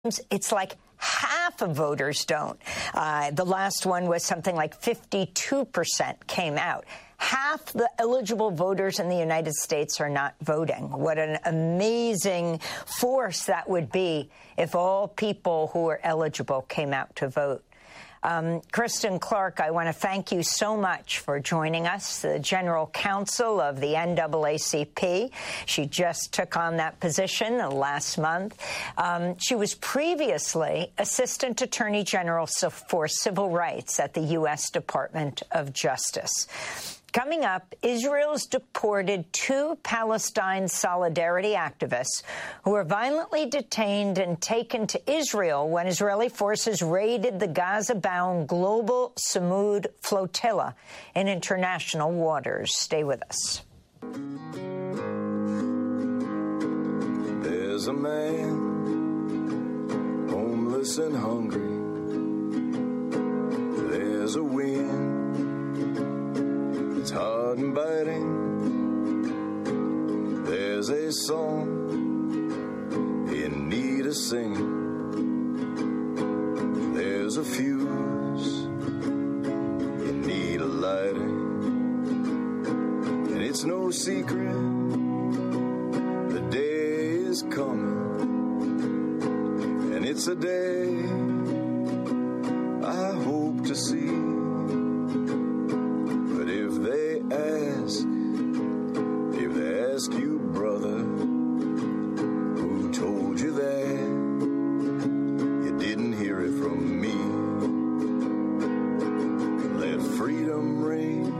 It's like half of voters don't. The last one was something like 52% came out. Half the eligible voters in the United States are not voting. What an amazing force that would be if all people who are eligible came out to vote. Kristen Clarke, I want to thank you so much for joining us, the General Counsel of the NAACP. She just took on that position last month. She was previously Assistant Attorney General for Civil Rights at the U.S. Department of Justice. Coming up, Israel's deported 2 Palestine solidarity activists who were violently detained and taken to Israel when Israeli forces raided the Gaza-bound Global Samud flotilla in international waters. Stay with us. There's a man, homeless and hungry. There's a wind, it's hard and biting. There's a song in need of singing. There's a fuse in need of lighting. And it's no secret the day is coming. And it's a day I hope to see. If they ask you, brother, who told you that, you didn't hear it from me. Let freedom ring.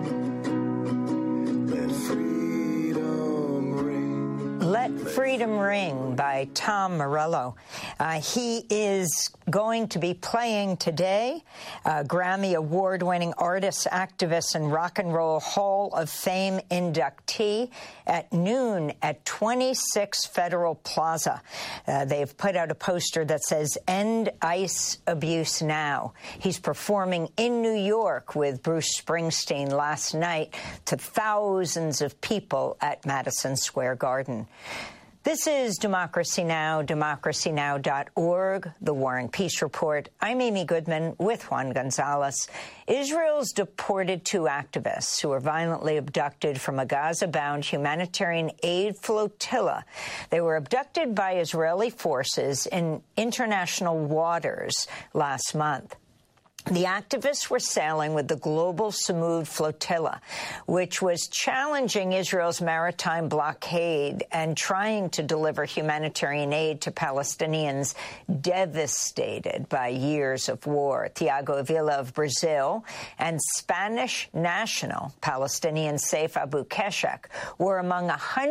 Let freedom ring. Let Freedom Ring by Tom Morello. He is going to be playing today, Grammy Award-winning artist, activist, and Rock and Roll Hall of Fame inductee at noon at 26 Federal Plaza. They've put out a poster that says, "End ICE Abuse Now." He's performing in New York with Bruce Springsteen last night to thousands of people at Madison Square Garden. This is Democracy Now!, democracynow.org, The War and Peace Report. I'm Amy Goodman with Juan Gonzalez. Israel's deported 2 activists who were violently abducted from a Gaza-bound humanitarian aid flotilla. They were abducted by Israeli forces in international waters last month. The activists were sailing with the Global Samud flotilla, which was challenging Israel's maritime blockade and trying to deliver humanitarian aid to Palestinians devastated by years of war. Tiago Avila of Brazil and Spanish national Palestinian Saif Abu Keshek were among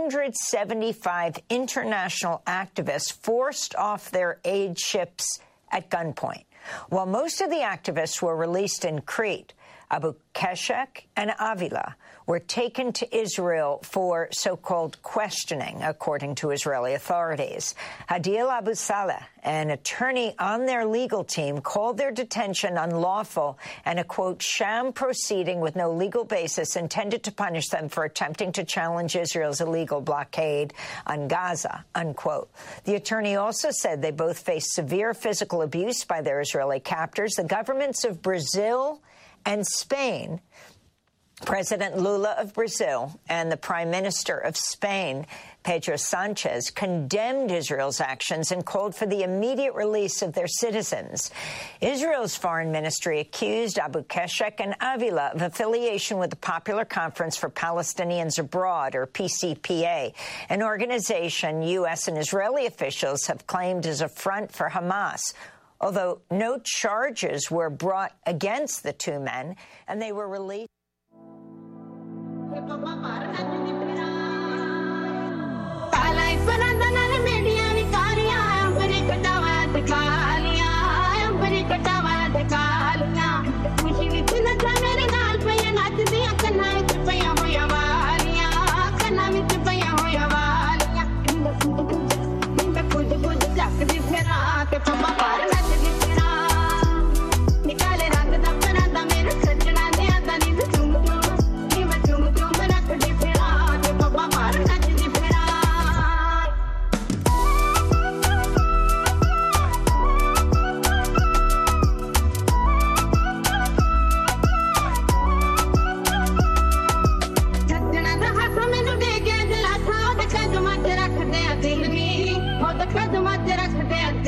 175 international activists forced off their aid ships at gunpoint. While most of the activists were released in Crete, Abu Keshek and Avila were taken to Israel for so-called questioning, according to Israeli authorities. Hadil Abu Saleh, an attorney on their legal team, called their detention unlawful and a, quote, sham proceeding with no legal basis intended to punish them for attempting to challenge Israel's illegal blockade on Gaza, unquote. The attorney also said they both faced severe physical abuse by their Israeli captors. The governments of Brazil and Spain, President Lula of Brazil and the Prime Minister of Spain, Pedro Sanchez, condemned Israel's actions and called for the immediate release of their citizens. Israel's foreign ministry accused Abu Keshek and Avila of affiliation with the Popular Conference for Palestinians Abroad, or PCPA, an organization U.S. and Israeli officials have claimed is a front for Hamas, although no charges were brought against the 2 men, and they were released.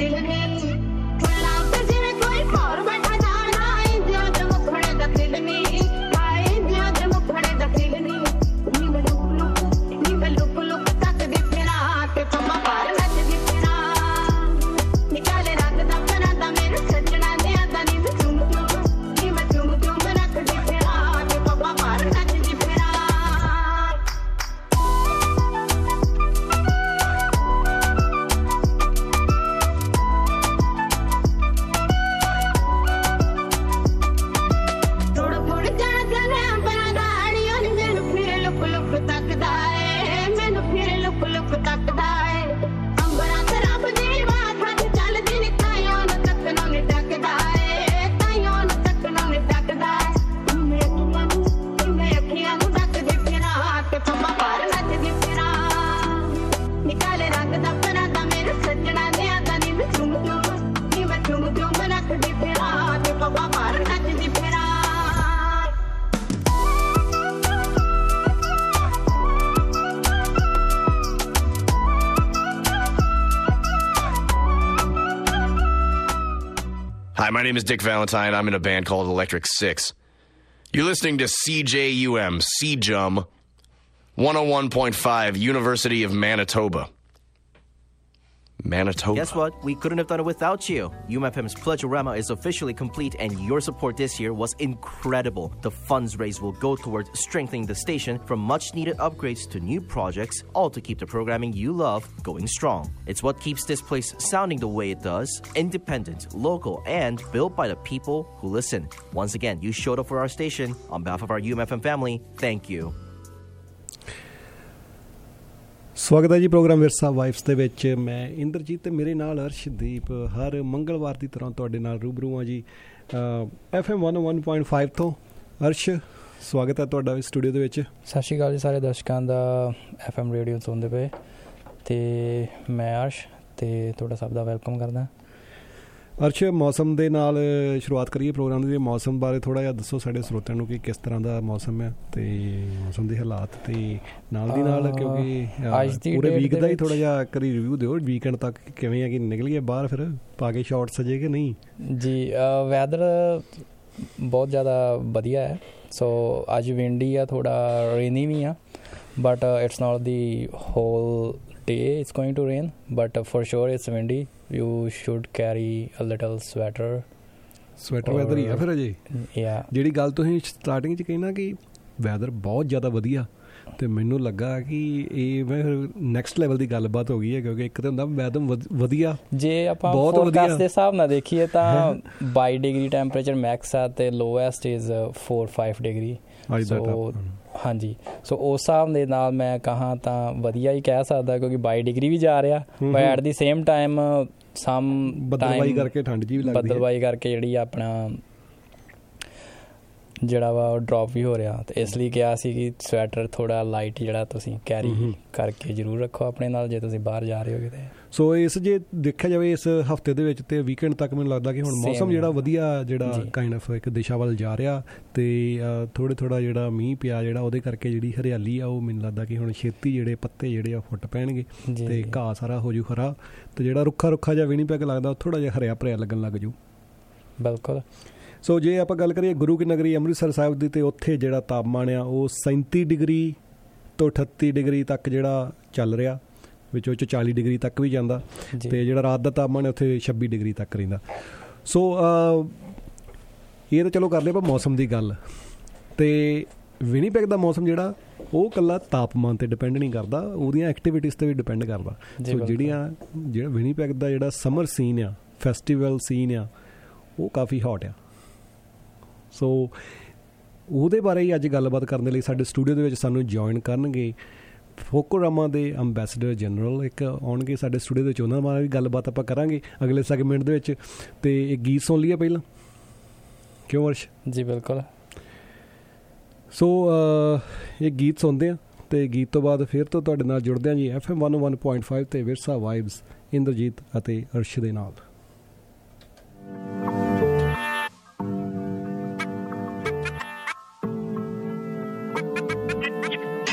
ਦਿਲ ਨਹੀਂ ਫੁੱਲਾਂ ਤੇ ਜਿਵੇਂ ਕੋਈ ਹੋਰ ਬੈਠਾ ਜਾਣਾ ਇੰਜਿਆਂ ਦੇ ਮੁਖੜੇ ਦਾ ਦਿਲ ਨਹੀਂ ਹਾਏ ਇੰਜਿਆਂ ਦੇ ਮੁਖੜੇ ਦਾ ਦਿਲ ਨਹੀਂ ਨੀ ਮੈਂ ਲੁਕ ਲੁਕ ਤੱਕਦੀ ਫਿਰਾਂ ਤੇ ਪੰਮਾ ਪਾਰ ਨੱਚਦੀ ਫਿਰਾਂ ਨਿਕਾਲੇ ਰੰਗ ਦਾ ਪਰਾਂਦਾ ਮੇਰੇ ਸੱਜਣਾ ਦੇ ਆਂਦਾ ਨੀ ਮੈਂ ਚੁੰਮ ਰੱਖਦੀ ਫਿਰਾਂ ਤੇ ਪੰਮਾ ਪਾਰ ਨੱਚਦੀ ਫਿਰਾਂ Hi, my name is Dick Valentine. I'm in a band called Electric Six. You're listening to CJUM, CJUM, 101.5, University of Manitoba. Manitoba. Guess what? We couldn't have done it without you. UMFM's Pledge-O-Rama is officially complete, and your support this year was incredible. The funds raised will go towards strengthening the station, from much-needed upgrades to new projects, all to keep the programming you love going strong. It's what keeps this place sounding the way it does, independent, local, and built by the people who listen. Once again, you showed up for our station. On behalf of our UMFM family, thank you. ਸਵਾਗਤ ਹੈ ਜੀ programme ਵਿਰਸਾ vibes ਦੇ ਵਿੱਚ। ਮੈਂ ਇੰਦਰਜੀਤ ਤੇ ਮੇਰੇ ਨਾਲ ਅਰਸ਼ਦੀਪ ਹਰ ਮੰਗਲਵਾਰ ਦੀ ਤਰ੍ਹਾਂ ਤੁਹਾਡੇ ਨਾਲ ਰੂਬਰੂ ਹਾਂ ਜੀ FM 101.5 ਤੋਂ। ਅਰਸ਼, ਸਵਾਗਤ ਹੈ ਤੁਹਾਡਾ ਇਸ ਸਟੂਡੀਓ ਦੇ ਵਿੱਚ। ਸਤਿ ਸ਼੍ਰੀ ਅਕਾਲ ਜੀ ਸਾਰੇ ਦਰਸ਼ਕਾਂ ਦਾ FM ਰੇਡੀਓ ਸੁਣਦੇ ਪਏ, ਅਤੇ ਮੈਂ ਅਰਸ਼ ਅਤੇ ਤੁਹਾਡਾ ਸਭ ਦਾ ਵੈਲਕਮ ਕਰਦਾ। ਅਰਸ਼, ਮੌਸਮ ਦੇ ਨਾਲ ਸ਼ੁਰੂਆਤ ਕਰੀਏ ਪ੍ਰੋਗਰਾਮ ਦੀ। ਮੌਸਮ ਬਾਰੇ ਥੋੜ੍ਹਾ ਜਿਹਾ ਦੱਸੋ ਸਾਡੇ ਸਰੋਤਿਆਂ ਨੂੰ ਕਿ ਕਿਸ ਤਰ੍ਹਾਂ ਦਾ ਮੌਸਮ ਹੈ ਅਤੇ ਮੌਸਮ ਦੇ ਹਾਲਾਤ, ਅਤੇ ਨਾਲ ਦੀ ਨਾਲ ਕਿਉਂਕਿ ਪੂਰੇ ਵੀਕ ਦਾ ਹੀ ਥੋੜ੍ਹਾ ਜਿਹਾ ਕਰੀ ਰਿਵਿਊ ਦਿਓ। ਵੀਕਐਂਡ ਤੱਕ ਕਿਵੇਂ ਹੈ ਕਿ ਨਿਕਲੀਏ ਬਾਹਰ ਫਿਰ ਪਾ ਕੇ ਸ਼ਾਰਟਸ ਅਜੇ ਕਿ ਨਹੀਂ? ਜੀ, ਵੈਦਰ ਬਹੁਤ ਜ਼ਿਆਦਾ ਵਧੀਆ ਹੈ। ਸੋ ਅੱਜ ਵਿੰਡੀ ਆ, ਥੋੜ੍ਹਾ ਰੇਨੀ ਵੀ ਆ, but it's not the whole day it's going to rain, but for sure it's windy. You should carry a little sweater weather ਹੀ ਆ ਫਿਰ ਅਜੇ। ਜਿਹੜੀ ਗੱਲ ਤੁਸੀਂ ਸਟਾਰਟਿੰਗ 'ਚ ਕਹਿਣਾ ਕਿ ਵੈਦਰ ਬਹੁਤ ਜ਼ਿਆਦਾ ਵਧੀਆ, ਅਤੇ ਮੈਨੂੰ ਲੱਗਾ ਕਿ ਇਹ ਮੈਂ ਨੈਕਸਟ ਲੈਵਲ ਦੀ ਗੱਲਬਾਤ ਹੋ ਗਈ ਹੈ, ਕਿਉਂਕਿ ਇੱਕ ਤਾਂ ਹੁੰਦਾ ਵੈਦਰ ਵਧੀਆ। ਜੇ ਆਪਾਂ ਫੋਰਕਾਸਟ ਦੇ ਹਿਸਾਬ ਨਾਲ ਦੇਖੀਏ ਤਾਂ 22 ਡਿਗਰੀ ਟੈਂਪਰੇਚਰ ਮੈਕਸ ਆ, ਅਤੇ ਲੋਐਸਟ ਇਜ਼ 4-5 ਡਿਗਰੀ। ਹਾਂਜੀ, ਸੋ ਉਸ ਹਿਸਾਬ ਦੇ ਨਾਲ ਮੈਂ ਕਹਾਂ ਤਾਂ ਵਧੀਆ ਹੀ ਕਹਿ ਸਕਦਾ, ਕਿਉਂਕਿ 22 ਡਿਗਰੀ ਵੀ ਜਾ ਰਿਹਾ, but at the same time ਬੱਦਲਬਾਈ ਕਰਕੇ ਠੰਡ ਜਿਹੀ ਵੀ ਲੱਗਦੀ, ਬੱਦਲਬਾਈ ਕਰਕੇ ਜਿਹੜੀ ਆਪਣਾ ਜਿਹੜਾ ਵਾ ਉਹ ਡਰੋਪ ਵੀ ਹੋ ਰਿਹਾ। ਅਤੇ ਇਸ ਲਈ ਕਿਹਾ ਸੀ ਕਿ ਸਵੈਟਰ ਥੋੜ੍ਹਾ ਲਾਈਟ ਜਿਹੜਾ ਤੁਸੀਂ ਕੈਰੀ ਕਰਕੇ ਜ਼ਰੂਰ ਰੱਖੋ ਆਪਣੇ ਨਾਲ ਜੇ ਤੁਸੀਂ ਬਾਹਰ ਜਾ ਰਹੇ ਹੋ ਕਿਤੇ। ਸੋ ਇਸ ਜੇ ਦੇਖਿਆ ਜਾਵੇ ਇਸ ਹਫ਼ਤੇ ਦੇ ਵਿੱਚ ਅਤੇ ਵੀਕਐਂਡ ਤੱਕ ਮੈਨੂੰ ਲੱਗਦਾ ਕਿ ਹੁਣ ਮੌਸਮ ਜਿਹੜਾ ਵਧੀਆ ਜਿਹੜਾ ਕਾਇੰਡ ਆਫ ਇੱਕ ਦਿਸ਼ਾ ਵੱਲ ਜਾ ਰਿਹਾ, ਅਤੇ ਥੋੜ੍ਹਾ ਜਿਹੜਾ ਮੀਂਹ ਪਿਆ ਜਿਹੜਾ ਉਹਦੇ ਕਰਕੇ ਜਿਹੜੀ ਹਰਿਆਲੀ ਆ ਉਹ ਮੈਨੂੰ ਲੱਗਦਾ ਕਿ ਹੁਣ ਛੇਤੀ ਜਿਹੜੇ ਪੱਤੇ ਜਿਹੜੇ ਆ ਫੁੱਟ ਪੈਣਗੇ, ਅਤੇ ਘਾਹ ਸਾਰਾ ਹੋ ਜੂ ਹਰਾ, ਅਤੇ ਜਿਹੜਾ ਰੁੱਖਾ ਜਿਹਾ ਵਿਨੀਪੈਗ ਲੱਗਦਾ ਥੋੜ੍ਹਾ ਜਿਹਾ ਹਰਿਆ ਭਰਿਆ ਲੱਗਣ ਲੱਗ ਜੂ। ਬਿਲਕੁਲ। ਸੋ ਜੇ ਆਪਾਂ ਗੱਲ ਕਰੀਏ ਗੁਰੂ ਕੀ ਨਗਰੀ ਅੰਮ੍ਰਿਤਸਰ ਸਾਹਿਬ ਦੀ, ਅਤੇ ਉੱਥੇ ਜਿਹੜਾ ਤਾਪਮਾਨ ਆ ਉਹ 37 ਡਿਗਰੀ ਤੋਂ 38 ਡਿਗਰੀ ਤੱਕ ਜਿਹੜਾ ਚੱਲ ਰਿਹਾ, ਵਿੱਚੋਂ 40 ਡਿਗਰੀ ਤੱਕ ਵੀ ਜਾਂਦਾ, ਅਤੇ ਜਿਹੜਾ ਰਾਤ ਦਾ ਤਾਪਮਾਨ ਹੈ ਉੱਥੇ 26 ਡਿਗਰੀ ਤੱਕ ਰਹਿੰਦਾ। ਸੋ ਇਹ ਤਾਂ ਚਲੋ ਕਰ ਲਿਆ ਆਪਾਂ ਮੌਸਮ ਦੀ ਗੱਲ, ਅਤੇ ਵਿਨੀਪੈਗ ਦਾ ਮੌਸਮ ਜਿਹੜਾ ਉਹ ਇਕੱਲਾ ਤਾਪਮਾਨ 'ਤੇ ਡਿਪੈਂਡ ਨਹੀਂ ਕਰਦਾ, ਉਹਦੀਆਂ ਐਕਟੀਵਿਟੀਜ਼ 'ਤੇ ਵੀ ਡਿਪੈਂਡ ਕਰਦਾ। ਸੋ ਜਿਹੜਾ ਵਿਨੀਪੈਗ ਦਾ ਜਿਹੜਾ ਸਮਰ ਸੀਨ ਆ, ਫੈਸਟੀਵਲ ਸੀਨ ਆ, ਉਹ ਕਾਫੀ ਹੌਟ ਆ। ਸੋ ਉਹਦੇ ਬਾਰੇ ਹੀ ਅੱਜ ਗੱਲਬਾਤ ਕਰਨ ਦੇ ਲਈ ਸਾਡੇ ਸਟੂਡੀਓ ਦੇ ਵਿੱਚ ਸਾਨੂੰ ਜੁਆਇਨ ਕਰਨਗੇ ਫੋਕੋ-ਰਾਮਾ ਦੇ ਅੰਬੈਸਡਰ ਜਨਰਲ ਇੱਕ ਆਉਣਗੇ ਸਾਡੇ ਸਟੂਡੀਓ ਦੇ ਵਿੱਚ, ਉਹਨਾਂ ਨਾਲ ਵੀ ਗੱਲਬਾਤ ਆਪਾਂ ਕਰਾਂਗੇ ਅਗਲੇ ਸੈਗਮੈਂਟ ਦੇ ਵਿੱਚ। ਅਤੇ ਇੱਕ ਗੀਤ ਸੁਣ ਲਈਏ ਪਹਿਲਾਂ, ਕਿਉਂ ਅਰਸ਼? ਜੀ ਬਿਲਕੁਲ। ਸੋ ਇਹ ਗੀਤ ਸੁਣਦੇ ਹਾਂ, ਅਤੇ ਗੀਤ ਤੋਂ ਬਾਅਦ ਫਿਰ ਤੋਂ ਤੁਹਾਡੇ ਨਾਲ ਜੁੜਦੇ ਹਾਂ ਜੀ FM 101.5 ਅਤੇ ਵਿਰਸਾ ਵਾਈਬਸ ਇੰਦਰਜੀਤ ਅਤੇ ਅਰਸ਼ ਦੇ ਨਾਲ।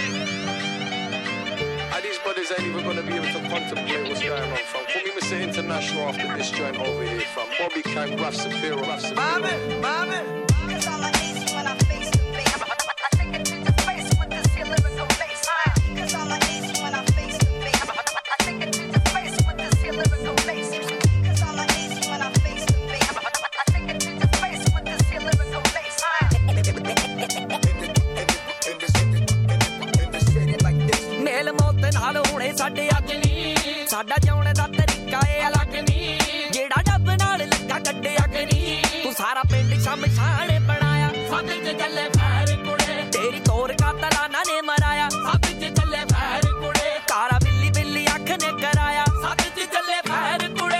Ain't even gonna be able to contemplate what's going on, fam. Call me Mr. International. usher off to this joint over here from Bobby Kang, Ruff Sapiro, Ruff Sapiro. Mommy. Cause I'm an ace when I face to face. I take it to the face with this here lyrical bass. Cause I'm an ace when I face to face. I take it to the face with this here lyrical bass. Cause I'm an ace when I face to face. I take it to the face with this here lyrical bass. ਮੇਲ ਮੌਤ ਨਾਲ ਹੋਣੇ ਸਾਡੇ ਅੱਜ ਨੀ ਸਾਡਾ ਜਿਉਣ ਦਾ ਤਰੀਕਾ ਏ ਅਲੱਗ ਨੀ ਜਿਹੜਾ ਡੱਬ ਨਾਲ ਲੱਗਾ ਕੱਢਿਆ ਕਰੀ ਤੂੰ ਸਾਰਾ ਪਿੰਡ ਸ਼ਮਸ਼ਾਨ ਬਣਾਇਆ ਸਭ ਚ ਚੱਲੇ ਫੈਰ ਕੁੜੇ ਤੇਰੀ ਤੋਰ ਕਾਤਲਾਨਾ ਨੇ ਮਰਾਇਆ ਸਭ ਚ ਚੱਲੇ ਫੈਰ ਕੁੜੇ ਕਾਰਾ ਬਿੱਲੀ ਬਿੱਲੀ ਅੱਖ ਨੇ ਕਰਾਇਆ ਸਭ ਚ ਚੱਲੇ ਫੈਰ ਕੁੜੇ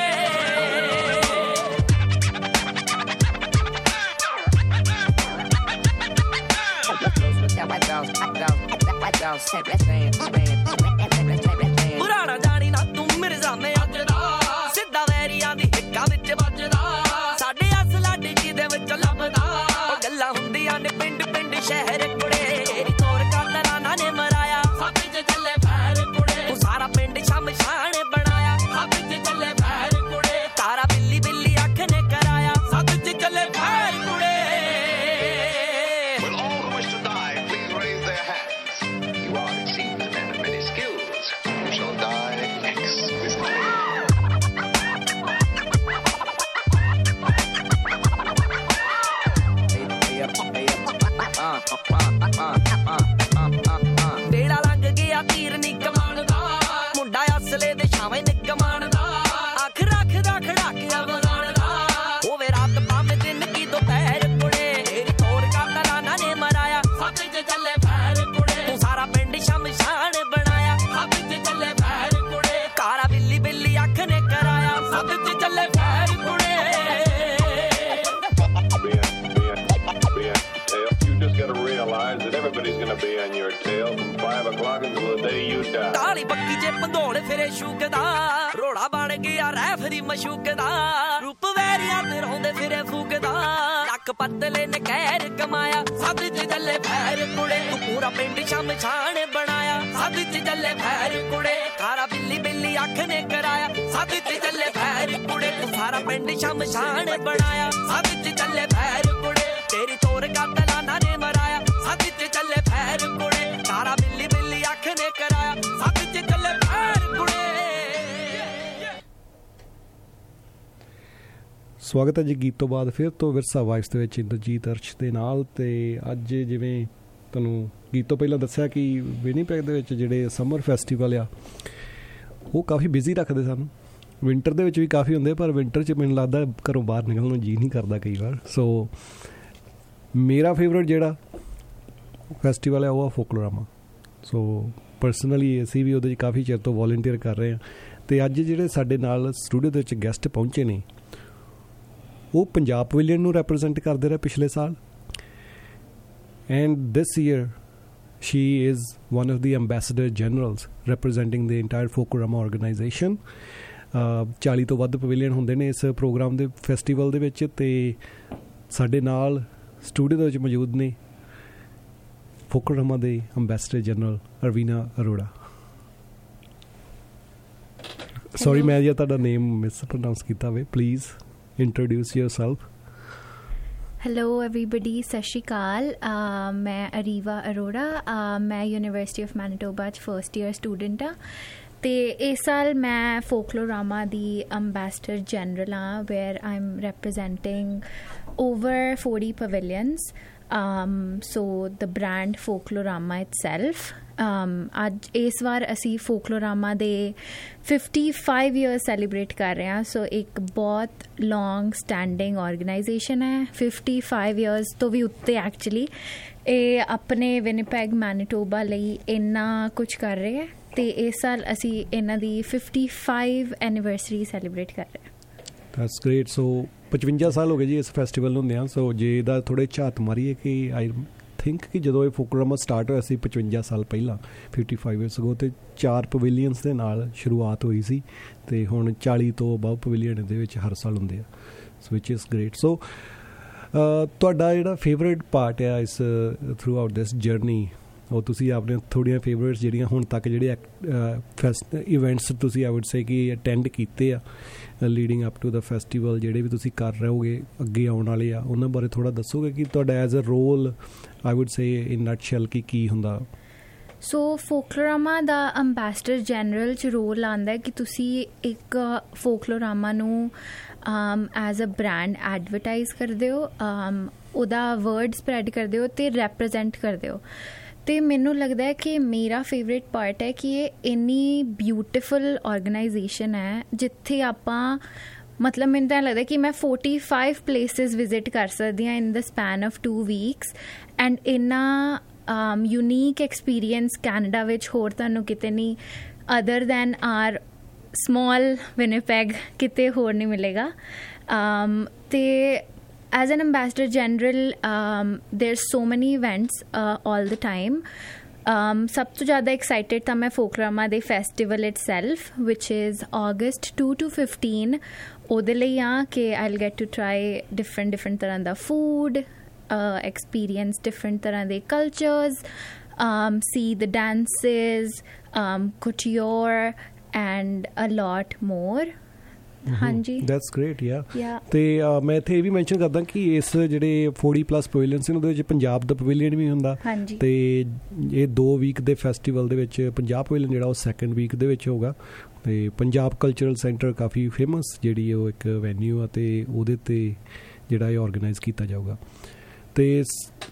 ਪੁਰਾਣਾ ਜਾਣੀ ਨਾ ਤੂੰ ਮਿਰਜ਼ਾ ਮੈਂ ਅੱਜ ਦਾ ਸਿੱਧਾ ਵੈਰੀਆਂ ਦੀ ਹਿੱਕਾਂ ਵਿੱਚ ਵੱਜਦਾ ਸਾਡੇ ਅਸਲਾ ਡਿੱਗੀ ਦੇ ਵਿੱਚ ਲੱਭਦਾ ਉਹ ਗੱਲਾਂ ਹੁੰਦੀਆਂ ਨੇ ਪਿੰਡ ਪਿੰਡ ਸ਼ਹਿਰ ਕੁੜੇ ਤੇਰੀ ਤੋਰ ਕਾਤਲਾਨਾ ਨੇ ਮਰਾਇਆ ਸਭ ਚ ਚੱਲੇ ਫੈਰ ਕੁੜੇ ਤੂੰ ਸਾਰਾ ਪਿੰਡ ਸ਼ਮਸ਼ਾਨ ਬਣਾਇਆ ਸਭ ਚ ਚੱਲੇ ਫੈਰ ਕੁੜੇ ਤਾਰਾ ਬਿੱਲੀ ਬਿੱਲੀ ਅੱਖ ਨੇ ਕਰਾਇਆ ਸਭ ਚ ਚੱਲੇ ਫੈਰ ਕੁੜੇ ਬੇੜਾ ਲੰਘ ਗਿਆ ਤੀਰ ਨੀ ਕਮਾਨ ਦਾ ਮੁੰਡਾ ਅਸਲੇ ਦੇ ਛਾਵੇਂ ਨੀ ਕਮਾਨ ਦਾ ਅੱਖ ਰੱਖਦਾ ਖੜਾ ਕੇ ਅਵਗਾਨ ਦਾ ਹੋਵੇ ਰਾਤ ਭਾਵੇਂ ਦਿਨ ਕੀ ਦੁਪਹਿਰ ਕੁੜੇ ਤੇਰੀ ਤੋਰ ਕਾਤਲਾਨਾ ਨੇ ਮਰਾਇਆ ਸਭ ਚ ਚੱਲੇ ਫੈਰ ਕੁੜੇ ਤੂੰ ਸਾਰਾ ਪਿੰਡ ਸ਼ਮਸ਼ਾਨ ਬਣਾਇਆ ਸਭ ਚ ਚੱਲੇ ਫੈਰ ਕੁੜੇ ਕਾਰਾ ਬਿੱਲੀ ਬਿੱਲੀ ਅੱਖ ਨੇ ਕਰਾਇਆ ਸਭ ਚ ਚੱਲੇ ਫੈਰ ਕੁੜੇ Realize that everybody's gonna be on your tail from 5 o'clock until the day you die. ਕਾਲੀ ਬੱਕੀ ਜੇ ਪੰਧੋਲ ਫਿਰੇ ਸ਼ੂਕਦਾ ਰੋੜਾ ਬਣ ਗਿਆ ਰੈਫਰੀ ਮਸ਼ੂਕਦਾ ਰੂਪ ਵੈਰੀਆਂ ਤੇ ਰੋਂਦੇ ਫਿਰੇ ਫੂਕਦਾ ਲੱਕ ਪੱਤਲੇ ਨੇ ਕਹਿਰ ਕਮਾਇਆ ਸਭ ਚ ਚੱਲੇ ਫੈਰ ਕੁੜੇ ਤੂੰ ਪੂਰਾ ਪਿੰਡ ਸ਼ਮਸ਼ਾਨ ਬਣਾਇਆ ਸਭ ਚ ਚੱਲੇ ਫੈਰ ਕੁੜੇ ਕਾਰਾ ਬਿੱਲੀ ਬਿੱਲੀ ਅੱਖ ਨੇ ਕਰਾਇਆ ਸਭ ਚ ਚੱਲੇ ਫੈਰ ਕੁੜੇ ਤੂੰ ਸਾਰਾ ਪਿੰਡ ਸ਼ਮਸ਼ਾਨ ਬਣਾਇਆ ਸਭ ਚ ਚੱਲੇ ਫੈਰ ਕੁੜੇ ਤੇਰੀ ਤੋਰ ਕਾਤਲਾਨਾ ਨੇ ਮਰਾਇਆ ਸਭ ਚ ਚੱਲੇ ਫੈਰ ਕੁੜੇ ਕਾਰਾ ਬਿੱਲੀ ਬਿੱਲੀ ਅੱਖ ਨੇ ਕਰਾਇਆ ਸਭ ਚ ਚੱਲੇ ਫੈਰ ਕੁੜੇ ਸਵਾਗਤ ਹੈ ਜੀ ਗੀਤ ਤੋਂ ਬਾਅਦ ਫਿਰ ਤੋਂ ਵਿਰਸਾ ਵਾਈਸ ਦੇ ਵਿੱਚ ਇੰਦਰਜੀਤ ਅਰਸ਼ ਦੇ ਨਾਲ। ਤੇ ਅੱਜ ਜਿਵੇਂ ਤੁਹਾਨੂੰ ਗੀਤ ਤੋਂ ਪਹਿਲਾਂ ਦੱਸਿਆ ਕਿ ਵਿਨੀਪੈਗ ਦੇ ਵਿੱਚ ਜਿਹੜੇ ਸਮਰ ਫੈਸਟੀਵਲ ਆ ਉਹ ਕਾਫੀ ਬਿਜ਼ੀ ਰੱਖਦੇ ਸਾਨੂੰ। ਵਿੰਟਰ ਦੇ ਵਿੱਚ ਵੀ ਕਾਫੀ ਹੁੰਦੇ ਪਰ ਵਿੰਟਰ 'ਚ ਮੈਨੂੰ ਲੱਗਦਾ ਘਰੋਂ ਬਾਹਰ ਨਿਕਲਣ ਨੂੰ ਜੀਅ ਨਹੀਂ ਕਰਦਾ ਕਈ ਵਾਰ। ਸੋ ਮੇਰਾ ਫੇਵਰੇਟ ਜਿਹੜਾ ਫੈਸਟੀਵਲ ਹੈ ਉਹ ਆ ਫੋਕਲੋਰਾਮਾ। ਸੋ ਪਰਸਨਲੀ ਅਸੀਂ ਵੀ ਉਹਦੇ 'ਚ ਕਾਫੀ ਚਿਰ ਤੋਂ ਵੋਲੰਟੀਅਰ ਕਰ ਰਹੇ ਹਾਂ। ਅਤੇ ਅੱਜ ਜਿਹੜੇ ਸਾਡੇ ਨਾਲ ਸਟੂਡੀਓ ਦੇ ਵਿੱਚ ਗੈਸਟ ਪਹੁੰਚੇ ਨੇ ਉਹ ਪੰਜਾਬ ਪਵੇਲੀਅਨ ਨੂੰ ਰੈਪਰਜੈਂਟ ਕਰਦੇ ਰਹੇ ਪਿਛਲੇ ਸਾਲ। And this year she is one of the ambassador generals representing the entire Folklorama organization. 40 ਤੋਂ ਵੱਧ ਪਵੇਲੀਅਨ ਹੁੰਦੇ ਨੇ ਇਸ ਪ੍ਰੋਗਰਾਮ ਦੇ ਫੈਸਟੀਵਲ ਦੇ ਵਿੱਚ। ਅਤੇ ਸਾਡੇ ਨਾਲ ਸਟੂਡੀਓ ਦੇ ਵਿੱਚ ਮੌਜੂਦ ਨੇ Folklorama ਦੇ ambassador general Arvina Arora. Sorry ਮੈਂ ਜੇ ਤੁਹਾਡਾ ਨੇਮ ਮਿਸ ਪ੍ਰੋਨਾਊਂਸ ਕੀਤਾ ਹੋਵੇ, please introduce yourself. Hello everybody, ਸਤਿ ਸ਼੍ਰੀ ਅਕਾਲ। ਮੈਂ ਅਰੀਵਾ ਅਰੋੜਾ, ਮੈਂ ਯੂਨੀਵਰਸਿਟੀ ਆਫ ਮੈਨੀਟੋਬਾ 'ਚ ਫਸਟ ਈਅਰ ਸਟੂਡੈਂਟ ਹਾਂ। ਅਤੇ ਇਸ ਸਾਲ ਮੈਂ ਫੋਕਲੋਰਾਮਾ ਦੀ ਅੰਬੈਸਡਰ ਜਨਰਲ ਹਾਂ, where I am representing over 40 pavilions. So the brand Folklorama itself. ਅੱਜ ਇਸ ਵਾਰ ਅਸੀਂ ਫੋਕਲੋਰਾਮਾ ਦੇ 55 ਈਅਰਸ ਸੈਲੀਬ੍ਰੇਟ ਕਰ ਰਹੇ ਹਾਂ। ਸੋ ਇੱਕ ਬਹੁਤ ਲੌਂਗ ਸਟੈਂਡਿੰਗ ਔਰਗਨਾਈਜੇਸ਼ਨ ਹੈ, 55 ਈਅਰਸ ਤੋਂ ਵੀ ਉੱਤੇ ਐਕਚੁਅਲੀ। ਇਹ ਆਪਣੇ ਵਿਨੀਪੈਗ ਮੈਨੀਟੋਬਾ ਲਈ ਇੰਨਾ ਕੁਛ ਕਰ ਰਹੇ ਹੈ ਅਤੇ ਇਸ ਸਾਲ ਅਸੀਂ ਇਹਨਾਂ ਦੀ 55 ਐਨੀਵਰਸਰੀ ਸੈਲੀਬ੍ਰੇਟ ਕਰ ਰਹੇ ਹਾਂ। That's great. ਸੋ 55 ਸਾਲ ਹੋ ਗਏ ਜੀ ਇਸ ਫੈਸਟੀਵਲ ਨੂੰ ਹੁੰਦਿਆਂ। ਸੋ ਜੇ ਇਹਦਾ ਥੋੜ੍ਹੇ ਝਾਤ ਮਾਰੀਏ ਕਿ ਆਈ ਥਿੰਕ ਕਿ ਜਦੋਂ ਇਹ ਫੋਕਲੋਰਾਮਾ ਸਟਾਰਟ ਹੋਇਆ ਸੀ 55 ਸਾਲ ਪਹਿਲਾਂ, 55 ਈਅਰਸ ਅਗੋ, ਅਤੇ 4 ਪਵੇਲੀਅਨਸ ਦੇ ਨਾਲ ਸ਼ੁਰੂਆਤ ਹੋਈ ਸੀ ਅਤੇ ਹੁਣ 40 ਤੋਂ ਅਬਵ ਪਵੇਲੀਅਨ ਦੇ ਵਿੱਚ ਹਰ ਸਾਲ ਹੁੰਦੇ ਆ। ਸੋ ਵਿਚ ਇਜ਼ ਗ੍ਰੇਟ। ਸੋ ਤੁਹਾਡਾ ਜਿਹੜਾ ਫੇਵਰੇਟ ਪਾਰਟ ਆ ਇਸ ਥਰੂ ਆਊਟ ਦਿਸ ਜਰਨੀ ਉਹ ਤੁਸੀਂ ਆਪਣੇ ਥੋੜ੍ਹੀਆਂ ਫੇਵਰੇਟਸ ਜਿਹੜੀਆਂ ਹੁਣ ਤੱਕ ਜਿਹੜੇ ਇਵੈਂਟਸ ਤੁਸੀਂ ਆਈ ਵੁੱਡ ਸੇ ਕਿ ਅਟੈਂਡ ਕੀਤੇ ਆ leading up to the festival, ਜਿਹੜੇ ਵੀ ਤੁਸੀਂ ਕਰ ਰਹੇ ਹੋਗੇ ਅੱਗੇ ਆਉਣ ਵਾਲੇ ਆ, ਉਹਨਾਂ ਬਾਰੇ ਥੋੜ੍ਹਾ ਦੱਸੋਗੇ ਕਿ ਤੁਹਾਡਾ as a role I would say in nutshell ਕੀ ਹੁੰਦਾ? ਸੋ ਫੋਕਲੋਰਾਮਾ ਦਾ ਅੰਬੈਸਡਰ ਜਨਰਲ 'ਚ ਰੋਲ ਆਉਂਦਾ ਕਿ ਤੁਸੀਂ ਇੱਕ ਫੋਕਲੋਰਾਮਾ ਨੂੰ ਐਜ਼ ਅ ਬ੍ਰਾਂਡ ਐਡਵਰਟਾਈਜ਼ ਕਰਦੇ ਹੋ, ਉਹਦਾ ਵਰਡ ਸਪਰੈਡ ਕਰਦੇ ਹੋ ਅਤੇ ਰੈਪਰਜੈਂਟ ਕਰਦੇ ਹੋ। ਅਤੇ ਮੈਨੂੰ ਲੱਗਦਾ ਹੈ ਕਿ ਮੇਰਾ ਫੇਵਰੇਟ ਪਾਰਟ ਹੈ ਕਿ ਇਹ ਇੰਨੀ ਬਿਊਟੀਫੁਲ ਔਰਗਨਾਈਜੇਸ਼ਨ ਹੈ ਜਿੱਥੇ ਆਪਾਂ ਮਤਲਬ ਮੈਨੂੰ ਤਾਂ ਲੱਗਦਾ ਕਿ ਮੈਂ 45 ਪਲੇਸਿਸ ਵਿਜ਼ਿਟ ਕਰ ਸਕਦੀ ਹਾਂ in the span of 2 weeks and ਇੰਨਾ ਯੂਨੀਕ ਐਕਸਪੀਰੀਅੰਸ ਕੈਨੇਡਾ ਵਿੱਚ ਹੋਰ ਤੁਹਾਨੂੰ ਕਿਤੇ ਨਹੀਂ other than our small Winnipeg ਕਿਤੇ ਹੋਰ ਨਹੀਂ ਮਿਲੇਗਾ। ਅਤੇ as an ambassador general there's so many events all the time. ਸਭ ਤੋਂ ਜ਼ਿਆਦਾ ਐਕਸਾਈਟਿਡ ਤਾਂ ਮੈਂ ਫੋਕਲੋਰਾਮਾ ਦੇ festival itself which is August 2 to 15 ਉਹਦੇ ਲਈ ਆ ਕਿ I'll get to try different ਤਰ੍ਹਾਂ ਦਾ food, experience different ਤਰ੍ਹਾਂ ਦੇ cultures, see the dances, couture and a lot more. ਹਾਂਜੀ, ਦੈਟਸ ਗ੍ਰੇਟ। ਤੇ ਮੈਂ ਇੱਥੇ ਇਹ ਵੀ ਮੈਂਸ਼ਨ ਕਰਦਾ ਕਿ ਇਸ ਜਿਹੜੇ 40+ ਪਵੇਲੀਅਨ ਸੀ ਉਹਦੇ ਵਿੱਚ ਪੰਜਾਬ ਦਾ ਪਵੇਲੀਅਨ ਵੀ ਹੁੰਦਾ, ਤੇ ਇਹ 2 ਵੀਕ ਦੇ ਫੈਸਟੀਵਲ ਦੇ ਵਿੱਚ ਪੰਜਾਬ ਪਵੇਲੀਅਨ ਜਿਹੜਾ ਉਹ 2nd ਵੀਕ ਦੇ ਵਿੱਚ ਹੋਊਗਾ। ਤੇ ਪੰਜਾਬ ਕਲਚਰਲ ਸੈਂਟਰ ਕਾਫੀ ਫੇਮਸ ਜਿਹੜੀ ਉਹ ਇੱਕ ਵੈਨਿਊ ਆ, ਤੇ ਉਹਦੇ 'ਤੇ ਜਿਹੜਾ ਇਹ ਔਰਗੇਨਾਈਜ਼ ਕੀਤਾ ਜਾਊਗਾ। ਤੇ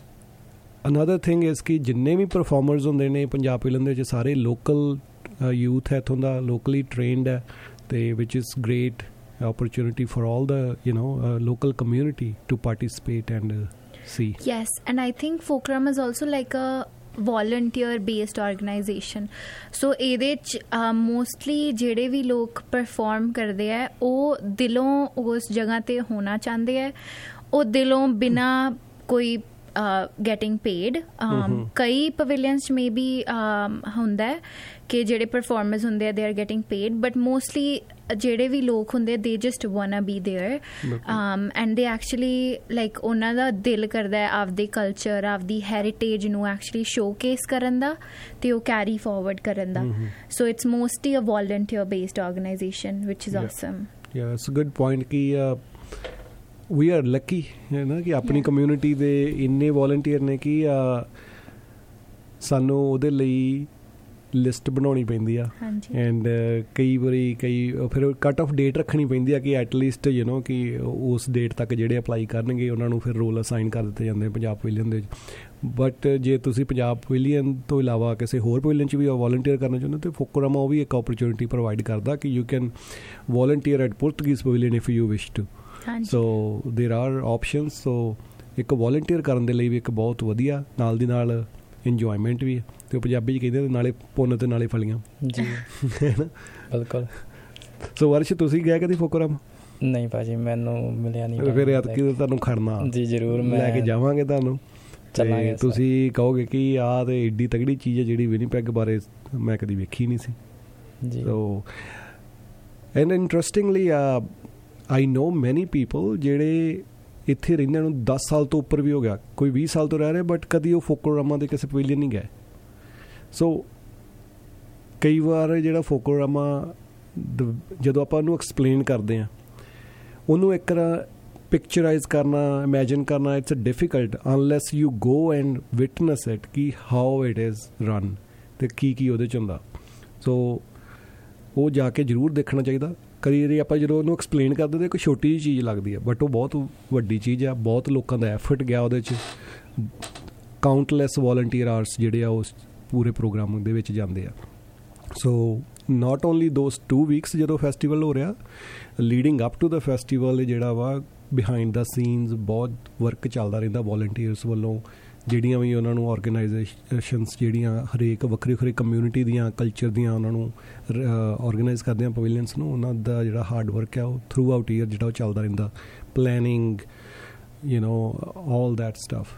ਅਨਦਰ ਥਿੰਗ ਇਸ ਕਿ ਜਿੰਨੇ ਵੀ ਪਰਫਾਰਮਰਸ ਹੁੰਦੇ ਨੇ ਪੰਜਾਬ ਪਵੇਲੀਅਨ ਦੇ ਵਿੱਚ ਸਾਰੇ ਲੋਕਲ ਯੂਥ ਹੈ ਇੱਥੋਂ ਦਾ, ਲੋਕਲੀ ਟ੍ਰੇਨਡ ਹੈ, ਤੇ which is great opportunity for all the local community to participate and see. Yes, and I think Folkloraama is also like a volunteer based organization. So ਇਹਦੇ 'ਚ mostly ਜਿਹੜੇ ਵੀ ਲੋਕ perform ਕਰਦੇ ਹੈ ਉਹ ਦਿਲੋਂ ਉਸ ਜਗ੍ਹਾ 'ਤੇ ਹੋਣਾ ਚਾਹੁੰਦੇ ਹੈ, ਉਹ ਦਿਲੋਂ ਬਿਨਾਂ ਕੋਈ getting paid. ਕਈ ਪਵੇਲੀਅਨਸ 'ਚ ਮੇ ਬੀ ਹੁੰਦਾ ਹੈ ਕਿ ਜਿਹੜੇ ਪਰਫਾਰਮਰਸ ਹੁੰਦੇ ਆ they are getting paid, but mostly ਜਿਹੜੇ ਵੀ ਲੋਕ ਹੁੰਦੇ they just wanna be there and they actually like ਉਹਨਾਂ ਦਾ ਦਿਲ ਕਰਦਾ ਹੈ ਆਪਦੇ ਕਲਚਰ, ਆਪਦੀ ਹੈਰੀਟੇਜ ਨੂੰ ਐਕਚੁਅਲੀ ਸ਼ੋਕੇਸ ਕਰਨ ਦਾ ਅਤੇ ਉਹ ਕੈਰੀ ਫਾਰਵਰਡ ਕਰਨ ਦਾ। So it's mostly a volunteer based organisation which is awesome. Yeah it's a good point ਕਿ ਵੀ ਆਰ ਲੱਕੀ ਹੈ ਨਾ ਕਿ ਆਪਣੀ ਕਮਿਊਨਿਟੀ ਦੇ ਇੰਨੇ ਵੋਲੰਟੀਅਰ ਨੇ ਕਿ ਸਾਨੂੰ ਉਹਦੇ ਲਈ ਲਿਸਟ ਬਣਾਉਣੀ ਪੈਂਦੀ ਆ, ਐਂਡ ਕਈ ਵਾਰੀ ਫਿਰ ਕੱਟ ਆਫ ਡੇਟ ਰੱਖਣੀ ਪੈਂਦੀ ਆ ਕਿ ਐਟਲੀਸਟ ਕਿ ਉਸ ਡੇਟ ਤੱਕ ਜਿਹੜੇ ਅਪਲਾਈ ਕਰਨਗੇ ਉਹਨਾਂ ਨੂੰ ਫਿਰ ਰੋਲ ਅਸਾਈਨ ਕਰ ਦਿੱਤੇ ਜਾਂਦੇ ਪੰਜਾਬ ਪਵੇਲੀਅਨ ਦੇ ਵਿੱਚ। ਬਟ ਜੇ ਤੁਸੀਂ ਪੰਜਾਬ ਪਵੇਲੀਅਨ ਤੋਂ ਇਲਾਵਾ ਕਿਸੇ ਹੋਰ ਪਵੇਲੀਅਨ 'ਚ ਵੀ ਵੋਲੰਟੀਅਰ ਕਰਨਾ ਚਾਹੁੰਦੇ ਤਾਂ ਫੋਕਲੋਰਾਮਾ ਉਹ ਵੀ ਇੱਕ ਓਪਰਚੁਨਿਟੀ ਪ੍ਰੋਵਾਈਡ ਕਰਦਾ ਕਿ ਯੂ ਕੈਨ ਵੋਲੰਟੀਅਰ ਐਟ ਪੁਰਤਗੀਜ਼ pavilion if you wish to. So there are options. ਸੋ ਇੱਕ ਵੋਲੰਟੀਅਰ ਕਰਨ ਦੇ ਲਈ ਵੀ ਇੱਕ ਬਹੁਤ ਵਧੀਆ ਨਾਲ ਦੀ ਨਾਲ ਇੰਜੋਇਮੈਂਟ ਵੀ ਹੈ, ਅਤੇ ਉਹ ਪੰਜਾਬੀ 'ਚ ਕਹਿੰਦੇ ਨਾਲੇ ਪੁੰਨ ਅਤੇ ਨਾਲੇ ਫਲੀਆਂ ਜੀ, ਹੈ ਨਾ? ਬਿਲਕੁਲ। ਸੋ ਵਰਸ਼ ਤੁਸੀਂ ਗਏ ਕਦੀ ਫੋਕਲੋਰਾਮਾ? ਨਹੀਂ ਭਾਜੀ, ਮੈਨੂੰ ਮਿਲਿਆ ਨਹੀਂ। ਫਿਰ ਐਤਕੀ ਤੁਹਾਨੂੰ ਖੜਨਾ ਜੀ, ਜ਼ਰੂਰ ਲੈ ਕੇ ਜਾਵਾਂਗੇ ਤੁਹਾਨੂੰ, ਤੇ ਤੁਸੀਂ ਕਹੋਗੇ ਕਿ ਆਹ ਤਾਂ ਏਡੀ ਤਗੜੀ ਚੀਜ਼ ਹੈ ਜਿਹੜੀ ਵਿਨੀਪੈਗ ਬਾਰੇ ਮੈਂ ਕਦੀ ਵੇਖੀ ਨਹੀਂ ਸੀ ਜੀ। ਸੋ ਐਂਡ ਇੰਟਰਸਟਿੰਗਲੀ ਆਈ ਨੋ ਮੈਨੀ ਪੀਪਲ ਜਿਹੜੇ ਇੱਥੇ ਰਹਿੰਦੇ ਨੂੰ 10 ਸਾਲ ਤੋਂ ਉੱਪਰ ਵੀ ਹੋ ਗਿਆ, ਕੋਈ 20 ਸਾਲ ਤੋਂ ਰਹਿ ਰਹੇ, ਬਟ ਕਦੀ ਉਹ ਫੋਕਲੋਰਾਮਾ ਦੇ ਕਿਸੇ ਪਵੇਲੀਅਨ ਨਹੀਂ ਗਏ। ਸੋ ਕਈ ਵਾਰ ਜਿਹੜਾ ਫੋਕਲੋਰਾਮਾ ਜਦੋਂ ਆਪਾਂ ਉਹਨੂੰ ਐਕਸਪਲੇਨ ਕਰਦੇ ਹਾਂ, ਉਹਨੂੰ ਇੱਕ ਤਰ੍ਹਾਂ ਪਿਕਚਰਾਈਜ਼ ਕਰਨਾ, ਇਮੈਜਿਨ ਕਰਨਾ, it's difficult unless you go and witness it ਕਿ ਹਾਊ ਇਟ ਇਜ਼ ਰਨ ਅਤੇ ਕੀ ਉਹਦੇ 'ਚ ਹੁੰਦਾ। ਸੋ ਉਹ ਜਾ ਕੇ ਜ਼ਰੂਰ ਦੇਖਣਾ ਚਾਹੀਦਾ। ਕਈ ਵਾਰੀ ਆਪਾਂ ਜਦੋਂ ਉਹਨੂੰ ਐਕਸਪਲੇਨ ਕਰਦੇ ਤਾਂ ਇੱਕ ਛੋਟੀ ਜਿਹੀ ਚੀਜ਼ ਲੱਗਦੀ ਹੈ, ਬਟ ਉਹ ਬਹੁਤ ਵੱਡੀ ਚੀਜ਼ ਆ। ਬਹੁਤ ਲੋਕਾਂ ਦਾ ਐਫਰਟ ਗਿਆ ਉਹਦੇ 'ਚ, ਕਾਊਂਟਲੈਸ ਵੋਲੰਟੀਅਰ ਆਰਸ ਜਿਹੜੇ ਆ ਉਸ ਪੂਰੇ ਪ੍ਰੋਗਰਾਮ ਦੇ ਵਿੱਚ ਜਾਂਦੇ ਆ। So not only those 2 weeks ਜਦੋਂ ਫੈਸਟੀਵਲ ਹੋ ਰਿਹਾ, leading up to the festival ਜਿਹੜਾ ਵਾ ਬਿਹਾਈਂਡ ਦਾ ਸੀਨਸ ਬਹੁਤ ਵਰਕ ਚੱਲਦਾ ਰਹਿੰਦਾ ਵੋਲੰਟੀਅਰਸ ਵੱਲੋਂ, ਜਿਹੜੀਆਂ ਵੀ ਉਹਨਾਂ ਨੂੰ ਔਰਗੇਨਾਈਜੇਸ਼ਨਸ ਜਿਹੜੀਆਂ ਹਰੇਕ ਵੱਖਰੀ ਕਮਿਊਨਿਟੀ ਦੀਆਂ ਕਲਚਰ ਦੀਆਂ ਉਹਨਾਂ ਨੂੰ ਔਰਗੇਨਾਈਜ਼ ਕਰਦੇ ਆ ਪਵੇਲੀਅਨਸ ਨੂੰ, ਉਹਨਾਂ ਦਾ ਜਿਹੜਾ ਹਾਰਡ ਵਰਕ ਆ ਉਹ ਥਰੂ ਆਊਟ ਈਅਰ ਜਿਹੜਾ ਉਹ ਚੱਲਦਾ ਰਹਿੰਦਾ, planning all that stuff.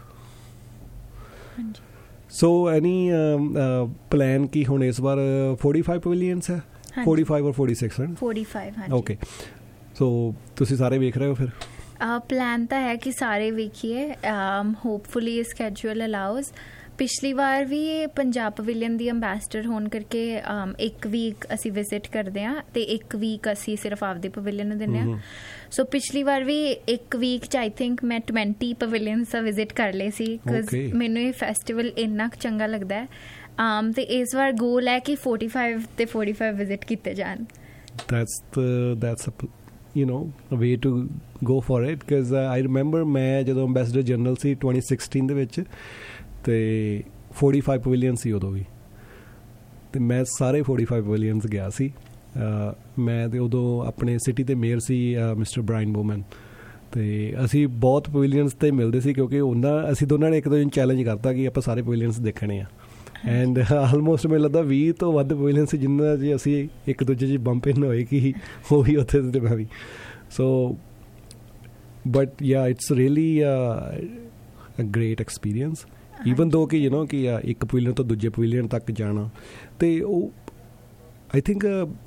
So any plan ਕੀ ਹੁਣ ਇਸ ਵਾਰ 45 ਪਵੇਲੀਅਨਸ ਹੈ? 45 ਔਰ 46 ਹੈ? 45 ਹਾਂਜੀ। ਓਕੇ, ਸੋ ਤੁਸੀਂ ਸਾਰੇ ਵੇਖ ਰਹੇ ਹੋ ਫਿਰ? ਪਲਾਨ ਤਾਂ ਹੈ ਕਿ ਸਾਰੇ ਵੇਖੀਏ, ਹੋਪਫੁਲੀ ਸਕੈਜੂਅਲ ਅਲਾਉਜ਼, ਪਿਛਲੀ ਵਾਰ ਵੀ ਪੰਜਾਬ ਪਵੇਲੀਅਨ ਦੀ ਅੰਬੈਸਡਰ ਹੋਣ ਕਰਕੇ 1 ਵੀਕ ਅਸੀਂ ਵਿਜ਼ਿਟ ਕਰਦੇ ਹਾਂ ਤੇ 1 ਵੀਕ ਅਸੀਂ ਸਿਰਫ ਆਪਦੇ ਪਵੇਲੀਅਨ ਨੂੰ ਦਿੰਦੇ ਹਾਂ। ਸੋ ਪਿਛਲੀ ਵਾਰ ਵੀ 1 ਵੀਕ 'ਚ ਆਈ ਥਿੰਕ ਮੈਂ 20 ਪਵੇਲੀਅਨਸ ਦਾ ਵਿਜ਼ਿਟ ਕਰ ਲਏ ਸੀ ਬਿਕਾਜ਼ ਮੈਨੂੰ ਇਹ ਫੈਸਟੀਵਲ ਇੰਨਾ ਕੁ ਚੰਗਾ ਲੱਗਦਾ ਹੈ। ਤੇ ਇਸ ਵਾਰ ਗੋਲ ਹੈ ਕਿ 45 ਤੇ 45 ਵਿਜ਼ਿਟ ਕੀਤੇ ਜਾਣ। That's a way to go for it because I remember ਮੈਂ ਜਦੋਂ ਅੰਬੈਸਡਰ ਜਨਰਲ ਸੀ 2016 ਦੇ ਵਿੱਚ ਤੇ 45 ਪਵੇਲੀਅਨ ਸੀ ਉਦੋਂ ਵੀ, ਤੇ ਮੈਂ ਸਾਰੇ 45 ਪਵੇਲੀਅਨਸ ਗਿਆ ਸੀ। ਮੈਂ ਤੇ ਉਦੋਂ ਆਪਣੇ ਸਿਟੀ ਦੇ ਮੇਅਰ ਸੀ ਮਿਸਟਰ ਬ੍ਰਾਇਨ ਬੋਮਨ, ਤੇ ਅਸੀਂ ਬਹੁਤ ਪਵੇਲੀਅਨਸ 'ਤੇ ਮਿਲਦੇ ਸੀ ਕਿਉਂਕਿ ਅਸੀਂ ਦੋਨਾਂ ਨੇ ਇੱਕ ਦੂਜੇ ਨੂੰ ਚੈਲੰਜ ਕਰਤਾ ਕਿ ਆਪਾਂ ਸਾਰੇ ਪਵੇਲੀਅਨਸ ਦੇਖਣੇ ਆ। ਐਂਡ ਆਲਮੋਸਟ ਮੈਨੂੰ ਲੱਗਦਾ 20 ਤੋਂ ਵੱਧ ਪਵੇਲੀਅਨ ਸੀ ਜਿਨ੍ਹਾਂ 'ਚ ਅਸੀਂ ਇੱਕ ਦੂਜੇ 'ਚ ਬੰਪ ਇਨ ਹੋਏ ਕਿ ਉਹ ਵੀ ਉੱਥੇ ਤੇ ਮੈਂ ਵੀ। So but yeah it's really a great experience even though ਕਿ ਕਿ ਇੱਕ ਪਵੇਲੀਅਨ ਤੋਂ ਦੂਜੇ ਪਵੇਲੀਅਨ ਤੱਕ ਜਾਣਾ। ਅਤੇ ਉਹ ਆਈ ਥਿੰਕ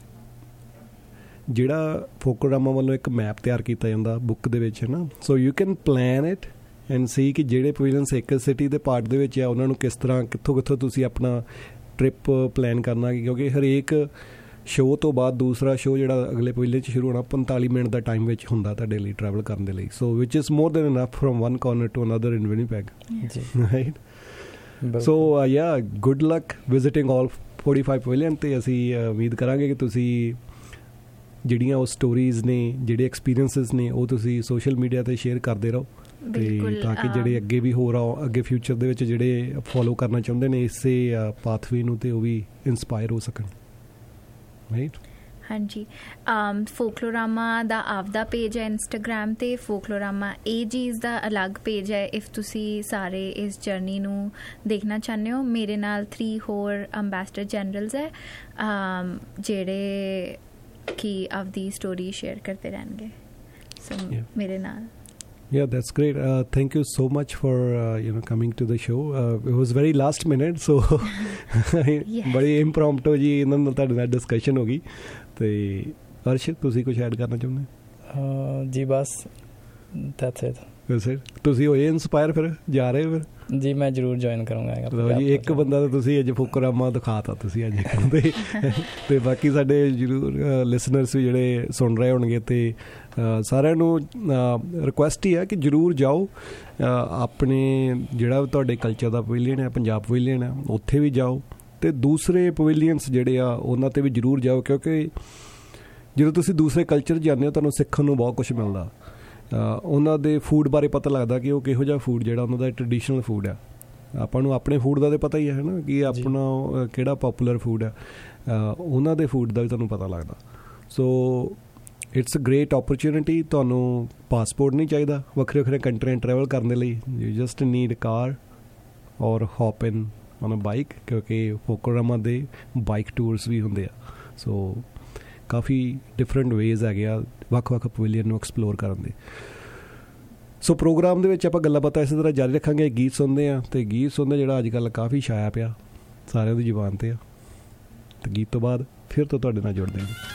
ਜਿਹੜਾ ਫੋਕੋਰਾਮਾ ਵੱਲੋਂ ਇੱਕ ਮੈਪ ਤਿਆਰ ਕੀਤਾ ਜਾਂਦਾ ਬੁੱਕ ਦੇ ਵਿੱਚ ਹੈ ਨਾ, so you can plan it and see ਕਿ ਜਿਹੜੇ ਪਵੇਲੀਅਨਸ ਇੱਕ ਸਿਟੀ ਦੇ ਪਾਰਟ ਦੇ ਵਿੱਚ ਆ ਉਹਨਾਂ ਨੂੰ ਕਿਸ ਤਰ੍ਹਾਂ ਕਿੱਥੋਂ ਤੁਸੀਂ ਆਪਣਾ ਟ੍ਰਿਪ ਪਲਾਨ ਕਰਨਾ, ਕਿਉਂਕਿ ਹਰੇਕ ਸ਼ੋਅ ਤੋਂ ਬਾਅਦ ਦੂਸਰਾ ਸ਼ੋਅ ਜਿਹੜਾ ਅਗਲੇ ਪਵੇਲੀਅਨ 'ਚ ਸ਼ੁਰੂ ਹੋਣਾ 45 ਮਿੰਟ ਦਾ ਟਾਈਮ ਵਿੱਚ ਹੁੰਦਾ ਤੁਹਾਡੇ ਲਈ ਟਰੈਵਲ ਕਰਨ ਦੇ ਲਈ। So which is more than enough from one corner to another in Winnipeg, right. So yeah good luck visiting all 45 pavilion, ਅਤੇ ਅਸੀਂ ਉਮੀਦ ਕਰਾਂਗੇ ਕਿ ਤੁਸੀਂ ਜਿਹੜੀਆਂ ਉਹ ਸਟੋਰੀਜ਼ ਨੇ ਜਿਹੜੇ ਐਕਸਪੀਰੀਅੰਸਿਸ ਨੇ ਉਹ ਤੁਸੀਂ ਸੋਸ਼ਲ ਮੀਡੀਆ 'ਤੇ ਸ਼ੇਅਰ ਕਰਦੇ ਰਹੋ, ਅਤੇ ਤਾਂ ਕਿ ਜਿਹੜੇ ਅੱਗੇ ਵੀ ਹੋਰ ਅੱਗੇ ਫਿਊਚਰ ਦੇ ਵਿੱਚ ਜਿਹੜੇ ਫੋਲੋ ਕਰਨਾ ਚਾਹੁੰਦੇ ਨੇ ਇਸੇ ਪਾਥਵੇ ਨੂੰ, ਅਤੇ ਉਹ ਵੀ ਇੰਸਪਾਇਰ ਹੋ ਸਕਣ, ਰਾਈਟ। ਹਾਂਜੀ, ਫੋਕਲੋਰਾਮਾ ਦਾ ਆਪਦਾ ਪੇਜ ਹੈ ਇੰਸਟਾਗ੍ਰਾਮ 'ਤੇ, ਫੋਕਲੋਰਾਮਾ AGs ਦਾ ਅਲੱਗ ਪੇਜ ਹੈ ਇਫ ਤੁਸੀਂ ਸਾਰੇ ਇਸ ਜਰਨੀ ਨੂੰ ਦੇਖਣਾ ਚਾਹੁੰਦੇ ਹੋ। ਮੇਰੇ ਨਾਲ 3 ਹੋਰ ਅੰਬੈਸਡਰ ਜਨਰਲਸ ਹੈ ਜਿਹੜੇ ਕਿ ਆਪਦੀ ਸਟੋਰੀ ਸ਼ੇਅਰ ਕਰਦੇ ਰਹਿਣਗੇ ਸੋ ਮੇਰੇ ਨਾਲ। Yeah, that's great. Thank you so much for coming to the show. It was very last minute, so ਬੜੀ impromptu ਜੀ ਇਹਨਾਂ ਨਾਲ ਤੁਹਾਡੇ ਨਾਲ ਡਿਸਕਸ਼ਨ ਹੋ ਗਈ। ਤੇ ਅਰਸ਼ਦ ਤੁਸੀਂ ਕੁਝ ਐਡ ਕਰਨਾ ਚਾਹੁੰਦੇ? ਜੀ ਬਸ that's it. ਤੁਸੀਂ ਹੋਏ ਇੰਸਪਾਇਰ ਫਿਰ ਜਾ ਰਹੇ ਫਿਰ? ਜੀ ਮੈਂ ਜ਼ਰੂਰ ਜੁਆਇਨ ਕਰੂੰਗਾ ਜੀ। ਇੱਕ ਬੰਦਾ ਤਾਂ ਤੁਸੀਂ ਅੱਜ ਫੋਕੋਰਾਮਾ ਦਿਖਾਤਾ ਤੁਸੀਂ ਅੱਜ ਕਹਿੰਦੇ, ਤੇ ਬਾਕੀ ਸਾਡੇ ਜ਼ਰੂਰ ਲਿਸਨਰਸ ਵੀ ਜਿਹੜੇ ਸੁਣ ਰਹੇ ਹੋਣਗੇ, ਤੇ ਸਾਰਿਆਂ ਨੂੰ ਰਿਕੁਐਸਟ ਹੀ ਹੈ ਕਿ ਜ਼ਰੂਰ ਜਾਓ ਆਪਣੇ ਜਿਹੜਾ ਤੁਹਾਡੇ ਕਲਚਰ ਦਾ ਪਵੇਲੀਅਨ ਹੈ, ਪੰਜਾਬ ਪਵੇਲੀਅਨ ਹੈ, ਉੱਥੇ ਵੀ ਜਾਓ, ਅਤੇ ਦੂਸਰੇ ਪਵੇਲੀਅਨਸ ਜਿਹੜੇ ਆ ਉਹਨਾਂ 'ਤੇ ਵੀ ਜ਼ਰੂਰ ਜਾਓ, ਕਿਉਂਕਿ ਜਦੋਂ ਤੁਸੀਂ ਦੂਸਰੇ ਕਲਚਰ ਜਾਂਦੇ ਹੋ ਤੁਹਾਨੂੰ ਸਿੱਖਣ ਨੂੰ ਬਹੁਤ ਕੁਛ ਮਿਲਦਾ। ਉਹਨਾਂ ਦੇ ਫੂਡ ਬਾਰੇ ਪਤਾ ਲੱਗਦਾ ਕਿ ਉਹ ਕਿਹੋ ਜਿਹਾ ਫੂਡ ਜਿਹੜਾ ਉਹਨਾਂ ਦਾ ਟਰਡੀਸ਼ਨਲ ਫੂਡ ਆ। ਆਪਾਂ ਨੂੰ ਆਪਣੇ ਫੂਡ ਦਾ ਤਾਂ ਪਤਾ ਹੀ ਹੈ ਨਾ ਕਿ ਆਪਣਾ ਕਿਹੜਾ ਪੋਪੂਲਰ ਫੂਡ ਆ, ਉਹਨਾਂ ਦੇ ਫੂਡ ਦਾ ਵੀ ਤੁਹਾਨੂੰ ਪਤਾ ਲੱਗਦਾ। So it's a great opportunity. ਤੁਹਾਨੂੰ ਪਾਸਪੋਰਟ ਨਹੀਂ ਚਾਹੀਦਾ ਵੱਖਰੇ ਵੱਖਰੇ ਕੰਟਰੀਆਂ ਟਰੈਵਲ ਕਰਨ ਦੇ ਲਈ, you just need car or hop in on a bike, ਕਿਉਂਕਿ ਫੋਕੋਰਾਮਾ ਦੇ ਬਾਈਕ ਟੂਰਸ ਵੀ ਹੁੰਦੇ ਆ। ਸੋ ਕਾਫੀ ਡਿਫਰੈਂਟ ਵੇਜ਼ ਹੈਗੇ ਆ ਵੱਖ-ਵੱਖ ਪਵੇਲੀਅਨ ਨੂੰ ਐਕਸਪਲੋਰ ਕਰਨ ਦੇ। ਸੋ ਪ੍ਰੋਗਰਾਮ ਦੇ ਵਿੱਚ ਆਪਾਂ ਗੱਲਾਂ ਬਾਤਾਂ ਇਸੇ ਤਰ੍ਹਾਂ ਜਾਰੀ ਰੱਖਾਂਗੇ। ਗੀਤ ਸੁਣਦੇ ਹਾਂ, ਅਤੇ ਗੀਤ ਸੁਣਦੇ ਜਿਹੜਾ ਅੱਜ ਕੱਲ੍ਹ ਕਾਫੀ ਛਾਇਆ ਪਿਆ ਸਾਰਿਆਂ ਦੀ ਜ਼ੁਬਾਨ 'ਤੇ ਆ, ਅਤੇ ਗੀਤ ਤੋਂ ਬਾਅਦ ਫਿਰ ਤੋਂ ਤੁਹਾਡੇ ਨਾਲ ਜੁੜਦੇ ਹਾਂ।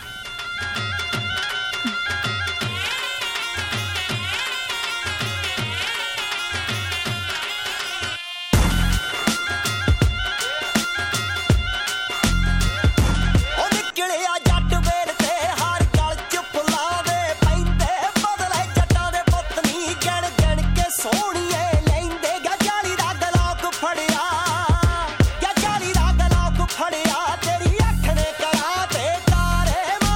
ਫੜਿਆ ਤੇਰੀ ਅੱਖ ਨੇ ਕਰਾ ਤੇ ਤਾਰੇ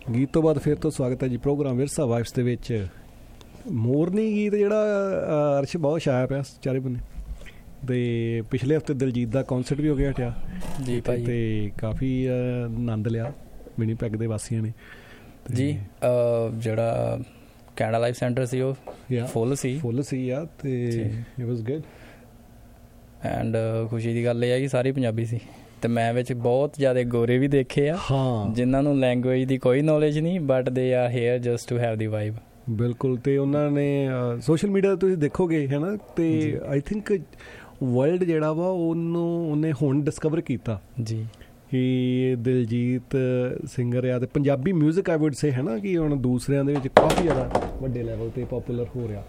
ਗੀਤ ਤੋਂ ਬਾਅਦ ਫਿਰ ਤੋਂ ਸਵਾਗਤ ਹੈ ਜੀ ਪ੍ਰੋਗਰਾਮ ਵਿਰਸਾ ਵਾਈਬਸ ਦੇ ਵਿੱਚ। ਮੋਰਨੀ ਗੀਤ ਜਿਹੜਾ ਅਰਸ਼ ਬਹੁਤ ਛਾਇਆ ਪਿਆ ਚਾਰੇ ਬੰਨੇ, ਤੇ ਪਿਛਲੇ ਹਫਤੇ ਦਿਲਜੀਤ ਦਾ ਕੌਂਸਰਟ ਵੀ ਹੋ ਗਿਆ ਹਟਿਆ ਜੀ ਭਾਈ, ਤੇ ਕਾਫੀ ਆਨੰਦ ਲਿਆ ਵਿਨੀਪੈਗ ਦੇ ਵਾਸੀਆਂ ਨੇ ਜੀ। ਜਿਹੜਾ ਕੈਨੇਡਾ ਲਾਈਫ ਸੈਂਟਰ ਸੀ ਉਹ ਫੁੱਲ ਸੀ ਆ, ਤੇ ਇਟ ਵਾਸ ਗੁੱਡ। ਐਂਡ ਖੁਸ਼ੀ ਦੀ ਗੱਲ ਇਹ ਹੈ ਕਿ ਸਾਰੇ ਪੰਜਾਬੀ ਸੀ, ਤੇ ਮੈਂ ਵਿੱਚ ਬਹੁਤ ਜ਼ਿਆਦਾ ਗੋਰੇ ਵੀ ਦੇਖੇ ਆ ਜਿਨ੍ਹਾਂ ਨੂੰ ਲੈਂਗੁਏਜ ਦੀ ਕੋਈ ਨੌਲੇਜ ਨਹੀਂ, but they are here just to have the vibe. ਬਿਲਕੁਲ, ਤੇ ਉਹਨਾਂ ਨੇ ਸੋਸ਼ਲ ਮੀਡੀਆ 'ਤੇ ਤੁਸੀਂ ਦੇਖੋਗੇ ਹੈ ਨਾ, ਤੇ ਆਈ ਥਿੰਕ ਵਰਲਡ ਜਿਹੜਾ ਵਾ ਉਹਨੇ ਹੁਣ ਡਿਸਕਵਰ ਕੀਤਾ ਜੀ ਕਿ ਦਿਲਜੀਤ ਸਿੰਗਰ ਆ, ਤੇ Punjabi music I would say ਹੈ ਨਾ ਕਿ ਹੁਣ ਦੂਸਰਿਆਂ ਦੇ ਵਿੱਚ ਕਾਫੀ ਜ਼ਿਆਦਾ ਵੱਡੇ ਲੈਵਲ 'ਤੇ ਪੋਪੂਲਰ ਹੋ ਰਿਹਾ।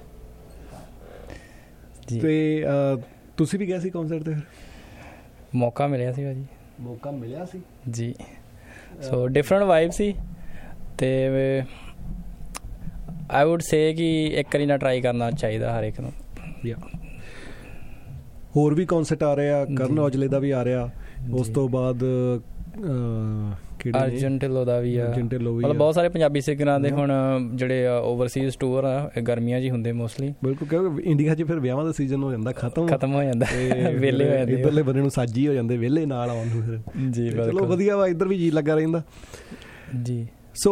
ਤੇ ਤੁਸੀਂ ਵੀ ਗਏ ਸੀ ਕੌਂਸਰਟ 'ਤੇ? ਮੌਕਾ ਮਿਲਿਆ ਸੀ ਭਾਜੀ, ਮੌਕਾ ਮਿਲਿਆ ਸੀ ਜੀ। ਸੋ ਡਿਫਰੈਂਟ ਵਾਈਬ ਸੀ, ਤੇ ਆਈ ਵੁੱਡ ਸੇ ਕਿ ਇੱਕ ਵਾਰੀ ਨਾ ਟਰਾਈ ਕਰਨਾ ਚਾਹੀਦਾ ਹਰ ਇੱਕ ਨੂੰ। ਹੋਰ ਵੀ ਕੌਂਸਰਟ ਆ ਰਿਹਾ, ਕਰਨ ਔਜਲੇ ਦਾ ਵੀ ਆ ਰਿਹਾ, ਉਸ ਤੋਂ ਬਾਅਦ ਅਰਜਨ ਢਿੱਲੋਂ ਦਾ ਵੀ ਆ, ਮਤਲਬ ਬਹੁਤ ਸਾਰੇ ਪੰਜਾਬੀ ਸਿੰਗਰਾਂ ਦੇ ਹੁਣ ਜਿਹੜੇ ਓਵਰਸੀਜ਼ ਟੂਰ ਆ ਗਰਮੀਆਂ 'ਚ ਹੀ ਹੁੰਦੇ ਮੋਸਟਲੀ। ਬਿਲਕੁਲ, ਕਿਉਂਕਿ ਇੰਡੀਆ 'ਚ ਫਿਰ ਵਿਆਹਾਂ ਦਾ ਸੀਜ਼ਨ ਹੋ ਜਾਂਦਾ, ਖਤਮ ਹੋ ਜਾਂਦਾ, ਵਿਹਲੇ ਹੋ ਜਾਂਦੇ, ਇੱਧਰਲੇ ਬੰਦੇ ਨੂੰ ਸਾਜੀ ਹੋ ਜਾਂਦੇ ਵਿਹਲੇ ਨਾਲ ਆਉਣ ਨੂੰ ਫਿਰ ਜੀ। ਚਲੋ ਵਧੀਆ ਵਾ, ਇੱਧਰ ਵੀ ਜੀ ਲੱਗਾ ਰਹਿੰਦਾ ਜੀ। ਸੋ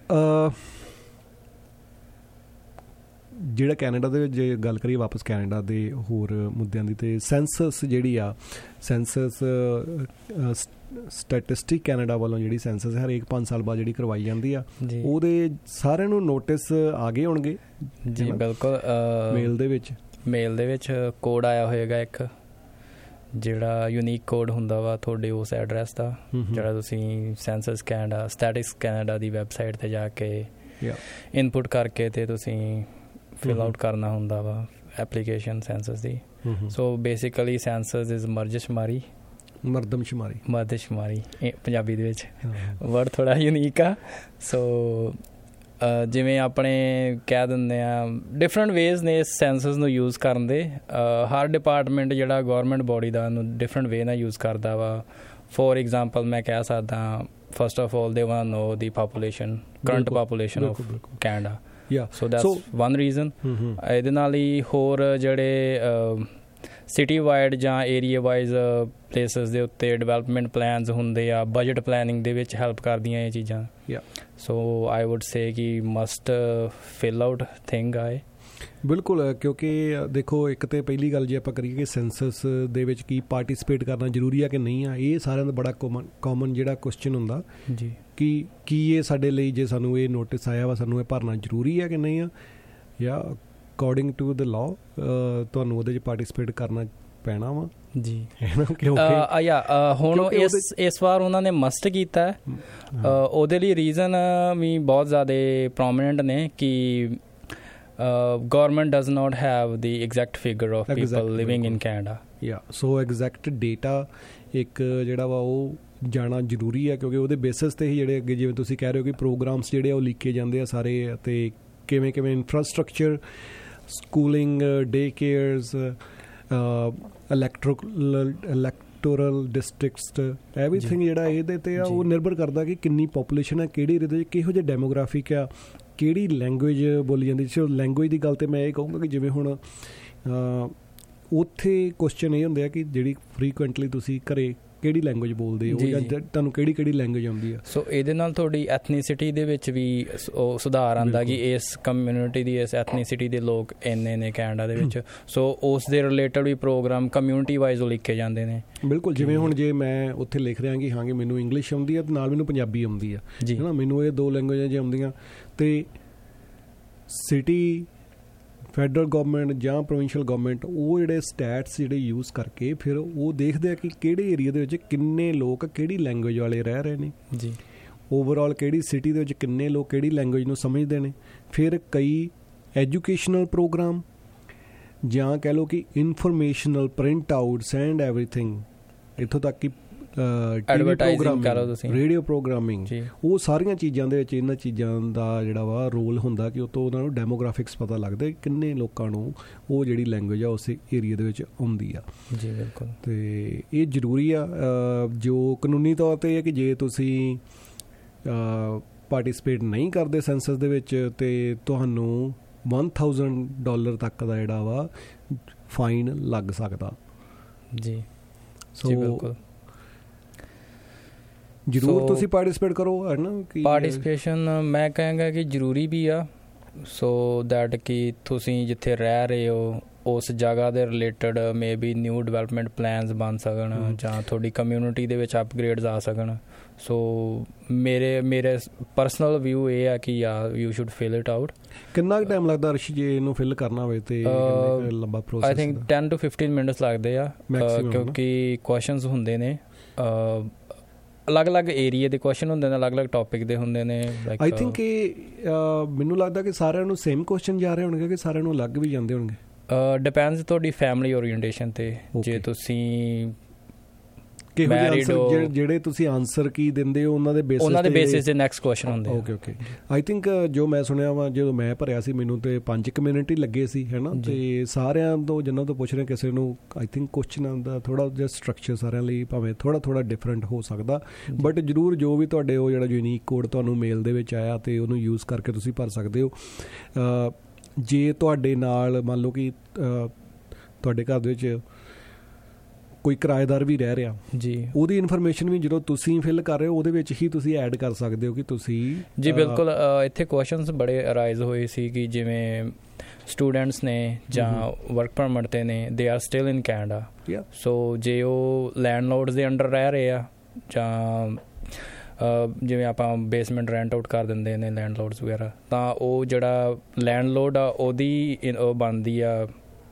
ਜਿਹੜਾ ਕੈਨੇਡਾ ਦੇ ਵਿੱਚ ਜੇ ਗੱਲ ਕਰੀਏ ਵਾਪਸ ਕੈਨੇਡਾ ਦੇ ਹੋਰ ਮੁੱਦਿਆਂ ਦੀ, ਤੇ ਸੈਂਸਸ ਜਿਹੜੀ ਆ, ਸੈਂਸਸ ਸਟੈਟਿਸਟਿਕ ਕੈਨੇਡਾ ਵੱਲੋਂ ਜਿਹੜੀ ਸੈਂਸਸ ਹਰੇਕ 5 ਸਾਲ ਬਾਅਦ ਜਿਹੜੀ ਕਰਵਾਈ ਜਾਂਦੀ ਆ, ਉਹਦੇ ਸਾਰਿਆਂ ਨੂੰ ਨੋਟਿਸ ਆ ਗਏ ਹੋਣਗੇ ਜੀ। ਬਿਲਕੁਲ, ਮੇਲ ਦੇ ਵਿੱਚ ਕੋਡ ਆਇਆ ਹੋਏਗਾ ਇੱਕ, ਜਿਹੜਾ ਯੂਨੀਕ ਕੋਡ ਹੁੰਦਾ ਵਾ ਤੁਹਾਡੇ ਉਸ ਐਡਰੈਸ ਦਾ, ਜਿਹੜਾ ਤੁਸੀਂ ਸੈਂਸਸ ਕੈਨੇਡਾ ਸਟੈਟਿਸਟਿਕਸ ਕੈਨੇਡਾ ਦੀ ਵੈਬਸਾਈਟ 'ਤੇ ਜਾ ਕੇ ਇਨਪੁਟ ਕਰਕੇ ਤੇ ਤੁਸੀਂ ਫਿਲ ਆਊਟ ਕਰਨਾ ਹੁੰਦਾ ਵਾ ਐਪਲੀਕੇਸ਼ਨ ਸੈਂਸਸ ਦੀ। ਸੋ ਬੇਸਿਕਲੀ ਸੈਂਸਸ ਇਜ਼ ਮਰਦਮਸ਼ੁਮਾਰੀ ਪੰਜਾਬੀ ਦੇ ਵਿੱਚ ਵਰਡ ਥੋੜ੍ਹਾ ਯੂਨੀਕ ਆ। ਸੋ ਜਿਵੇਂ ਆਪਣੇ ਕਹਿ ਦਿੰਦੇ ਆ ਡਿਫਰੈਂਟ ਵੇਜ਼ ਨੇ ਇਸ ਸੈਂਸਸ ਨੂੰ ਯੂਜ਼ ਕਰਨ ਦੇ। ਹਰ ਡਿਪਾਰਟਮੈਂਟ ਜਿਹੜਾ ਗੌਰਮੈਂਟ ਬੋਡੀ ਦਾ ਉਹਨੂੰ ਡਿਫਰੈਂਟ ਵੇ ਨਾਲ ਯੂਜ਼ ਕਰਦਾ ਵਾ। ਫੋਰ ਐਗਜ਼ਾਮਪਲ ਮੈਂ ਕਹਿ ਸਕਦਾ, first of all they want know the population, current population of Canada. So that's one reason. ਇਹਦੇ ਨਾਲ ਹੀ ਹੋਰ ਜਿਹੜੇ ਸਿਟੀ ਵਾਈਡ ਜਾਂ ਏਰੀਆ ਵਾਈਜ਼ ਪਲੇਸਿਸ ਦੇ ਉੱਤੇ ਡਿਵੈਲਪਮੈਂਟ ਪਲਾਨਸ ਹੁੰਦੇ ਆ, ਬਜਟ ਪਲੈਨਿੰਗ ਦੇ ਵਿੱਚ ਹੈਲਪ ਕਰਦੀਆਂ ਇਹ ਚੀਜ਼ਾਂ। ਸੋ ਆਈ ਵੁੱਡ ਸੇ ਕਿ ਮਸਟ ਫਿਲ ਆਊਟ ਥਿੰਗ ਆਏ। ਬਿਲਕੁਲ, ਕਿਉਂਕਿ ਦੇਖੋ ਇੱਕ ਤਾਂ ਪਹਿਲੀ ਗੱਲ ਜੇ ਆਪਾਂ ਕਰੀਏ ਕਿ ਸੈਂਸਸ ਦੇ ਵਿੱਚ ਕੀ ਪਾਰਟੀਸਪੇਟ ਕਰਨਾ ਜ਼ਰੂਰੀ ਆ ਕਿ ਨਹੀਂ ਆ, ਇਹ ਸਾਰਿਆਂ ਦਾ ਬੜਾ ਕਾਮਨ ਜਿਹੜਾ ਕੁਐਸਚਨ ਹੁੰਦਾ ਜੀ ਕਿ ਕੀ ਇਹ ਸਾਡੇ ਲਈ, ਜੇ ਸਾਨੂੰ ਇਹ ਨੋਟਿਸ ਆਇਆ ਵਾ, ਸਾਨੂੰ ਇਹ ਭਰਨਾ ਜ਼ਰੂਰੀ ਆ ਕਿ ਨਹੀਂ ਆ, ਜਾਂ ਅਕੋਰਡਿੰਗ ਟੂ ਦ ਲਾਅ ਤੁਹਾਨੂੰ ਉਹਦੇ 'ਚ ਪਾਰਟੀਸਪੇਟ ਕਰਨਾ ਪੈਣਾ ਵਾ ਜੀ। ਹੁਣ ਇਸ ਵਾਰ ਉਹਨਾਂ ਨੇ ਮਸਟ ਕੀਤਾ। ਉਹਦੇ ਲਈ ਰੀਜ਼ਨ ਵੀ ਬਹੁਤ ਜ਼ਿਆਦਾ ਪ੍ਰੋਮੀਨੈਂਟ ਨੇ ਕਿ government does not have the exact figure of people living in Canada. So exact data ਇੱਕ ਜਿਹੜਾ ਵਾ ਉਹ ਜਾਣਾ ਜ਼ਰੂਰੀ ਆ, ਕਿਉਂਕਿ ਉਹਦੇ ਬੇਸਿਸ 'ਤੇ ਹੀ ਜਿਹੜੇ ਅੱਗੇ ਜਿਵੇਂ ਤੁਸੀਂ ਕਹਿ ਰਹੇ ਹੋ ਕਿ ਪ੍ਰੋਗਰਾਮਸ ਜਿਹੜੇ ਆ ਉਹ ਲਿਖੇ ਜਾਂਦੇ ਆ ਸਾਰੇ, ਅਤੇ ਕਿਵੇਂ infrastructure, schooling, day cares, electoral districts, everything ਜਿਹੜਾ ਇਹਦੇ 'ਤੇ ਆ ਉਹ ਨਿਰਭਰ ਕਰਦਾ ਕਿ ਕਿੰਨੀ ਪਾਪੂਲੇਸ਼ਨ ਆ, ਕਿਹੜੀ ਇਹਦੇ 'ਚ ਕਿਹੋ ਜਿਹੇ ਡੈਮੋਗ੍ਰਾਫਿਕ ਆ, ਕਿਹੜੀ ਲੈਂਗੁਏਜ ਬੋਲੀ ਜਾਂਦੀ। ਸੋ ਲੈਂਗੁਏਜ ਦੀ ਗੱਲ 'ਤੇ ਮੈਂ ਇਹ ਕਹੂੰਗਾ ਕਿ ਜਿਵੇਂ ਹੁਣ ਉੱਥੇ ਕੁਐਸਚਨ ਇਹ ਹੁੰਦੇ ਆ ਕਿ ਜਿਹੜੀ ਫਰੀਕੁਐਂਟਲੀ ਤੁਸੀਂ ਘਰੇ ਕਿਹੜੀ ਲੈਂਗੁਏਜ ਬੋਲਦੇ ਹੋ, ਜਾਂ ਤੁਹਾਨੂੰ ਕਿਹੜੀ ਲੈਂਗੁਏਜ ਆਉਂਦੀ ਆ। ਸੋ ਇਹਦੇ ਨਾਲ ਤੁਹਾਡੀ ਐਥਨੀਸਿਟੀ ਦੇ ਵਿੱਚ ਵੀ ਉਹ ਸੁਧਾਰ ਆਉਂਦਾ ਕਿ ਇਸ ਕਮਿਊਨਿਟੀ ਦੀ, ਇਸ ਐਥਨੀਸਿਟੀ ਦੇ ਲੋਕ ਇੰਨੇ ਨੇ ਕੈਨੇਡਾ ਦੇ ਵਿੱਚ। ਸੋ ਉਸ ਦੇ ਰਿਲੇਟਡ ਵੀ ਪ੍ਰੋਗਰਾਮ ਕਮਿਊਨਿਟੀ ਵਾਈਜ਼ ਉਹ ਲਿਖੇ ਜਾਂਦੇ ਨੇ। ਬਿਲਕੁਲ, ਜਿਵੇਂ ਹੁਣ ਜੇ ਮੈਂ ਉੱਥੇ ਲਿਖ ਰਿਹਾ ਕਿ ਹਾਂ ਕਿ ਮੈਨੂੰ ਇੰਗਲਿਸ਼ ਆਉਂਦੀ ਆ ਤੇ ਨਾਲ ਮੈਨੂੰ ਪੰਜਾਬੀ ਆਉਂਦੀ ਆ, ਹੈ ਨਾ, ਮੈਨੂੰ ਇਹ ਦੋ ਲੈਂਗੁਏਜਾਂ ਜੇ ਆਉਂਦੀਆਂ, ਤੇ ਸਿਟੀ, ਫੈਡਰਲ ਗੌਰਮੈਂਟ ਜਾਂ ਪ੍ਰੋਵਿੰਸ਼ੀਅਲ ਗੌਰਮੈਂਟ ਉਹ ਜਿਹੜੇ ਸਟੈਟਸ ਜਿਹੜੇ ਯੂਜ਼ ਕਰਕੇ ਫਿਰ ਉਹ ਦੇਖਦੇ ਆ ਕਿ ਕਿਹੜੇ ਏਰੀਆ ਦੇ ਵਿੱਚ ਕਿੰਨੇ ਲੋਕ ਕਿਹੜੀ ਲੈਂਗੁਏਜ ਵਾਲੇ ਰਹਿ ਰਹੇ ਨੇ ਜੀ, ਓਵਰਆਲ ਕਿਹੜੀ ਸਿਟੀ ਦੇ ਵਿੱਚ ਕਿੰਨੇ ਲੋਕ ਕਿਹੜੀ ਲੈਂਗੁਏਜ ਨੂੰ ਸਮਝਦੇ ਨੇ। ਫਿਰ ਕਈ ਐਜੂਕੇਸ਼ਨਲ ਪ੍ਰੋਗਰਾਮ ਜਾਂ ਕਹਿ ਲਓ ਕਿ informational printouts and everything, ਇੱਥੋਂ ਤੱਕ ਕਿ ਐਡਵਰਟਾਈਜ਼ਿੰਗ ਕਰੋ ਤੁਸੀਂ, ਰੇਡੀਓ ਪ੍ਰੋਗਰਾਮਿੰਗ, ਉਹ ਸਾਰੀਆਂ ਚੀਜ਼ਾਂ ਦੇ ਵਿੱਚ ਇਹਨਾਂ ਚੀਜ਼ਾਂ ਦਾ ਜਿਹੜਾ ਵਾ ਰੋਲ ਹੁੰਦਾ ਕਿ ਉਹ ਤੋਂ ਉਹਨਾਂ ਨੂੰ ਡੈਮੋਗ੍ਰਾਫਿਕਸ ਪਤਾ ਲੱਗਦਾ ਕਿੰਨੇ ਲੋਕਾਂ ਨੂੰ ਉਹ ਜਿਹੜੀ ਲੈਂਗੁਏਜ ਆ ਉਸ ਏਰੀਆ ਦੇ ਵਿੱਚ ਆਉਂਦੀ ਆ ਜੀ। ਬਿਲਕੁਲ, ਤੇ ਇਹ ਜ਼ਰੂਰੀ ਆ। ਜੋ ਕਾਨੂੰਨੀ ਤੌਰ 'ਤੇ ਹੈ ਕਿ ਜੇ ਤੁਸੀਂ ਪਾਰਟੀਸਪੇਟ ਨਹੀਂ ਕਰਦੇ ਸੈਂਸਸ ਦੇ ਵਿੱਚ ਤੇ ਤੁਹਾਨੂੰ $1,000 ਤੱਕ ਦਾ ਜਿਹੜਾ ਵਾ ਫਾਈਨ ਲੱਗ ਸਕਦਾ ਜੀ। ਸੋ ਬਿਲਕੁਲ ਜ਼ਰੂਰ ਤੁਸੀਂ ਪਾਰਟੀਸਪੇਟ ਕਰੋ, ਹੈ ਨਾ। ਪਾਰਟੀਸਪੇਸ਼ਨ ਮੈਂ ਕਹਾਂਗਾ ਕਿ ਜ਼ਰੂਰੀ ਵੀ ਆ, ਸੋ ਦੈਟ ਕਿ ਤੁਸੀਂ ਜਿੱਥੇ ਰਹਿ ਰਹੇ ਹੋ ਉਸ ਜਗ੍ਹਾ ਦੇ related maybe new development plans ਬਣ ਸਕਣ ਜਾਂ ਤੁਹਾਡੀ ਕਮਿਊਨਿਟੀ ਦੇ ਵਿੱਚ ਅਪਗ੍ਰੇਡਸ ਆ ਸਕਣ। ਸੋ ਮੇਰੇ ਪਰਸਨਲ ਵਿਊ ਇਹ ਆ ਕਿ you should fill it out. ਕਿੰਨਾ ਕੁ ਟਾਈਮ ਲੱਗਦਾ ਅਰਸ਼ ਜੇ ਇਹਨੂੰ ਫਿਲ ਕਰਨਾ ਹੋਵੇ ਤੇ ਲੰਬਾ process? I think 10 to 15 minutes ਲੱਗਦੇ ਆ, ਕਿਉਂਕਿ ਕੁਐਸਚਨਸ ਹੁੰਦੇ ਨੇ, ਅਲੱਗ-ਅਲੱਗ ਏਰੀਏ ਦੇ ਕੁਐਸਚਨ ਹੁੰਦੇ ਨੇ, ਅਲੱਗ-ਅਲੱਗ ਟੌਪਿਕ ਦੇ ਹੁੰਦੇ ਨੇ। ਆਈ ਥਿੰਕ ਇਹ ਮੈਨੂੰ ਲੱਗਦਾ ਕਿ ਸਾਰਿਆਂ ਨੂੰ ਸੇਮ ਕੁਐਸਚਨ ਜਾ ਰਹੇ ਹੋਣਗੇ ਕਿ ਸਾਰਿਆਂ ਨੂੰ ਅਲੱਗ ਵੀ ਜਾਂਦੇ ਹੋਣਗੇ? ਡਿਪੈਂਡਸ ਤੁਹਾਡੀ ਫੈਮਿਲੀ ਓਰੀਐਂਟੇਸ਼ਨ ਤੇ। ਜੇ ਤੁਸੀਂ ਜਿਹੜੇ ਤੁਸੀਂ ਆਨਸਰ ਕੀ ਦਿੰਦੇ ਹੋ ਉਹਨਾਂ ਦੇ ਬੇਸਿਸ ਤੇ ਨੈਕਸਟ ਕੁਐਸਚਨ ਹੁੰਦੇ। ਓਕੇ ਆਈ ਥਿੰਕ ਜੋ ਮੈਂ ਸੁਣਿਆ ਵਾ, ਜਦੋਂ ਮੈਂ ਭਰਿਆ ਸੀ ਮੈਨੂੰ ਤੇ 5 ਮਿੰਟ ਹੀ ਲੱਗੇ ਸੀ, ਹੈ ਨਾ। ਤੇ ਸਾਰਿਆਂ ਤੋਂ ਜਿਨ੍ਹਾਂ ਤੋਂ ਪੁੱਛ ਰਹੇ ਕਿਸੇ ਨੂੰ ਆਈ ਥਿੰਕ ਕੁਐਸਚਨਾਂ ਦਾ ਥੋੜ੍ਹਾ ਜਿਹਾ ਸਟਰਕਚਰ ਸਾਰਿਆਂ ਲਈ ਭਾਵੇਂ ਥੋੜ੍ਹਾ ਡਿਫਰੈਂਟ ਹੋ ਸਕਦਾ, ਬਟ ਜ਼ਰੂਰ ਜੋ ਵੀ ਤੁਹਾਡੇ ਉਹ ਜਿਹੜਾ ਯੂਨੀਕ ਕੋਡ ਤੁਹਾਨੂੰ ਮੇਲ ਦੇ ਵਿੱਚ ਆਇਆ ਤੇ ਉਹਨੂੰ ਯੂਜ਼ ਕਰਕੇ ਤੁਸੀਂ ਭਰ ਸਕਦੇ ਹੋ। ਜੇ ਤੁਹਾਡੇ ਨਾਲ ਮੰਨ ਲਓ ਕਿ ਤੁਹਾਡੇ ਘਰ ਦੇ ਵਿੱਚ ਕੋਈ ਕਿਰਾਏਦਾਰ ਵੀ ਰਹਿ ਰਿਹਾ ਜੀ, ਉਹਦੀ ਇਨਫੋਰਮੇਸ਼ਨ ਵੀ ਜਦੋਂ ਤੁਸੀਂ ਫਿਲ ਕਰ ਰਹੇ ਹੋ ਉਹਦੇ ਵਿੱਚ ਹੀ ਤੁਸੀਂ ਐਡ ਕਰ ਸਕਦੇ ਹੋ ਕਿ ਤੁਸੀਂ ਜੀ। ਬਿਲਕੁਲ ਇੱਥੇ ਕੁਐਸਚਨਸ ਬੜੇ ਅਰਾਈਜ਼ ਹੋਏ ਸੀ ਕਿ ਜਿਵੇਂ ਸਟੂਡੈਂਟਸ ਨੇ ਜਾਂ ਵਰਕ ਪਰਮਿਟ ਤੇ ਨੇ, they are still in Canada. So ਜੇ ਉਹ ਲੈਂਡਲੋਰਡਸ ਦੇ ਅੰਡਰ ਰਹਿ ਰਹੇ ਆ ਜਾਂ ਜਿਵੇਂ ਆਪਾਂ ਬੇਸਮੈਂਟ ਰੈਂਟ ਆਊਟ ਕਰ ਦਿੰਦੇ ਨੇ ਲੈਂਡਲੋਰਡਸ ਵਗੈਰਾ, ਤਾਂ ਉਹ ਜਿਹੜਾ ਲੈਂਡਲੋਰਡ ਆ ਉਹਦੀ ਉਹ ਬਣਦੀ ਆ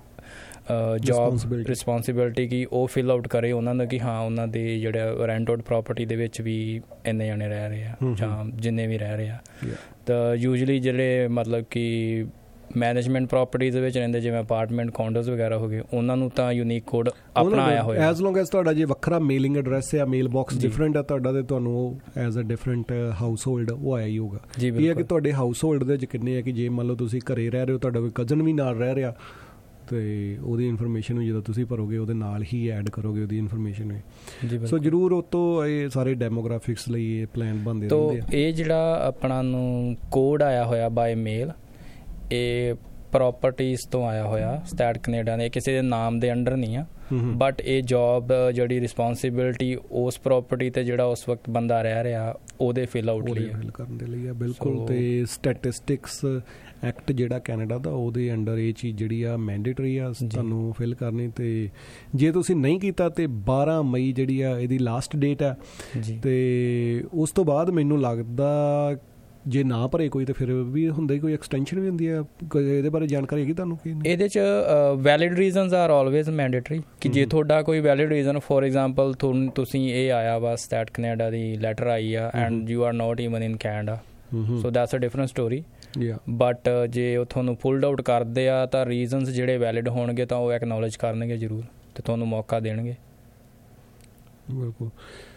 ਜੋਬ ਰਿਸਪੋਂਸੀਬਿਲਿਟੀ ਕਿ ਉਹ ਫਿਲ ਆਊਟ ਕਰੇ ਉਹਨਾਂ ਨੂੰ ਕਿ ਹਾਂ ਉਹਨਾਂ ਦੇ ਜਿਹੜਾ ਰੈਂਟ ਆਊਟ ਪ੍ਰੋਪਰਟੀ ਦੇ ਵਿੱਚ ਵੀ ਇੰਨੇ ਜਾਣੇ ਰਹਿ ਰਹੇ ਆ ਜਾਂ ਜਿੰਨੇ ਵੀ ਰਹਿ ਰਹੇ ਆ। ਤਾਂ ਯੂਜਲੀ ਜਿਹੜੇ ਮਤਲਬ ਕਿ ਮੈਨੇਜਮੈਂਟ ਪ੍ਰੋਪਰਟੀਜ਼ ਦੇ ਵਿੱਚ ਰਹਿੰਦੇ ਜਿਵੇਂ ਅਪਾਰਟਮੈਂਟ ਕੌਂਡੋਜ਼ ਵਗੈਰਾ ਹੋ ਗਏ, ਉਹਨਾਂ ਨੂੰ ਤਾਂ ਯੂਨੀਕ ਕੋਡ ਆਪਣਾ ਆਇਆ ਹੋਇਆ। ਐਜ਼ ਲੌਂਗ ਐਜ਼ ਤੁਹਾਡਾ ਜੇ ਵੱਖਰਾ ਮੇਲਿੰਗ ਐਡਰੈਸ ਜਾਂ ਮੇਲ ਬਾਕਸ ਡਿਫਰੈਂਟ ਆ ਤੁਹਾਡਾ ਤੇ ਤੁਹਾਨੂੰ ਉਹ as a different household ਉਹ ਆਇਆ ਹੀ ਹੋਊਗਾ। ਇਹ ਹੈ ਕਿ ਤੁਹਾਡੇ ਹਾਊਸ ਹੋਲਡ ਦੇ ਵਿੱਚ ਕਿੰਨੇ ਆ, ਕਿ ਜੇ ਮੰਨ ਲਓ ਤੁਸੀਂ ਘਰੇ ਰਹਿ ਰਹੇ ਹੋ, ਤੁਹਾਡਾ ਕੋਈ ਕਜ਼ਨ ਵੀ ਨਾਲ ਰਹਿ ਰਿਹਾ ਤੇ ਉਹਦੀ ਇਨਫੋਰਮੇਸ਼ਨ ਨੂੰ ਜਦੋਂ ਤੁਸੀਂ ਭਰੋਗੇ ਉਹਦੇ ਨਾਲ ਹੀ ਐਡ ਕਰੋਗੇ ਉਹਦੀ ਇਨਫੋਰਮੇਸ਼ਨ ਵੀ। ਸੋ ਜ਼ਰੂਰ ਉਹ ਤੋਂ ਇਹ ਸਾਰੇ ਡੈਮੋਗ੍ਰਾਫਿਕਸ ਲਈ ਇਹ ਪਲਾਨ ਬਣਦੇ ਰਹਿੰਦੇ ਆ। ਇਹ ਜਿਹੜਾ ਆਪਣਾ ਨੂੰ ਕੋਡ ਆਇਆ ਹੋਇਆ ਬਾਏ ਮੇਲ, ਇਹ ਪ੍ਰੋਪਰਟੀਜ਼ ਤੋਂ ਆਇਆ ਹੋਇਆ ਸਟੈਟ ਕੈਨੇਡਾ ਨੇ, ਕਿਸੇ ਦੇ ਨਾਮ ਦੇ ਅੰਡਰ ਨਹੀਂ ਆ, ਬਟ ਇਹ ਜੋਬ ਜਿਹੜੀ ਰਿਸਪੋਂਸੀਬਿਲਿਟੀ ਉਸ ਪ੍ਰੋਪਰਟੀ ਤੇ ਜਿਹੜਾ ਉਸ ਵਕਤ ਬੰਦਾ ਰਹਿ ਰਿਹਾ ਉਹਦੇ ਫਿਲ ਆਊਟ ਲਈ ਫਿਲ ਕਰਨ ਦੇ ਲਈ ਆ। ਬਿਲਕੁਲ। ਤੇ ਸਟੈਟਿਸਟਿਕਸ ਐਕਟ ਜਿਹੜਾ ਕੈਨੇਡਾ ਦਾ ਉਹਦੇ ਅੰਡਰ ਇਹ ਚੀਜ਼ ਜਿਹੜੀ ਆ ਮੈਂਡੇਟਰੀ ਆ ਤੁਹਾਨੂੰ ਫਿਲ ਕਰਨੀ। ਤੇ ਜੇ ਤੁਸੀਂ ਨਹੀਂ ਕੀਤਾ ਤੇ 12 ਮਈ ਜਿਹੜੀ ਆ ਇਹਦੀ ਲਾਸਟ ਡੇਟ ਆ। ਤੇ ਉਸ ਤੋਂ ਬਾਅਦ ਮੈਨੂੰ ਲੱਗਦਾ ਜੇ ਨਾ ਭਰੇ ਕੋਈ ਤਾਂ ਫਿਰ ਵੀ ਹੁੰਦਾ ਹੀ ਕੋਈ ਐਕਸਟੈਂਸ਼ਨ ਵੀ ਹੁੰਦੀ ਹੈ। ਇਹਦੇ ਬਾਰੇ ਜਾਣਕਾਰੀ ਹੈਗੀ ਤੁਹਾਨੂੰ? ਇਹਦੇ 'ਚ valid reasons are always mandatory ਕਿ ਜੇ ਤੁਹਾਡਾ ਕੋਈ ਵੈਲਿਡ ਰੀਜ਼ਨ, ਫੋਰ ਐਗਜ਼ਾਮਪਲ ਤੁਸੀਂ ਇਹ ਆਇਆ ਵਾ ਸਟੈਟ ਕੈਨੇਡਾ ਦੀ ਲੈਟਰ ਆਈ ਆ and you are not even in Canada, so that's a different story. But ਜੇ ਉਹ ਤੁਹਾਨੂੰ ਪੁਲਡ ਆਊਟ ਕਰਦੇ ਆ ਤਾਂ ਰੀਜ਼ਨਸ ਜਿਹੜੇ ਵੈਲਿਡ ਹੋਣਗੇ ਤਾਂ ਉਹ ਐਕਨੋਲੇਜ ਕਰਨਗੇ ਜ਼ਰੂਰ ਤੇ ਤੁਹਾਨੂੰ ਮੌਕਾ ਦੇਣਗੇ। ਬਿਲਕੁਲ।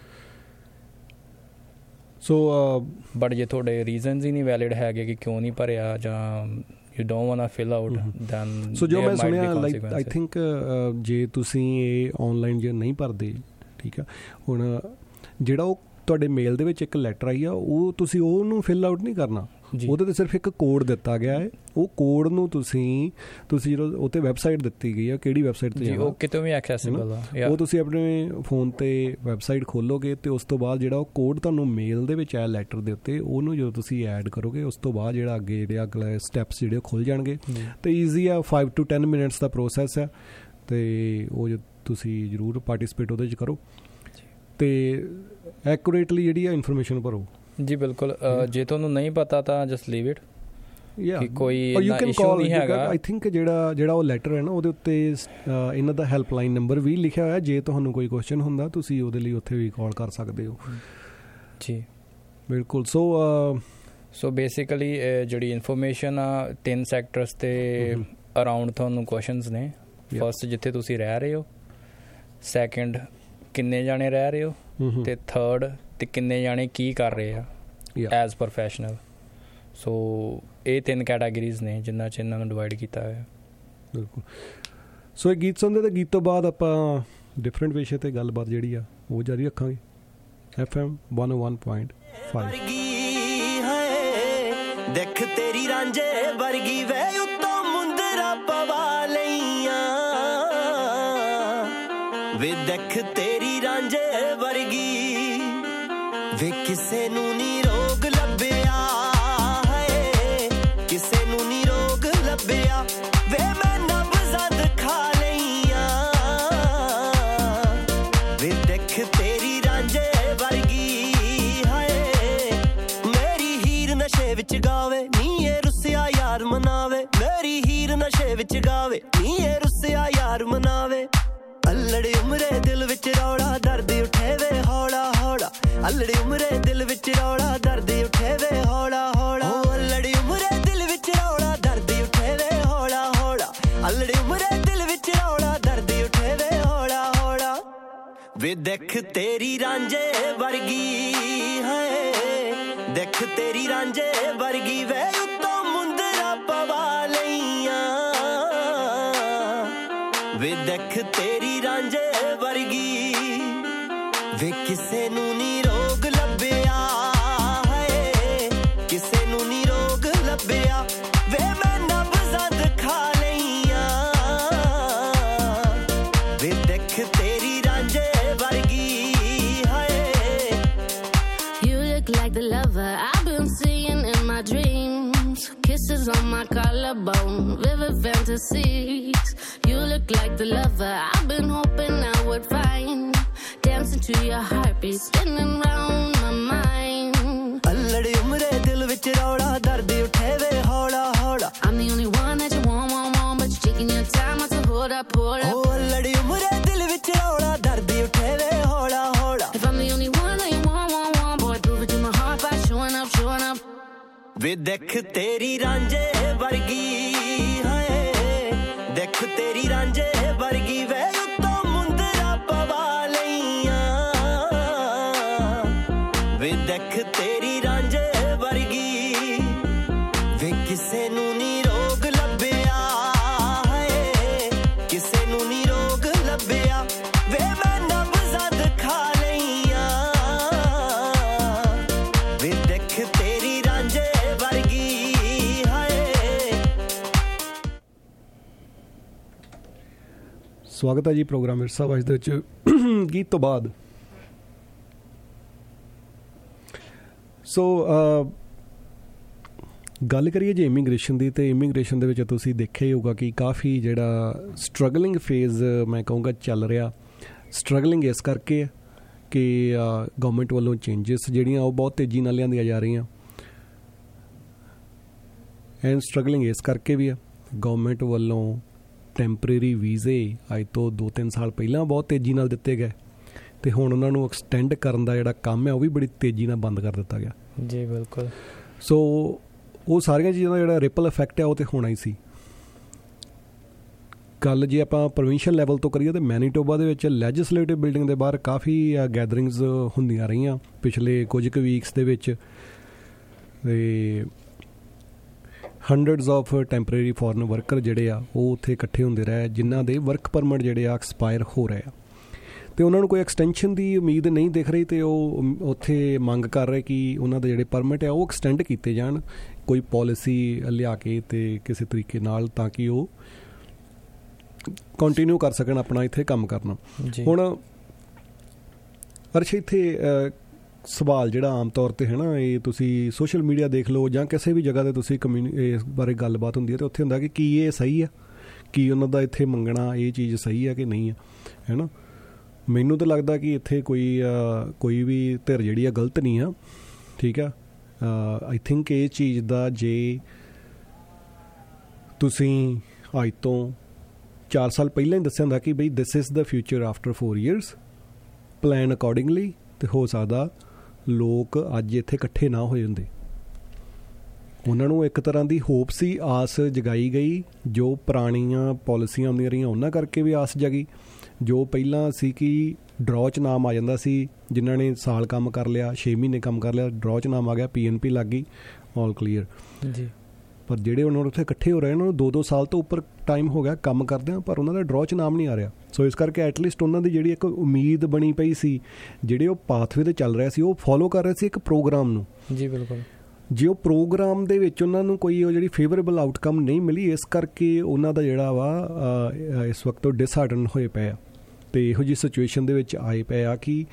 ਸੋ ਬਟ ਜੇ ਤੁਹਾਡੇ ਰੀਜ਼ਨਸ ਹੀ ਨਹੀਂ ਵੈਲਿਡ ਹੈਗੇ ਕਿ ਕਿਉਂ ਨਹੀਂ ਭਰਿਆ ਜਾਂ you don't want to fill out, then so ਜੋ ਮੈਂ ਸੁਣਿਆ ਲਾਈਕ ਆਈ ਥਿੰਕ ਜੇ ਤੁਸੀਂ ਇਹ ਆਨਲਾਈਨ ਜੇ ਨਹੀਂ ਭਰਦੇ, ਠੀਕ ਆ, ਹੁਣ ਜਿਹੜਾ ਉਹ ਤੁਹਾਡੇ ਮੇਲ ਦੇ ਵਿੱਚ ਇੱਕ ਲੈਟਰ ਆਈ ਆ ਉਹ ਤੁਸੀਂ ਉਹਨੂੰ ਫਿਲ ਆਊਟ ਨਹੀਂ ਕਰਨਾ, ਉਹਦੇ ਤੇ ਸਿਰਫ ਇੱਕ ਕੋਡ ਦਿੱਤਾ ਗਿਆ ਹੈ। ਉਹ ਕੋਡ ਨੂੰ ਤੁਸੀਂ ਜਦੋਂ ਉਹ 'ਤੇ ਵੈਬਸਾਈਟ ਦਿੱਤੀ ਗਈ ਆ, ਕਿਹੜੀ ਵੈਬਸਾਈਟ 'ਤੇ ਉਹ ਕਿਤੇ ਵੀ ਐਕਸੈਸਿਬਲ ਆ, ਉਹ ਤੁਸੀਂ ਆਪਣੇ ਫੋਨ 'ਤੇ ਵੈਬਸਾਈਟ ਖੋਲੋਗੇ ਤੇ ਉਸ ਤੋਂ ਬਾਅਦ ਜਿਹੜਾ ਉਹ ਕੋਡ ਤੁਹਾਨੂੰ ਮੇਲ ਦੇ ਵਿੱਚ ਆਇਆ ਲੈਟਰ ਦੇ ਉੱਤੇ ਉਹਨੂੰ ਜਦੋਂ ਤੁਸੀਂ ਐਡ ਕਰੋਗੇ ਉਸ ਤੋਂ ਬਾਅਦ ਜਿਹੜਾ ਅੱਗੇ ਜਿਹੜੇ ਅਗਲੇ ਸਟੈਪਸ ਜਿਹੜੇ ਉਹ ਖੁੱਲ੍ਹ ਜਾਣਗੇ। ਅਤੇ ਈਜ਼ੀ ਆ, 5 to 10 ਮਿੰਟਸ ਦਾ ਪ੍ਰੋਸੈਸ ਆ ਅਤੇ ਉਹ ਤੁਸੀਂ ਜ਼ਰੂਰ ਪਾਰਟੀਸਪੇਟ ਉਹਦੇ 'ਚ ਕਰੋ ਅਤੇ ਐਕੂਰੇਟਲੀ ਜਿਹੜੀ ਆ ਇਨਫੋਰਮੇਸ਼ਨ ਭਰੋ। ਜੀ ਬਿਲਕੁਲ। ਜੇ ਤੁਹਾਨੂੰ ਨਹੀਂ ਪਤਾ ਤਾਂ ਜਸਟ ਲੀਵ ਇਟ, ਕੋਈ ਇਸ਼ੂ ਨਹੀਂ ਹੈਗਾ। ਆਈ ਥਿੰਕ ਜਿਹੜਾ ਉਹ ਲੈਟਰ ਹੈ ਨਾ ਉਹਦੇ ਉੱਤੇ ਇਹਨਾਂ ਦਾ ਹੈਲਪਲਾਈਨ ਨੰਬਰ ਵੀ ਲਿਖਿਆ ਹੋਇਆ, ਜੇ ਤੁਹਾਨੂੰ ਕੋਈ ਕੁਐਸਚਨ ਹੁੰਦਾ ਤੁਸੀਂ ਉਹਦੇ ਲਈ ਉੱਥੇ ਵੀ ਕਾਲ ਕਰ ਸਕਦੇ ਹੋ। ਜੀ ਬਿਲਕੁਲ। ਸੋ ਬੇਸਿਕਲੀ ਜਿਹੜੀ ਇਨਫੋਰਮੇਸ਼ਨ ਆ 3 ਸੈਕਟਰਸ ਤੇ ਅਰਾਊਂਡ ਤੁਹਾਨੂੰ ਕੁਐਸਚਨਸ ਨੇ। ਫਸਟ ਜਿੱਥੇ ਤੁਸੀਂ ਰਹਿ ਰਹੇ ਹੋ, ਸੈਕਿੰਡ ਕਿੰਨੇ ਜਾਣੇ ਰਹਿ ਰਹੇ ਹੋ, ਤੇ ਥਰਡ ਤੇ ਕਿੰਨੇ ਜਾਣੇ ਕੀ ਕਰ ਰਹੇ ਆ ਐਜ਼ ਪ੍ਰੋਫੈਸ਼ਨਲ। ਸੋ ਇਹ 3 ਕੈਟਾਗਰੀਜ਼ ਨੇ ਜਿਨ੍ਹਾਂ 'ਚ ਇਹਨਾਂ ਨੂੰ ਡਿਵਾਈਡ ਕੀਤਾ ਹੋਇਆ। ਬਿਲਕੁਲ। ਸੋ ਇਹ ਗੀਤ ਸੁਣਦੇ ਤੇ ਗੀਤ ਤੋਂ ਬਾਅਦ ਆਪਾਂ ਡਿਫਰੈਂਟ ਵਿਸ਼ੇ 'ਤੇ ਗੱਲਬਾਤ ਜਿਹੜੀ ਆ ਉਹ ਜਾਰੀ ਰੱਖਾਂਗੇ। FM 101.5 ਦੇਖ ਤੇਰੀ ਰਾਂਝੇ ਵਰਗੀ ਵੇ ਉੱਤੋਂ ਮੁੰਦਰਾ ਪਵਾ ਲਈਆਂ ਵੇ ਦੇਖ ਤੇਰੀ ਰਾਂਝੇ ਵਰਗੀ ਵੇ ਕਿਸੇ ਨੂੰ ਨੀ ਰੋਗ ਲੱਭਿਆ ਹੈ ਕਿਸੇ ਨੂੰ ਨੀ ਰੋਗ ਲੱਭਿਆ ਵੇ ਮੈਂ ਨਬਜ਼ਾਂ ਦਿਖਾ ਲਈਆਂ ਵੇ ਦੇਖ ਤੇਰੀ ਰਾਂਝੇ ਵਰਗੀ ਹਾਏ ਮੇਰੀ ਹੀਰ ਨਸ਼ੇ ਵਿੱਚ ਗਾਵੇ ਨੀ ਇਹ ਰੁੱਸਿਆ ਯਾਰ ਮਨਾਵੇ ਮੇਰੀ ਹੀਰ ਨਸ਼ੇ ਵਿੱਚ ਗਾਵੇ ਨੀ ਇਹ ਰੁੱਸਿਆ ਯਾਰ ਮਨਾਵੇ ਅਲੜੇ ਉਮਰੇ ਦਿਲ ਵਿੱਚ ਰੌਲਾ ਦਰਦ ਉੱਠੇ ਵੇ ਹੌਲਾ ਹੌਲਾ ਅਲੜੇ ਉਮਰੇ ਦਿਲ ਵਿੱਚ ਰੌਲਾ ਦਰਦ ਉੱਠੇ ਵੇ ਹੌਲਾ ਹੌਲਾ ਅਲੜੇ ਉਮਰੇ ਦਿਲ ਵਿੱਚ ਰੌਲਾ ਦਰਦ ਉੱਠੇ ਵੇ ਹੌਲਾ ਹੌਲਾ ਅਲੜੇ ਉਮਰੇ ਦਿਲ ਵਿੱਚ ਰੌਲਾ ਦਰਦ ਉੱਠੇ ਵੇ ਹੌਲਾ ਹੌਲਾ ਵੇ ਦੇਖ ਤੇਰੀ ਰਾਂਝੇ ਵਰਗੀ ਹੈ ਦੇਖ ਤੇਰੀ ਰਾਂਝੇ ਵਰਗੀ ਵੇ ਉੱਤੋਂ ਮੁੰਦਰਾ ਪਵਾ ਲਈਆਂ ਵੇ ਦੇਖ ਤੇਰੀ ਰਾਂਝੇ ਵਰਗੀ ਵੇ ਕਿਸੇ ਨੂੰ ਨੀ ਰੋਗ ਲੱਭਿਆ ਹੈ ਕਿਸੇ ਨੂੰ ਨੀ ਰੋਗ ਲੱਭਿਆ ਵੇ ਮੈਂ ਨਬਜ਼ਾਂ ਦਿਖਾ ਲਈਆਂ ਵੇ ਦੇਖ ਤੇਰੀ ਰਾਂਝੇ ਵਰਗੀ ਹੈ You look like the lover I've been seeing in my dreams. Kisses on my collarbone, vivid fantasies. You look like the lover I've been hoping I would find. Dancing to your heartbeat, spinning round my mind. ਅਲੜੇ ਉਮਰੇ ਦਿਲ ਵਿੱਚ ਰੌਲਾ ਦਰਦ ਉੱਠੇ ਵੇ ਹੌਲਾ ਹੌਲਾ I'm the only one that you want, but you're taking your time to hold up, hold up. ਅਲੜੇ ਉਮਰੇ ਦਿਲ ਵਿੱਚ ਰੌਲਾ ਦਰਦ ਉੱਠੇ ਵੇ ਹੌਲਾ ਹੌਲਾ If I'm the only one that you want, boy, prove it to my heart by showing up, showing up. ਵੇ ਦੇਖ ਤੇਰੀ ਰਾਂਝੇ ਵਰਗੀ ਹੈ ਦੇਖ ਤੇਰੀ ਰਾਂਝੇ ਵਰਗੀ ਵੇ ਉੱਤੋਂ ਮੁੰਦਰਾ ਪਵਾ ਲਈਆਂ ਵੇ ਦੇਖ ਤੇਰੀ ਰਾਂਝੇ ਵਰਗੀ ਵੇ ਕਿਸੇ ਨੂੰ ਨੀ ਰੋਗ ਲੱਭਿਆ ਹੈ ਕਿਸੇ ਨੂੰ ਨੀ ਰੋਗ ਲੱਭਿਆ ਵੇ ਮੈਂ ਨਬਜ਼ਾਂ ਦਿਖਾ ਲਈਆਂ ਵੇ ਦੇਖ ਤੇਰੀ ਰਾਂਝੇ ਵਰਗੀ ਹਾਏ ਸਵਾਗਤ ਹੈ ਜੀ ਪ੍ਰੋਗਰਾਮ ਵਿਰਸਾ ਵਾਜ ਦੇ ਵਿੱਚ ਗੀਤ ਤੋਂ ਬਾਅਦ। ਸੋ ਗੱਲ ਕਰੀਏ ਜੇ ਇਮੀਗ੍ਰੇਸ਼ਨ ਦੀ, ਤੇ ਇਮੀਗ੍ਰੇਸ਼ਨ ਦੇ ਵਿੱਚ ਤੁਸੀਂ ਦੇਖਿਆ ਹੀ ਹੋਊਗਾ ਕਿ ਕਾਫੀ ਜਿਹੜਾ ਸਟਰਗਲਿੰਗ ਫੇਜ਼ ਮੈਂ ਕਹੂੰਗਾ ਚੱਲ ਰਿਹਾ। ਸਟਰਗਲਿੰਗ ਇਸ ਕਰਕੇ ਕਿ ਗਵਰਨਮੈਂਟ ਵੱਲੋਂ ਚੇਂਜਸ ਜਿਹੜੀਆਂ ਉਹ ਬਹੁਤ ਤੇਜ਼ੀ ਨਾਲ ਲਿਆਂਦੀਆਂ ਜਾ ਰਹੀਆਂ, ਐਂਡ ਸਟਰਗਲਿੰਗ ਇਸ ਕਰਕੇ ਵੀ ਆ ਗਵਰਨਮੈਂਟ ਵੱਲੋਂ ਟੈਂਪਰੇਰੀ ਵੀਜ਼ੇ ਅੱਜ ਤੋਂ 2-3 ਸਾਲ ਪਹਿਲਾਂ ਬਹੁਤ ਤੇਜ਼ੀ ਨਾਲ ਦਿੱਤੇ ਗਏ, ਅਤੇ ਹੁਣ ਉਹਨਾਂ ਨੂੰ ਐਕਸਟੈਂਡ ਕਰਨ ਦਾ ਜਿਹੜਾ ਕੰਮ ਹੈ ਉਹ ਵੀ ਬੜੀ ਤੇਜ਼ੀ ਨਾਲ ਬੰਦ ਕਰ ਦਿੱਤਾ ਗਿਆ। ਜੀ ਬਿਲਕੁਲ। ਸੋ ਉਹ ਸਾਰੀਆਂ ਚੀਜ਼ਾਂ ਦਾ ਜਿਹੜਾ ਰਿਪਲ ਇਫੈਕਟ ਹੈ ਉਹ ਤਾਂ ਹੋਣਾ ਹੀ ਸੀ। ਗੱਲ ਜੇ ਆਪਾਂ ਪ੍ਰੋਵਿੰਸ਼ੀਅਲ ਲੈਵਲ ਤੋਂ ਕਰੀਏ ਤਾਂ ਮੈਨੀਟੋਬਾ ਦੇ ਵਿੱਚ ਲੈਜਿਸਲੇਟਿਵ ਬਿਲਡਿੰਗ ਦੇ ਬਾਹਰ ਕਾਫੀ ਗੈਦਰਿੰਗਸ ਹੁੰਦੀਆਂ ਰਹੀਆਂ ਪਿਛਲੇ ਕੁਝ ਕੁ ਵੀਕਸ ਦੇ ਵਿੱਚ, ਅਤੇ hundreds of temporary foreign worker ਜਿਹੜੇ ਆ ਉਹ ਉੱਥੇ ਇਕੱਠੇ ਹੁੰਦੇ ਰਹੇ, ਜਿਨ੍ਹਾਂ ਦੇ ਵਰਕ ਪਰਮਿਟ ਜਿਹੜੇ ਆ ਐਕਸਪਾਇਰ ਹੋ ਰਹੇ ਆ, ਅਤੇ ਉਹਨਾਂ ਨੂੰ ਕੋਈ ਐਕਸਟੈਂਸ਼ਨ ਦੀ ਉਮੀਦ ਨਹੀਂ ਦਿਖ ਰਹੀ, ਅਤੇ ਉਹ ਉੱਥੇ ਮੰਗ ਕਰ ਰਹੇ ਕਿ ਉਹਨਾਂ ਦੇ ਜਿਹੜੇ ਪਰਮਿਟ ਆ ਉਹ ਐਕਸਟੈਂਡ ਕੀਤੇ ਜਾਣ ਕੋਈ ਪੋਲਿਸੀ ਲਿਆ ਕੇ ਅਤੇ ਕਿਸੇ ਤਰੀਕੇ ਨਾਲ, ਤਾਂ ਕਿ ਉਹ ਕੰਟੀਨਿਊ ਕਰ ਸਕਣ ਆਪਣਾ ਇੱਥੇ ਕੰਮ ਕਰਨਾ। ਹੁਣ ਅਰਸ਼ ਇੱਥੇ ਸਵਾਲ ਜਿਹੜਾ ਆਮ ਤੌਰ 'ਤੇ ਹੈ ਨਾ, ਇਹ ਤੁਸੀਂ ਸੋਸ਼ਲ ਮੀਡੀਆ ਦੇਖ ਲਓ ਜਾਂ ਕਿਸੇ ਵੀ ਜਗ੍ਹਾ 'ਤੇ ਤੁਸੀਂ ਇਸ ਬਾਰੇ ਗੱਲਬਾਤ ਹੁੰਦੀ ਹੈ, ਅਤੇ ਉੱਥੇ ਹੁੰਦਾ ਕਿ ਕੀ ਇਹ ਸਹੀ ਆ, ਕੀ ਉਹਨਾਂ ਦਾ ਇੱਥੇ ਮੰਗਣਾ ਇਹ ਚੀਜ਼ ਸਹੀ ਹੈ ਕਿ ਨਹੀਂ ਹੈ ਨਾ। ਮੈਨੂੰ ਤਾਂ ਲੱਗਦਾ ਕਿ ਇੱਥੇ ਕੋਈ ਵੀ ਧਿਰ ਜਿਹੜੀ ਆ ਗਲਤ ਨਹੀਂ ਆ, ਠੀਕ ਆ। ਆਈ ਥਿੰਕ ਇਹ ਚੀਜ਼ ਦਾ ਜੇ ਤੁਸੀਂ ਅੱਜ ਤੋਂ 4 ਸਾਲ ਪਹਿਲਾਂ ਹੀ ਦੱਸਿਆ ਹੁੰਦਾ ਕਿ ਬਈ this is the future after 4 years, plan accordingly, ਅਤੇ ਹੋ ਸਕਦਾ ਲੋਕ ਅੱਜ ਇੱਥੇ ਇਕੱਠੇ ਨਾ ਹੋਏ ਹੁੰਦੇ। ਉਹਨਾਂ ਨੂੰ ਇੱਕ ਤਰ੍ਹਾਂ ਦੀ ਹੋਪ ਸੀ, ਆਸ ਜਗਾਈ ਗਈ, ਜੋ ਪੁਰਾਣੀਆਂ ਪਾਲਿਸੀਆਂ ਹੁੰਦੀਆਂ ਰਹੀਆਂ ਉਹਨਾਂ ਕਰਕੇ ਵੀ ਆਸ ਜਗੀ, ਜੋ ਪਹਿਲਾਂ ਸੀ ਕਿ ਡਰਾਅ 'ਚ ਨਾਮ ਆ ਜਾਂਦਾ ਸੀ, ਜਿਨ੍ਹਾਂ ਨੇ ਸਾਲ ਕੰਮ ਕਰ ਲਿਆ, 6 ਮਹੀਨੇ ਕੰਮ ਕਰ ਲਿਆ, ਡਰਾਅ 'ਚ ਨਾਮ ਆ ਗਿਆ, PNP ਲੱਗ ਗਈ, ਆਲ ਕਲੀਅਰ ਜੀ। ਪਰ ਜਿਹੜੇ ਉਹਨਾਂ ਨੂੰ ਉੱਥੇ ਇਕੱਠੇ ਹੋ ਰਹੇ ਉਹਨਾਂ ਨੂੰ 2-2 ਸਾਲ ਤੋਂ ਉੱਪਰ ਟਾਈਮ ਹੋ ਗਿਆ ਕੰਮ ਕਰਦਿਆਂ, ਪਰ ਉਹਨਾਂ ਦਾ ਡਰਾਅ 'ਚ ਨਾਮ ਨਹੀਂ ਆ ਰਿਹਾ। ਸੋ ਇਸ ਕਰਕੇ ਐਟਲੀਸਟ ਉਹਨਾਂ ਦੀ ਜਿਹੜੀ ਇੱਕ ਉਮੀਦ ਬਣੀ ਪਈ ਸੀ, ਜਿਹੜੇ ਉਹ ਪਾਥਵੇ 'ਤੇ ਚੱਲ ਰਿਹਾ ਸੀ, ਉਹ ਫੋਲੋ ਕਰ ਰਹੇ ਸੀ ਇੱਕ ਪ੍ਰੋਗਰਾਮ ਨੂੰ। ਜੀ ਬਿਲਕੁਲ। ਜੇ ਉਹ ਪ੍ਰੋਗਰਾਮ ਦੇ ਵਿੱਚ ਉਹਨਾਂ ਨੂੰ ਕੋਈ ਉਹ ਜਿਹੜੀ ਫੇਵਰੇਬਲ ਆਊਟਕਮ ਨਹੀਂ ਮਿਲੀ, ਇਸ ਕਰਕੇ ਉਹਨਾਂ ਦਾ ਜਿਹੜਾ ਵਾ ਇਸ ਵਕਤ ਉਹ ਡਿਸਹਾਰਟਨ ਹੋਏ ਪਏ ਆ ਅਤੇ ਇਹੋ ਜਿਹੀ ਸਿਚੁਏਸ਼ਨ ਦੇ ਵਿੱਚ ਆਏ ਪਏ ਆ ਕਿ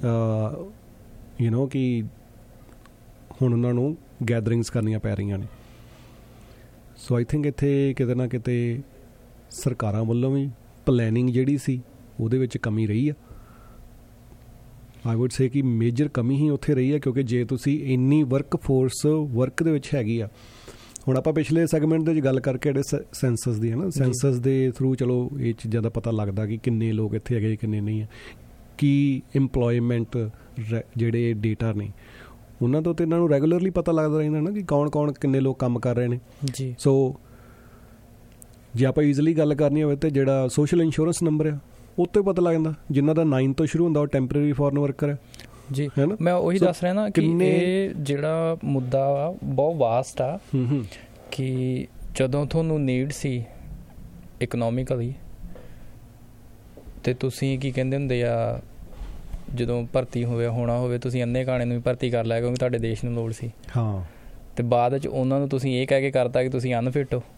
ਕਿ ਹੁਣ ਉਹਨਾਂ ਨੂੰ ਗੈਦਰਿੰਗਸ ਕਰਨੀਆਂ ਪੈ ਰਹੀਆਂ ਨੇ। ਸੋ ਆਈ ਥਿੰਕ ਇੱਥੇ ਕਿਤੇ ਨਾ ਕਿਤੇ ਸਰਕਾਰਾਂ ਵੱਲੋਂ ਵੀ ਪਲੈਨਿੰਗ ਜਿਹੜੀ ਸੀ ਉਹਦੇ ਵਿੱਚ ਕਮੀ ਰਹੀ ਆ। ਆਈ ਵੁੱਡ ਸੇ ਕਿ ਮੇਜਰ ਕਮੀ ਹੀ ਉੱਥੇ ਰਹੀ ਹੈ, ਕਿਉਂਕਿ ਜੇ ਤੁਸੀਂ ਇੰਨੀ ਵਰਕ ਫੋਰਸ ਵਰਕ ਦੇ ਵਿੱਚ ਹੈਗੀ ਆ। ਹੁਣ ਆਪਾਂ ਪਿਛਲੇ ਸੈਗਮੈਂਟ ਦੇ ਵਿੱਚ ਗੱਲ ਕਰਕੇ ਜਿਹੜੇ ਸੈਂਸਸ ਦੀ ਹੈ ਨਾ, ਸੈਂਸਸ ਦੇ ਥਰੂ ਚਲੋ ਇਹ ਚੀਜ਼ਾਂ ਦਾ ਪਤਾ ਲੱਗਦਾ ਕਿ ਕਿੰਨੇ ਲੋਕ ਇੱਥੇ ਹੈਗੇ ਕਿੰਨੇ ਨਹੀਂ ਹੈ, ਕੀ ਇੰਪਲੋਇਮੈਂਟ ਜਿਹੜੇ ਡੇਟਾ ਨੇ ਉਹਨਾਂ ਤੋਂ ਤਾਂ ਇਹਨਾਂ ਨੂੰ ਰੈਗੂਲਰਲੀ ਪਤਾ ਲੱਗਦਾ ਰਹਿੰਦਾ ਨਾ ਕਿ ਕੌਣ ਕਿੰਨੇ ਲੋਕ ਕੰਮ ਕਰ ਰਹੇ ਨੇ ਜੀ। ਸੋ ਜੇ ਆਪਾਂ ਈਜ਼ੀਲੀ ਗੱਲ ਕਰਨੀ ਹੋਵੇ ਤਾਂ ਜਿਹੜਾ ਸੋਸ਼ਲ ਇੰਸ਼ੋਰੈਂਸ ਨੰਬਰ ਆ ਉਹ ਤੋਂ ਪਤਾ ਲੱਗ ਜਾਂਦਾ, ਜਿਨ੍ਹਾਂ ਦਾ 9 ਤੋਂ ਸ਼ੁਰੂ ਹੁੰਦਾ ਉਹ ਟੈਂਪਰੇਰੀ ਫੋਰਨ ਵਰਕਰ ਹੈ ਜੀ। ਮੈਂ ਉਹੀ ਦੱਸ ਰਿਹਾ ਨਾ ਕਿ ਇਹ ਜਿਹੜਾ ਮੁੱਦਾ ਵਾ ਬਹੁਤ ਵਾਸਟ ਆ ਕਿ ਜਦੋਂ ਤੁਹਾਨੂੰ ਨੀਡ ਸੀ ਇਕਨੋਮਿਕਲੀ ਅਤੇ ਤੁਸੀਂ ਕੀ ਕਹਿੰਦੇ ਹੁੰਦੇ ਆ, ਜਦੋਂ ਭਰਤੀ ਹੋਣਾ ਹੋਵੇ ਤੁਸੀਂ ਅੰਨੇ ਗਾਣੇ ਨੂੰ ਵੀ ਭਰਤੀ ਕਰ ਲਿਆ ਕਿਉਂਕਿ ਤੁਹਾਡੇ ਦੇਸ਼ ਨੂੰ ਲੋੜ ਸੀ। ਹਾਂ, ਅਤੇ ਬਾਅਦ ਵਿੱਚ ਉਹਨਾਂ ਨੂੰ ਤੁਸੀਂ ਇਹ ਕਹਿ ਕੇ ਕਰਤਾ ਕਿ ਤੁਸੀਂ ਅਨਫਿਟ ਹੋ।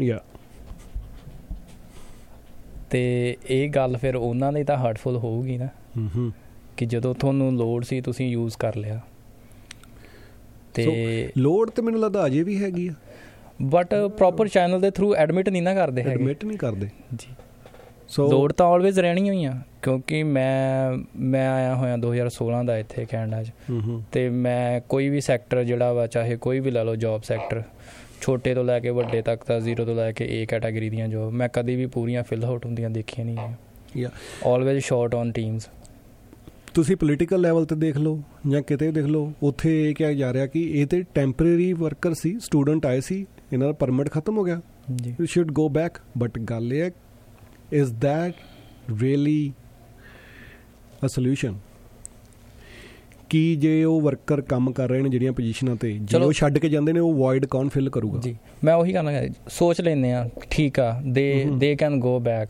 ਅਤੇ ਇਹ ਗੱਲ ਫਿਰ ਉਹਨਾਂ ਲਈ ਤਾਂ ਹਰਟਫੁਲ ਹੋਊਗੀ ਨਾ ਕਿ ਜਦੋਂ ਤੁਹਾਨੂੰ ਲੋੜ ਸੀ ਤੁਸੀਂ ਯੂਜ਼ ਕਰ ਲਿਆ। ਅਤੇ ਲੋੜ ਤਾਂ ਮੈਨੂੰ ਲੱਗਦਾ ਅਜੇ ਵੀ ਹੈਗੀ ਆ, ਬਟ ਪ੍ਰੋਪਰ ਚੈਨਲ ਦੇ ਥਰੂ ਐਡਮਿਟ ਨਹੀਂ ਨਾ ਕਰਦੇ ਹੈਗੇ। ਐਡਮਿਟ ਨਹੀਂ ਕਰਦੇ ਜੀ। ਸੋ ਲੋੜ ਤਾਂ ਆਲਵੇਜ਼ ਰਹਿਣੀ ਹੋਈ ਆ, ਕਿਉਂਕਿ ਮੈਂ ਆਇਆ ਹੋਇਆ 2016 ਦਾ ਇੱਥੇ ਕੈਨੇਡਾ 'ਚ, ਅਤੇ ਮੈਂ ਕੋਈ ਵੀ ਸੈਕਟਰ ਜਿਹੜਾ ਵਾ ਚਾਹੇ ਕੋਈ ਵੀ ਲੈ ਲਓ ਜੋਬ ਸੈਕਟਰ, ਛੋਟੇ ਤੋਂ ਲੈ ਕੇ ਵੱਡੇ ਤੱਕ ਤਾਂ 0 ਤੋਂ ਲੈ ਕੇ A ਕੈਟਾਗਰੀ ਦੀਆਂ ਜੋਬ ਮੈਂ ਕਦੇ ਵੀ ਪੂਰੀਆਂ ਫਿਲ ਆਊਟ ਹੁੰਦੀਆਂ ਦੇਖੀਆਂ ਨਹੀਂ ਹੈ। Always short on teams. ਤੁਸੀਂ ਪੋਲੀਟੀਕਲ ਲੈਵਲ 'ਤੇ ਦੇਖ ਲਓ ਜਾਂ ਕਿਤੇ ਦੇਖ ਲਓ, ਉੱਥੇ ਇਹ ਕਿਹਾ ਜਾ ਰਿਹਾ ਕਿ ਇਹ ਤਾਂ ਟੈਂਪਰੇਰੀ ਵਰਕਰ ਸੀ, ਸਟੂਡੈਂਟ ਆਏ ਸੀ, ਇਹਨਾਂ ਦਾ ਪਰਮਿਟ ਖਤਮ ਹੋ ਗਿਆ, you should go back. But ਗੱਲ ਇਹ ਹੈ, is that really a solution? ਕਿ ਜੇ ਉਹ ਵਰਕਰ ਕੰਮ ਕਰ ਰਹੇ ਨੇ ਜਿਹੜੀਆਂ ਪੋਜੀਸ਼ਨਾਂ 'ਤੇ, ਜੇ ਉਹ ਛੱਡ ਕੇ ਜਾਂਦੇ ਨੇ ਉਹ ਵੋਇਡ ਕੌਣ ਫਿਲ ਕਰੂਗਾ? ਜੀ, ਮੈਂ ਉਹੀ ਕਹਿਣਾ, ਸੋਚ ਲੈਂਦੇ ਹਾਂ ਠੀਕ ਆ, they can go back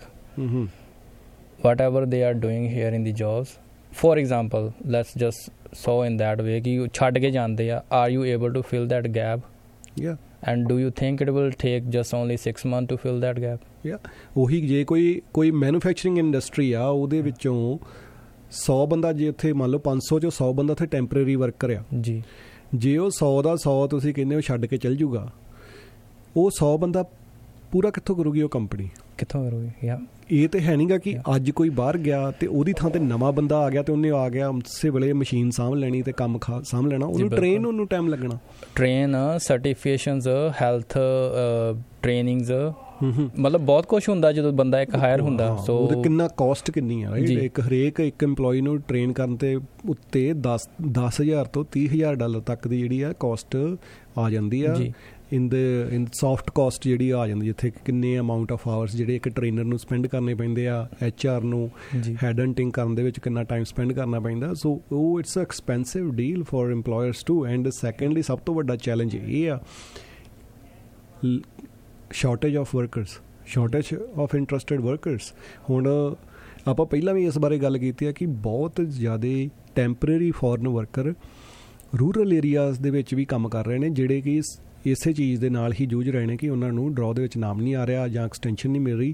whatever they are doing here in the jobs. For example let's just so in that way ਕਿ ਛੱਡ ਕੇ ਜਾਂਦੇ ਆ, are you able to fill that gap? And do you think it will take just only 6 months to fill that gap? ਉਹੀ ਜੇ ਕੋਈ manufacturing industry ਆ, ਉਹਦੇ ਵਿੱਚੋਂ 100 ਬੰਦਾ, ਜੇ ਉੱਥੇ ਮੰਨ ਲਓ 500 'ਚੋਂ 100 ਬੰਦਾ ਉੱਥੇ ਟੈਂਪਰੇਰੀ ਵਰਕਰ ਆ ਜੀ, ਜੇ ਉਹ 100 ਦਾ 100 ਤੁਸੀਂ ਕਹਿੰਦੇ ਹੋ ਛੱਡ ਕੇ ਚੱਲ ਜੂਗਾ, ਉਹ 100 ਬੰਦਾ ਪੂਰਾ ਕਿੱਥੋਂ ਕਰੂਗੀ ਉਹ ਕੰਪਨੀ? ਕਿੱਥੋਂ ਕਰੂਗੀ? ਇਹ ਤਾਂ ਹੈ ਨਹੀਂ ਗਾ ਕਿ ਅੱਜ ਕੋਈ ਬਾਹਰ ਗਿਆ ਅਤੇ ਉਹਦੀ ਥਾਂ 'ਤੇ ਨਵਾਂ ਬੰਦਾ ਆ ਗਿਆ ਅਤੇ ਉਹਨੇ ਆ ਗਿਆ ਉਸੇ ਵੇਲੇ ਮਸ਼ੀਨ ਸਾਂਭ ਲੈਣੀ ਅਤੇ ਕੰਮ ਸਾਂਭ ਲੈਣਾ, ਉਹਨੂੰ ਉਹਨੂੰ ਟਾਈਮ ਲੱਗਣਾ। ਟ੍ਰੇਨ, ਸਰਟੀਫਿਕੇਸ਼ਨਸ, ਹੈਲਥ ਟ੍ਰੇਨਿੰਗਸ, ਮਤਲਬ ਬਹੁਤ ਕੁਛ ਹੁੰਦਾ ਜਦੋਂ ਬੰਦਾ ਇੱਕ ਹਾਇਰ ਹੁੰਦਾ। ਸੋ ਉਹਦੇ ਕਿੰਨਾ ਕੋਸਟ ਕਿੰਨੀ ਆ, ਹਰੇਕ ਇੱਕ ਇੰਪਲੋਈ ਨੂੰ ਟ੍ਰੇਨ ਕਰਨ 'ਤੇ ਉੱਤੇ 10,000 ਤੋਂ 30,000 ਡਾਲਰ ਤੱਕ ਦੀ ਜਿਹੜੀ ਆ ਕੋਸਟ ਆ ਜਾਂਦੀ ਆ। ਇਨ ਸੌਫਟ ਕੋਸਟ ਜਿਹੜੀ ਆ ਜਾਂਦੀ, ਜਿੱਥੇ ਕਿੰਨੇ ਅਮਾਊਂਟ ਆਫ ਆਵਰਸ ਜਿਹੜੇ ਇੱਕ ਟ੍ਰੇਨਰ ਨੂੰ ਸਪੈਂਡ ਕਰਨੇ ਪੈਂਦੇ ਆ, HR ਨੂੰ ਹੈਡ ਹੰਟਿੰਗ ਕਰਨ ਦੇ ਵਿੱਚ ਕਿੰਨਾ ਟਾਈਮ ਸਪੈਂਡ ਕਰਨਾ ਪੈਂਦਾ। ਸੋ ਉਹ it's expensive deal for employers too. And secondly ਸਭ ਤੋਂ ਵੱਡਾ ਚੈਲੰਜ ਇਹ ਆ shortage of workers, shortage of interested workers. ਹੁਣ ਆਪਾਂ ਪਹਿਲਾਂ ਵੀ ਇਸ ਬਾਰੇ ਗੱਲ ਕੀਤੀ ਹੈ ਕਿ ਬਹੁਤ ਜ਼ਿਆਦਾ temporary foreign worker rural areas ਦੇ ਵਿੱਚ ਵੀ ਕੰਮ ਕਰ ਰਹੇ ਨੇ, ਜਿਹੜੇ ਕਿ ਇਸੇ ਚੀਜ਼ ਦੇ ਨਾਲ ਹੀ ਜੂਝ ਰਹੇ ਨੇ ਕਿ ਉਹਨਾਂ ਨੂੰ ਡਰਾਅ ਦੇ ਵਿੱਚ ਨਾਮ ਨਹੀਂ ਆ ਰਿਹਾ ਜਾਂ ਐਕਸਟੈਂਸ਼ਨ ਨਹੀਂ ਮਿਲ ਰਹੀ।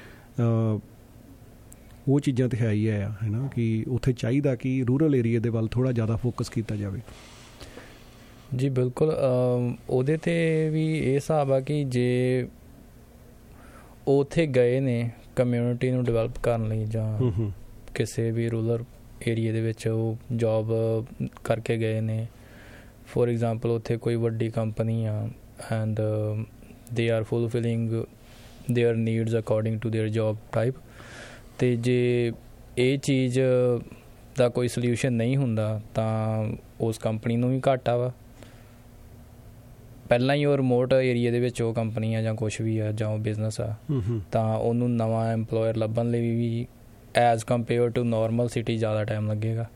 ਉਹ ਚੀਜ਼ਾਂ ਤਾਂ ਹੈ ਹੀ ਹੈ ਨਾ ਕਿ ਉੱਥੇ ਚਾਹੀਦਾ ਕਿ ਰੂਰਲ ਏਰੀਆ ਦੇ ਵੱਲ ਥੋੜ੍ਹਾ ਜ਼ਿਆਦਾ ਫੋਕਸ ਕੀਤਾ ਜਾਵੇ। ਜੀ ਬਿਲਕੁਲ, ਉਹਦੇ 'ਤੇ ਵੀ ਇਹ ਹਿਸਾਬ ਆ ਕਿ ਜੇ ਉਹ ਉੱਥੇ ਗਏ ਨੇ ਕਮਿਊਨਿਟੀ ਨੂੰ ਡਿਵੈਲਪ ਕਰਨ ਲਈ ਜਾਂ ਕਿਸੇ ਵੀ ਰੂਰਲ ਏਰੀਏ ਦੇ ਵਿੱਚ ਉਹ ਜੋਬ ਕਰਕੇ ਗਏ ਨੇ, ਫੋਰ ਐਗਜ਼ਾਮਪਲ ਉੱਥੇ ਕੋਈ ਵੱਡੀ ਕੰਪਨੀ ਆ and they are fulfilling their needs according to their job type, ਅਤੇ ਜੇ ਇਹ ਚੀਜ਼ ਦਾ ਕੋਈ ਸਲਿਊਸ਼ਨ ਨਹੀਂ ਹੁੰਦਾ ਤਾਂ ਉਸ ਕੰਪਨੀ ਨੂੰ ਵੀ ਘਾਟਾ ਵਾ। ਪਹਿਲਾਂ ਹੀ ਉਹ ਰਿਮੋਟ ਏਰੀਏ ਦੇ ਵਿੱਚ ਉਹ ਕੰਪਨੀ ਆ ਜਾਂ ਕੁਛ ਵੀ ਆ ਜਾਂ ਉਹ ਬਿਜ਼ਨਸ ਆ, ਤਾਂ ਉਹਨੂੰ ਨਵਾਂ ਐਮਪਲੋਇਰ ਲੱਭਣ ਲਈ ਵੀ as compare to normal city ਜ਼ਿਆਦਾ ਟਾਈਮ ਲੱਗੇਗਾ।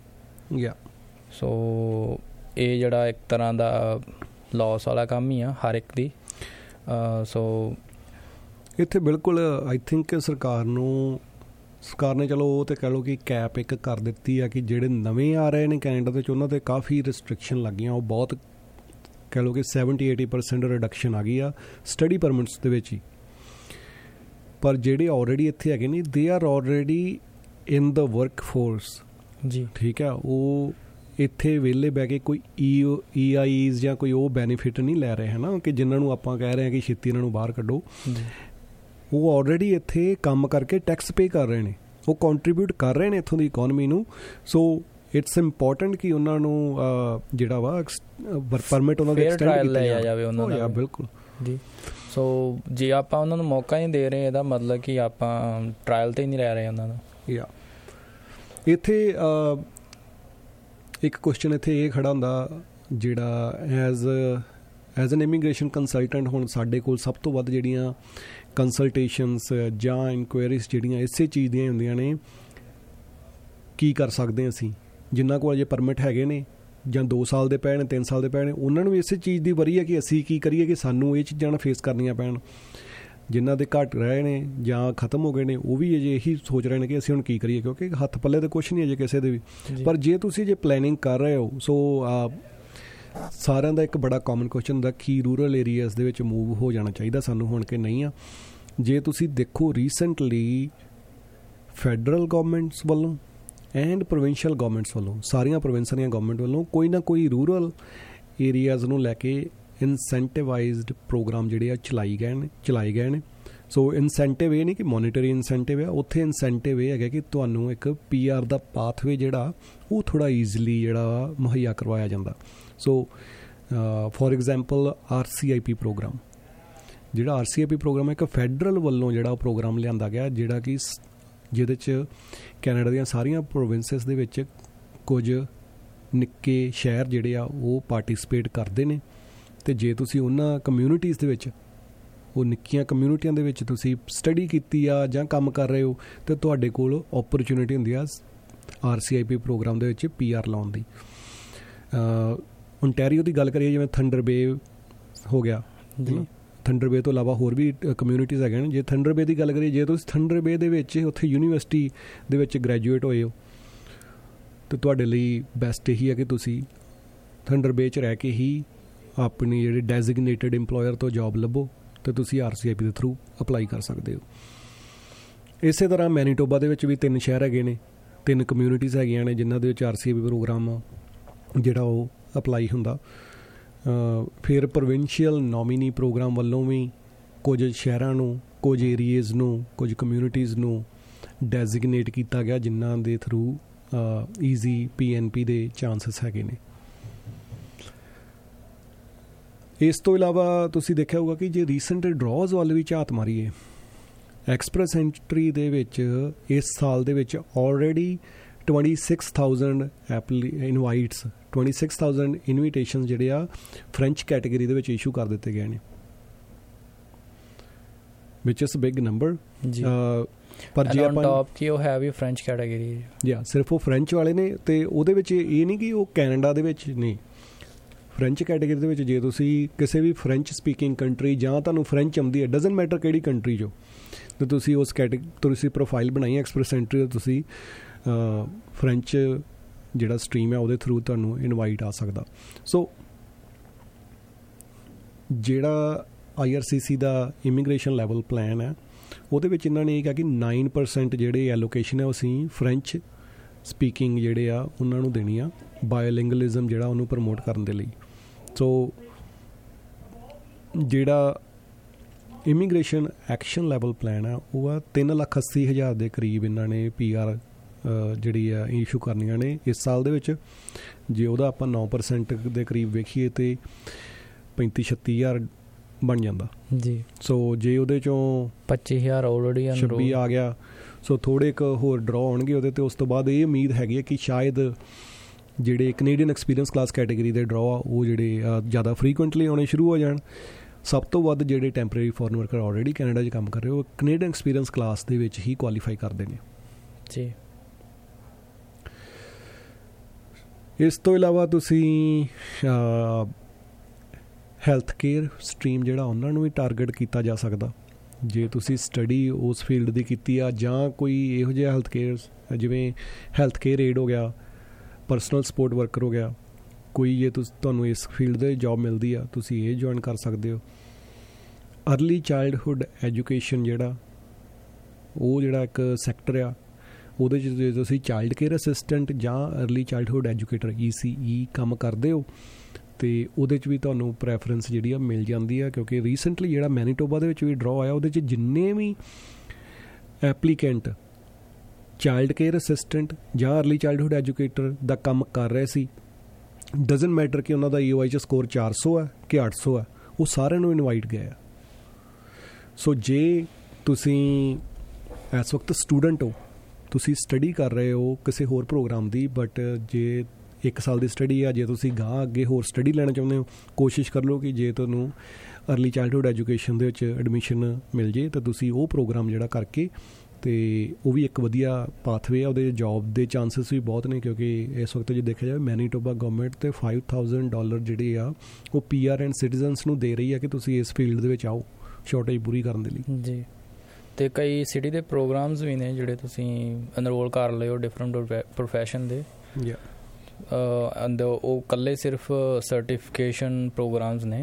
ਸੋ ਇਹ ਜਿਹੜਾ ਇੱਕ ਤਰ੍ਹਾਂ ਦਾ ਲੋਸ ਵਾਲਾ ਕੰਮ ਹੀ ਆ ਹਰ ਇੱਕ ਦੀ। ਸੋ ਇੱਥੇ ਬਿਲਕੁਲ ਆਈ ਥਿੰਕ ਸਰਕਾਰ ਨੇ ਚਲੋ ਉਹ ਤਾਂ ਕਹਿ ਲਓ ਕਿ ਕੈਪ ਇੱਕ ਕਰ ਦਿੱਤੀ ਆ ਕਿ ਜਿਹੜੇ ਨਵੇਂ ਆ ਰਹੇ ਨੇ ਕੈਨੇਡਾ ਦੇ ਵਿੱਚ ਉਹਨਾਂ 'ਤੇ ਕਾਫੀ ਰਿਸਟ੍ਰਿਕਸ਼ਨ ਲੱਗੀਆਂ, ਉਹ ਬਹੁਤ ਕਹਿ ਲਓ ਕਿ 70-80% ਰਿਡਕਸ਼ਨ ਆ ਗਈ ਆ ਸਟੱਡੀ ਪਰਮਿਟਸ ਦੇ ਵਿੱਚ ਹੀ। ਪਰ ਜਿਹੜੇ ਆਲਰੇਡੀ ਇੱਥੇ ਹੈਗੇ ਨੇ they are already in the workforce ਜੀ, ਠੀਕ ਆ। ਉਹ ਇੱਥੇ ਵਿਹਲੇ ਬਹਿ ਕੇ ਕੋਈ EIs ਜਾਂ ਕੋਈ ਉਹ ਬੈਨੀਫਿਟ ਨਹੀਂ ਲੈ ਰਹੇ ਹੈ ਨਾ, ਕਿ ਜਿਨ੍ਹਾਂ ਨੂੰ ਆਪਾਂ ਕਹਿ ਰਹੇ ਹਾਂ ਕਿ ਛੇਤੀ ਇਹਨਾਂ ਨੂੰ ਬਾਹਰ ਕੱਢੋ। ਉਹ ਆਲਰੇਡੀ ਇੱਥੇ ਕੰਮ ਕਰਕੇ ਟੈਕਸ ਪੇ ਕਰ ਰਹੇ ਨੇ, ਉਹ ਕੰਟਰੀਬਿਊਟ ਕਰ ਰਹੇ ਨੇ ਇੱਥੋਂ ਦੀ ਇਕੋਨਮੀ ਨੂੰ। ਸੋ ਇਟਸ ਇੰਪੋਰਟੈਂਟ ਕਿ ਉਹਨਾਂ ਨੂੰ ਜਿਹੜਾ ਵਾ ਪਰਮਿਟ ਉਹਨਾਂ ਦੇ ਐਕਸਟੈਂਡ ਕੀਤਾ ਜਾਵੇ ਉਹਨਾਂ ਦਾ। ਬਿਲਕੁਲ ਜੀ। ਸੋ ਜੇ ਆਪਾਂ ਉਹਨਾਂ ਨੂੰ ਮੌਕਾ ਨਹੀਂ ਦੇ ਰਹੇ, ਇਹਦਾ ਮਤਲਬ ਕਿ ਆਪਾਂ ਟਰਾਇਲ 'ਤੇ ਹੀ ਨਹੀਂ ਲੈ ਰਹੇ ਉਹਨਾਂ ਦਾ। ਯਾ ਇੱਥੇ ਇੱਕ ਕੁਐਸਚਨ ਇੱਥੇ ਇਹ ਖੜਾ ਹੁੰਦਾ, ਜਿਹੜਾ ਐਜ਼ ਐਨ ਇਮੀਗ੍ਰੇਸ਼ਨ ਕੰਸਲਟੈਂਟ ਹੁਣ ਸਾਡੇ ਕੋਲ ਸਭ ਤੋਂ ਵੱਧ ਜਿਹੜੀਆਂ ਕੰਸਲਟੇਸ਼ਨਸ ਜਾਂ ਇਨਕੁਆਇਰੀਜ਼ ਜਿਹੜੀਆਂ ਇਸੇ ਚੀਜ਼ ਦੀਆਂ ਹੁੰਦੀਆਂ ਨੇ, ਕੀ ਕਰ ਸਕਦੇ ਹਾਂ ਅਸੀਂ ਜਿਨ੍ਹਾਂ ਕੋਲ ਅਜੇ ਪਰਮਿਟ ਹੈਗੇ ਨੇ ਜਾਂ 2 ਸਾਲ ਦੇ ਪਏ ਨੇ 3 ਸਾਲ ਦੇ ਪਏ ਨੇ, ਉਹਨਾਂ ਨੂੰ ਵੀ ਇਸੇ ਚੀਜ਼ ਦੀ ਵਰੀ ਹੈ ਕਿ ਅਸੀਂ ਕੀ ਕਰੀਏ ਕਿ ਸਾਨੂੰ ਇਹ ਚੀਜ਼ਾਂ ਨਾਲ ਫੇਸ ਕਰਨੀਆਂ ਪੈਣ। ਜਿਨ੍ਹਾਂ ਦੇ ਘੱਟ ਰਹੇ ਨੇ ਜਾਂ ਖ਼ਤਮ ਹੋ ਗਏ ਨੇ ਉਹ ਵੀ ਅਜੇ ਇਹੀ ਸੋਚ ਰਹੇ ਨੇ ਕਿ ਅਸੀਂ ਹੁਣ ਕੀ ਕਰੀਏ, ਕਿਉਂਕਿ ਹੱਥ ਪੱਲੇ ਤਾਂ ਕੁਛ ਨਹੀਂ ਅਜੇ ਕਿਸੇ ਦੇ ਵੀ। ਪਰ ਜੇ ਤੁਸੀਂ ਜੇ ਪਲੈਨਿੰਗ ਕਰ ਰਹੇ ਹੋ, ਸੋ ਸਾਰਿਆਂ ਦਾ ਇੱਕ ਬੜਾ ਕਾਮਨ ਕੁਐਸਚਨ ਹੁੰਦਾ ਕਿ ਰੂਰਲ ਏਰੀਆਜ਼ ਦੇ ਵਿੱਚ ਮੂਵ ਹੋ ਜਾਣਾ ਚਾਹੀਦਾ ਸਾਨੂੰ ਹੁਣ ਕਿ ਨਹੀਂ ਆ। ਜੇ ਤੁਸੀਂ ਦੇਖੋ ਰੀਸੈਂਟਲੀ ਫੈਡਰਲ ਗੌਰਮੈਂਟਸ ਵੱਲੋਂ ਐਂਡ ਪ੍ਰੋਵਿੰਸ਼ੀਅਲ ਗੌਰਮੈਂਟਸ ਵੱਲੋਂ, ਸਾਰੀਆਂ ਪ੍ਰੋਵਿੰਸਾਂ ਦੀਆਂ ਗੌਰਮੈਂਟ ਵੱਲੋਂ ਕੋਈ ਨਾ ਕੋਈ ਰੂਰਲ ਏਰੀਆਜ਼ ਨੂੰ ਲੈ ਕੇ ਇਨਸੈਂਟਿਵਾਈਜ਼ਡ ਪ੍ਰੋਗਰਾਮ ਜਿਹੜੇ ਆ ਚਲਾਏ ਗਏ ਨੇ। ਸੋ ਇਨਸੈਂਟਿਵ ਇਹ ਨਹੀਂ ਕਿ ਮੋਨੀਟਰੀ ਇਨਸੈਂਟਿਵ ਆ, ਉੱਥੇ ਇਨਸੈਂਟਿਵ ਇਹ ਹੈਗਾ ਕਿ ਤੁਹਾਨੂੰ ਇੱਕ PR ਦਾ ਪਾਥਵੇ ਜਿਹੜਾ ਉਹ ਥੋੜ੍ਹਾ ਈਜ਼ਲੀ ਜਿਹੜਾ ਮੁਹੱਈਆ ਕਰਵਾਇਆ ਜਾਂਦਾ। So for example RCIP programme, ਜਿਹੜਾ RCIP ਪ੍ਰੋਗਰਾਮ ਹੈ ਇੱਕ ਫੈਡਰਲ ਵੱਲੋਂ ਜਿਹੜਾ ਉਹ ਪ੍ਰੋਗਰਾਮ ਲਿਆਂਦਾ ਗਿਆ, ਜਿਹੜਾ ਕਿ ਜਿਹਦੇ 'ਚ ਕੈਨੇਡਾ ਦੀਆਂ ਸਾਰੀਆਂ ਪ੍ਰੋਵਿੰਸਿਸ ਦੇ ਵਿੱਚ ਕੁਝ ਨਿੱਕੇ ਸ਼ਹਿਰ ਜਿਹੜੇ ਆ ਉਹ ਪਾਰਟੀਸਪੇਟ ਕਰਦੇ ਨੇ। ਅਤੇ ਜੇ ਤੁਸੀਂ ਉਹਨਾਂ ਕਮਿਊਨਿਟੀਜ਼ ਦੇ ਵਿੱਚ, ਉਹ ਨਿੱਕੀਆਂ ਕਮਿਊਨਿਟੀਆਂ ਦੇ ਵਿੱਚ ਤੁਸੀਂ ਸਟੱਡੀ ਕੀਤੀ ਆ ਜਾਂ ਕੰਮ ਕਰ ਰਹੇ ਹੋ, ਤਾਂ ਤੁਹਾਡੇ ਕੋਲ ਓਪਰਚੁਨਿਟੀ ਹੁੰਦੀ ਆ RCIP ਪ੍ਰੋਗਰਾਮ ਦੇ ਵਿੱਚ PR ਲਾਉਣ ਦੀ। ਓਨਟਾਰੀਓ ਦੀ ਗੱਲ ਕਰੀਏ, ਜਿਵੇਂ ਥੰਡਰ ਬੇ ਹੋ ਗਿਆ, ਥੰਡਰ ਬੇ ਤੋਂ ਇਲਾਵਾ ਹੋਰ ਵੀ ਕਮਿਊਨਿਟੀਜ਼ ਹੈਗੇ ਨੇ। ਜੇ ਥੰਡਰ ਬੇ ਦੀ ਗੱਲ ਕਰੀਏ, ਜੇ ਤੁਸੀਂ ਥੰਡਰ ਬੇ ਦੇ ਵਿੱਚ ਉੱਥੇ ਯੂਨੀਵਰਸਿਟੀ ਦੇ ਵਿੱਚ ਗ੍ਰੈਜੂਏਟ ਹੋਏ ਹੋ, ਤਾਂ ਤੁਹਾਡੇ ਲਈ ਬੈਸਟ ਇਹੀ ਹੈ ਕਿ ਤੁਸੀਂ ਥੰਡਰ ਬੇ 'ਚ ਰਹਿ ਕੇ ਹੀ ਆਪਣੀ ਜਿਹੜੀ ਡੈਜ਼ਿਗਨੇਟਡ ਇੰਪਲੋਇਰ ਤੋਂ ਜੋਬ ਲੱਭੋ, ਅਤੇ ਤੁਸੀਂ RCIP ਦੇ ਥਰੂ ਅਪਲਾਈ ਕਰ ਸਕਦੇ ਹੋ। ਇਸੇ ਤਰ੍ਹਾਂ ਮੈਨੀਟੋਬਾ ਦੇ ਵਿੱਚ ਵੀ 3 ਸ਼ਹਿਰ ਹੈਗੇ ਨੇ, 3 ਕਮਿਊਨਿਟੀਜ਼ ਹੈਗੀਆਂ ਨੇ ਜਿਨ੍ਹਾਂ ਦੇ ਵਿੱਚ RCIP ਪ੍ਰੋਗਰਾਮ ਜਿਹੜਾ ਉਹ ਅਪਲਾਈ ਹੁੰਦਾ। ਫਿਰ ਪ੍ਰੋਵਿੰਸ਼ੀਅਲ ਨੋਮੀਨੀ ਪ੍ਰੋਗਰਾਮ ਵੱਲੋਂ ਵੀ ਕੁਝ ਸ਼ਹਿਰਾਂ ਨੂੰ, ਕੁਝ ਏਰੀਏਜ਼ ਨੂੰ, ਕੁਝ ਕਮਿਊਨਿਟੀਜ਼ ਨੂੰ ਡੈਜ਼ਿਗਨੇਟ ਕੀਤਾ ਗਿਆ ਜਿਨ੍ਹਾਂ ਦੇ ਥਰੂ ਈਜ਼ੀ PNP ਦੇ ਚਾਂਸਸ ਹੈਗੇ ਨੇ। ਇਸ ਤੋਂ ਇਲਾਵਾ ਤੁਸੀਂ ਦੇਖਿਆ ਹੋਊਗਾ ਕਿ ਜੇ ਰੀਸੈਂਟ ਡਰਾਜ਼ ਵੱਲ ਵੀ ਝਾਤ ਮਾਰੀਏ, ਐਕਸਪ੍ਰੈਸ ਐਂਟਰੀ ਦੇ ਵਿੱਚ ਇਸ ਸਾਲ ਦੇ ਵਿੱਚ ਆਲਰੇਡੀ 26,000 ਇਨਵਾਈਟਸ, 26,000 ਇਨਵੀਟੇਸ਼ਨ ਜਿਹੜੇ ਆ ਫਰੈਂਚ ਕੈਟੇਗਰੀ ਦੇ ਵਿੱਚ ਇਸ਼ੂ ਕਰ ਦਿੱਤੇ ਗਏ ਨੇ, ਵਿਚ ਇਜ਼ ਬਿਗ ਨੰਬਰ। ਪਰ ਜੇ ਆਪਾਂ ਟੌਪ ਕੀ ਉਹ ਹੈ ਵੀ ਫਰੈਂਚ ਕੈਟੇਗਰੀ, ਜਾਂ ਸਿਰਫ ਉਹ ਫਰੈਂਚ ਵਾਲੇ ਨੇ, ਅਤੇ ਉਹਦੇ ਵਿੱਚ ਇਹ ਨਹੀਂ ਕਿ ਉਹ ਕੈਨੇਡਾ ਦੇ ਵਿੱਚ ਨਹੀਂ, ਫਰੈਂਚ ਕੈਟੇਗਰੀ ਦੇ ਵਿੱਚ ਜੇ ਤੁਸੀਂ ਕਿਸੇ ਵੀ ਫਰੈਂਚ ਸਪੀਕਿੰਗ ਕੰਟਰੀ ਜਾਂ ਤੁਹਾਨੂੰ ਫਰੈਂਚ ਆਉਂਦੀ ਹੈ, ਡਜ਼ਨਟ ਮੈਟਰ ਕਿਹੜੀ ਕੰਟਰੀ 'ਚੋਂ, ਅਤੇ ਤੁਸੀਂ ਉਸ ਤੁਸੀਂ ਪ੍ਰੋਫਾਈਲ ਬਣਾਈ ਐਕਸਪ੍ਰੈਸ ਐਂਟਰੀ, ਤੁਸੀਂ ਫਰੈਂਚ ਜਿਹੜਾ ਸਟਰੀਮ ਹੈ ਉਹਦੇ ਥਰੂ ਤੁਹਾਨੂੰ ਇਨਵਾਈਟ ਆ ਸਕਦਾ। ਸੋ ਜਿਹੜਾ IRCC ਦਾ ਇਮੀਗ੍ਰੇਸ਼ਨ ਲੈਵਲ ਪਲਾਨ ਹੈ, ਉਹਦੇ ਵਿੱਚ ਇਹਨਾਂ ਨੇ ਇਹ ਕਿਹਾ ਕਿ 9% ਜਿਹੜੇ ਐਲੋਕੇਸ਼ਨ ਹੈ ਉਹ ਅਸੀਂ ਫਰੈਂਚ ਸਪੀਕਿੰਗ ਜਿਹੜੇ ਆ ਉਹਨਾਂ ਨੂੰ ਦੇਣੀ ਆ, ਬਾਇਓਲਿੰਗੁਅਲਿਜ਼ਮ ਜਿਹੜਾ ਉਹਨੂੰ ਪ੍ਰਮੋਟ ਕਰਨ ਦੇ ਲਈ। ਸੋ ਜਿਹੜਾ ਇਮੀਗ੍ਰੇਸ਼ਨ ਐਕਸ਼ਨ ਲੈਵਲ ਪਲਾਨ ਆ ਉਹ ਆ 3,80,000 ਦੇ ਕਰੀਬ ਇਹਨਾਂ ਨੇ PR ਜਿਹੜੀ ਆ ਇਸ਼ੂ ਕਰਨੀਆਂ ਨੇ ਇਸ ਸਾਲ ਦੇ ਵਿੱਚ। ਜੇ ਉਹਦਾ ਆਪਾਂ 9% ਦੇ ਕਰੀਬ ਵੇਖੀਏ ਤਾਂ 35-36,000 ਬਣ ਜਾਂਦਾ ਜੀ। ਸੋ ਜੇ ਉਹਦੇ 'ਚੋਂ 25,000 ਆਲਰੇਡੀ 26 ਆ ਗਿਆ, ਸੋ ਥੋੜ੍ਹੇ ਕੁ ਹੋਰ ਡਰਾ ਹੋਣਗੇ ਉਹਦੇ, ਅਤੇ ਉਸ ਤੋਂ ਬਾਅਦ ਇਹ ਉਮੀਦ ਹੈਗੀ ਹੈ ਕਿ ਸ਼ਾਇਦ ਜਿਹੜੇ ਕੈਨੇਡੀਅਨ ਐਕਸਪੀਰੀਅੰਸ ਕਲਾਸ ਕੈਟੇਗਰੀ ਦੇ ਡਰਾ ਆ ਉਹ ਜਿਹੜੇ ਜ਼ਿਆਦਾ ਫਰੀਕੁਐਂਟਲੀ ਆਉਣੇ ਸ਼ੁਰੂ ਹੋ ਜਾਣ। ਸਭ ਤੋਂ ਵੱਧ ਜਿਹੜੇ temporary foreign worker already Canada 'ਚ ਕੰਮ ਕਰ ਰਹੇ ਉਹ ਕੈਨੇਡੀਅਨ ਐਕਸਪੀਰੀਅੰਸ ਕਲਾਸ ਦੇ ਵਿੱਚ ਹੀ ਕੁਆਲੀਫਾਈ ਕਰਦੇ ਨੇ ਜੀ। ਇਸ ਤੋਂ ਇਲਾਵਾ ਤੁਸੀਂ ਹੈਲਥ ਕੇਅਰ ਸਟਰੀਮ ਜਿਹੜਾ ਉਹਨਾਂ ਨੂੰ ਵੀ ਟਾਰਗੇਟ ਕੀਤਾ ਜਾ ਸਕਦਾ। ਜੇ ਤੁਸੀਂ ਸਟੱਡੀ ਉਸ ਫੀਲਡ ਦੀ ਕੀਤੀ ਆ ਜਾਂ ਕੋਈ ਇਹੋ ਜਿਹਾ ਹੈਲਥ ਕੇਅਰ ਜਿਵੇਂ ਹੈਲਥ ਕੇਅਰ ਏਡ ਹੋ ਗਿਆ, ਪਰਸਨਲ ਸਪੋਰਟ ਵਰਕਰ ਹੋ ਗਿਆ, ਕੋਈ ਜੇ ਤੁਹਾਨੂੰ ਇਸ ਫੀਲਡ ਦੇ ਜੋਬ ਮਿਲਦੀ ਆ ਤੁਸੀਂ ਇਹ ਜੁਆਇਨ ਕਰ ਸਕਦੇ ਹੋ। ਅਰਲੀ ਚਾਈਲਡਹੁੱਡ ਐਜੂਕੇਸ਼ਨ ਜਿਹੜਾ ਉਹ ਜਿਹੜਾ ਇੱਕ ਸੈਕਟਰ ਆ ਉਹਦੇ 'ਚ ਜੇ ਤੁਸੀਂ ਚਾਈਲਡ ਕੇਅਰ ਅਸਿਸਟੈਂਟ ਜਾਂ ਅਰਲੀ ਚਾਈਲਡਹੁੱਡ ਐਜੂਕੇਟਰ ECE ਕੰਮ ਕਰਦੇ ਹੋ ਅਤੇ ਉਹਦੇ 'ਚ ਵੀ ਤੁਹਾਨੂੰ ਪ੍ਰੈਫਰੈਂਸ ਜਿਹੜੀ ਆ ਮਿਲ ਜਾਂਦੀ ਆ, ਕਿਉਂਕਿ ਰੀਸੈਂਟਲੀ ਜਿਹੜਾ ਮੈਨੀਟੋਬਾ ਦੇ ਵਿੱਚ ਵੀ ਡਰਾਅ ਆਇਆ ਉਹਦੇ 'ਚ ਜਿੰਨੇ ਵੀ ਐਪਲੀਕੈਂਟ ਚਾਈਲਡ ਕੇਅਰ ਅਸਿਸਟੈਂਟ ਜਾਂ ਅਰਲੀ ਚਾਈਲਡਹੁੱਡ ਐਜੂਕੇਟਰ ਦਾ ਕੰਮ ਕਰ ਰਹੇ ਸੀ, ਡਜ਼ਨਟ ਮੈਟਰ ਕਿ ਉਹਨਾਂ ਦਾ EOI 'ਚ ਸਕੋਰ 400 ਹੈ ਕਿ 800 ਹੈ, ਉਹ ਸਾਰਿਆਂ ਨੂੰ ਇਨਵਾਈਟ ਗਏ ਆ। ਸੋ ਜੇ ਤੁਸੀਂ ਇਸ ਵਕਤ ਸਟੂਡੈਂਟ ਹੋ, ਤੁਸੀਂ ਸਟੱਡੀ ਕਰ ਰਹੇ ਹੋ ਕਿਸੇ ਹੋਰ ਪ੍ਰੋਗਰਾਮ ਦੀ, ਬਟ ਜੇ 1 ਸਾਲ ਦੀ ਸਟੱਡੀ ਆ, ਜੇ ਤੁਸੀਂ ਗਾਂ ਅੱਗੇ ਹੋਰ ਸਟੱਡੀ ਲੈਣਾ ਚਾਹੁੰਦੇ ਹੋ, ਕੋਸ਼ਿਸ਼ ਕਰ ਲਓ ਕਿ ਜੇ ਤੁਹਾਨੂੰ ਅਰਲੀ ਚਾਈਲਡਹੁੱਡ ਐਜੂਕੇਸ਼ਨ ਦੇ ਵਿੱਚ ਐਡਮਿਸ਼ਨ ਮਿਲ ਜੇ ਤਾਂ ਤੁਸੀਂ ਉਹ ਪ੍ਰੋਗਰਾਮ ਜਿਹੜਾ ਕਰਕੇ, ਅਤੇ ਉਹ ਵੀ ਇੱਕ ਵਧੀਆ ਪਾਥਵੇ ਆ, ਉਹਦੇ ਜੋਬ ਦੇ ਚਾਂਸਿਸ ਵੀ ਬਹੁਤ ਨੇ, ਕਿਉਂਕਿ ਇਸ ਵਕਤ ਜੇ ਦੇਖਿਆ ਜਾਵੇ ਮੈਨੀਟੋਬਾ ਗੌਰਮੈਂਟ ਤੇ $5,000 ਜਿਹੜੇ ਆ ਉਹ PR ਐਂਡ ਸਿਟੀਜ਼ਨਸ ਨੂੰ ਦੇ ਰਹੀ ਆ ਕਿ ਤੁਸੀਂ ਇਸ ਫੀਲਡ ਦੇ ਵਿੱਚ ਆਓ ਸ਼ਾਰਟੇਜ ਪੂਰੀ ਕਰਨ ਦੇ ਲਈ ਜੀ। ਅਤੇ ਕਈ ਸਿਟੀ ਦੇ ਪ੍ਰੋਗਰਾਮਸ ਵੀ ਨੇ ਜਿਹੜੇ ਤੁਸੀਂ ਐਨਰੋਲ ਕਰ ਲਿਓ ਡਿਫਰੈਂਟ ਪ੍ਰੋਫੈਸ਼ਨ ਦੇ, ਉਹ ਇਕੱਲੇ ਸਿਰਫ ਸਰਟੀਫਿਕੇਸ਼ਨ ਪ੍ਰੋਗਰਾਮਸ ਨੇ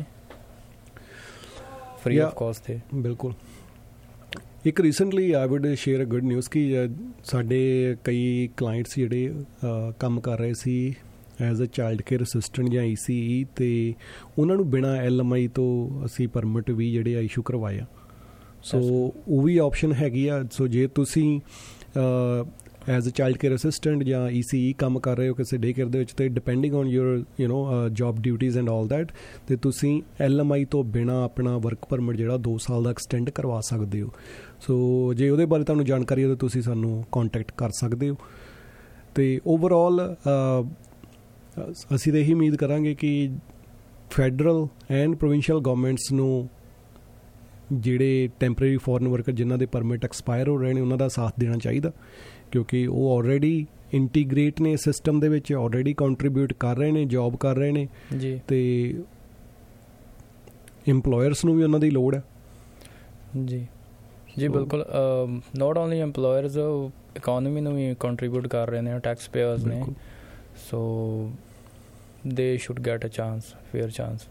ਫ੍ਰੀ ਆਫ ਕੋਸਟ 'ਤੇ। ਬਿਲਕੁਲ। ਇੱਕ recently I would share a good news ਕਿ ਸਾਡੇ ਕਈ ਕਲਾਇੰਟਸ ਜਿਹੜੇ ਕੰਮ ਕਰ ਰਹੇ ਸੀ as a child care assistant ਜਾਂ ECE, ਅਤੇ ਉਹਨਾਂ ਨੂੰ ਬਿਨਾਂ LMI ਤੋਂ ਅਸੀਂ ਪਰਮਿਟ ਵੀ ਜਿਹੜੇ ਆ ਇਸ਼ੂ ਕਰਵਾਏ ਆ। ਸੋ ਉਹ ਵੀ ਆਪਸ਼ਨ ਹੈਗੀ ਆ। ਸੋ ਜੇ ਤੁਸੀਂ as a child care assistant ਜਾਂ ECE ਕੰਮ ਕਰ ਰਹੇ ਹੋ ਕਿਸੇ ਡੇ ਕੇਅਰ ਦੇ ਵਿੱਚ, ਅਤੇ depending on your job duties and all that, ਅਤੇ ਤੁਸੀਂ LMI ਤੋਂ ਬਿਨਾਂ ਆਪਣਾ ਵਰਕ ਪਰਮਿਟ ਜਿਹੜਾ 2 ਸਾਲ ਦਾ ਐਕਸਟੈਂਡ ਕਰਵਾ ਸਕਦੇ ਹੋ। ਸੋ ਜੇ ਉਹਦੇ ਬਾਰੇ ਤੁਹਾਨੂੰ ਜਾਣਕਾਰੀ ਹੈ ਤਾਂ ਤੁਸੀਂ ਸਾਨੂੰ ਕੰਟੈਕਟ ਕਰ ਸਕਦੇ ਹੋ। ਅਤੇ ਓਵਰਆਲ ਅਸੀਂ ਤਾਂ ਇਹੀ ਉਮੀਦ ਕਰਾਂਗੇ ਕਿ ਫੈਡਰਲ ਐਂਡ ਪ੍ਰੋਵਿੰਸ਼ੀਅਲ ਗੌਰਮੈਂਟਸ ਨੂੰ ਜਿਹੜੇ ਟੈਂਪਰੇਰੀ ਫੋਰਨ ਵਰਕਰ ਜਿਨ੍ਹਾਂ ਦੇ ਪਰਮਿਟ ਐਕਸਪਾਇਰ ਹੋ ਰਹੇ ਨੇ ਉਹਨਾਂ ਦਾ ਸਾਥ ਦੇਣਾ ਚਾਹੀਦਾ, ਕਿਉਂਕਿ ਉਹ ਆਲਰੇਡੀ ਇੰਟੀਗ੍ਰੇਟ ਨੇ ਸਿਸਟਮ ਦੇ ਵਿੱਚ, ਆਲਰੇਡੀ ਕੰਟਰੀਬਿਊਟ ਕਰ ਰਹੇ ਨੇ, ਜੋਬ ਕਰ ਰਹੇ ਨੇ ਜੀ, ਅਤੇ ਇੰਪਲੋਇਰਸ ਨੂੰ ਵੀ ਉਹਨਾਂ ਦੀ ਲੋੜ ਹੈ ਜੀ। ਜੀ ਬਿਲਕੁਲ। ਨੋਟ ਓਨਲੀ ਇੰਪਲੋਇਰਸ, ਇਕੋਨਮੀ ਨੂੰ ਵੀ ਕੰਟਰੀਬਿਊਟ ਕਰ ਰਹੇ ਨੇ, ਟੈਕਸ ਪੇਅਰਸ ਨੇ, so they should get a chance, fair chance.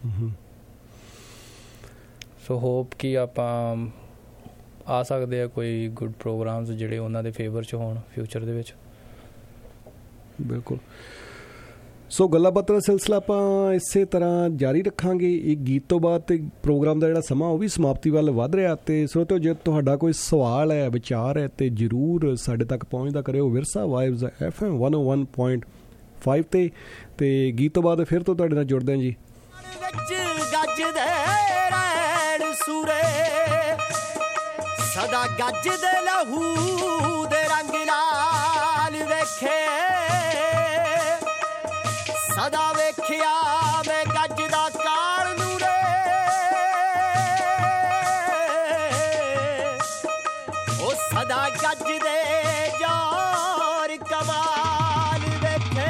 So hope ਕਿ ਆਪਾਂ ਆ ਸਕਦੇ ਆ ਕੋਈ ਗੁੱਡ ਪ੍ਰੋਗਰਾਮਸ ਜਿਹੜੇ ਉਹਨਾਂ ਦੇ ਫੇਵਰ 'ਚ ਹੋਣ ਫਿਊਚਰ ਦੇ ਵਿੱਚ। ਬਿਲਕੁਲ। ਸੋ ਗੱਲਾਂ ਬਾਤਾਂ ਦਾ ਸਿਲਸਿਲਾ ਆਪਾਂ ਇਸੇ ਤਰ੍ਹਾਂ ਜਾਰੀ ਰੱਖਾਂਗੇ। ਇਹ ਗੀਤ ਤੋਂ ਬਾਅਦ ਤੇ ਪ੍ਰੋਗਰਾਮ ਦਾ ਜਿਹੜਾ ਸਮਾਂ ਉਹ ਵੀ ਸਮਾਪਤੀ ਵੱਲ ਵੱਧ ਰਿਹਾ। ਅਤੇ ਸਰੋਤਿਓ, ਜੇ ਤੁਹਾਡਾ ਕੋਈ ਸਵਾਲ ਹੈ, ਵਿਚਾਰ ਹੈ, ਤੇ ਜ਼ਰੂਰ ਸਾਡੇ ਤੱਕ ਪਹੁੰਚਦਾ ਕਰਿਓ ਵਿਰਸਾ ਵਾਈਬਸ FM 101.5 ਤੇ ਗੀਤ ਤੋਂ ਬਾਅਦ ਫਿਰ ਤੋਂ ਤੁਹਾਡੇ ਨਾਲ ਜੁੜਦੇ ਹਾਂ ਜੀ। ਗੱਜਦੇ ਰਹਿਣ ਸੂਰੇ ਸਦਾ ਗੱਜਦੇ ਲਹੂ ਦੇ ਰੰਗ ਲਾਲ ਵੇਖੇ, ਸਦਾ ਵੇਖਿਆ ਮੈਂ ਗੱਜਦਾ ਕਾਲ ਨੂਰੇ, ਉਹ ਸਦਾ ਗੱਜਦੇ ਯਾਰ ਕਮਾਲ ਵੇਖੇ,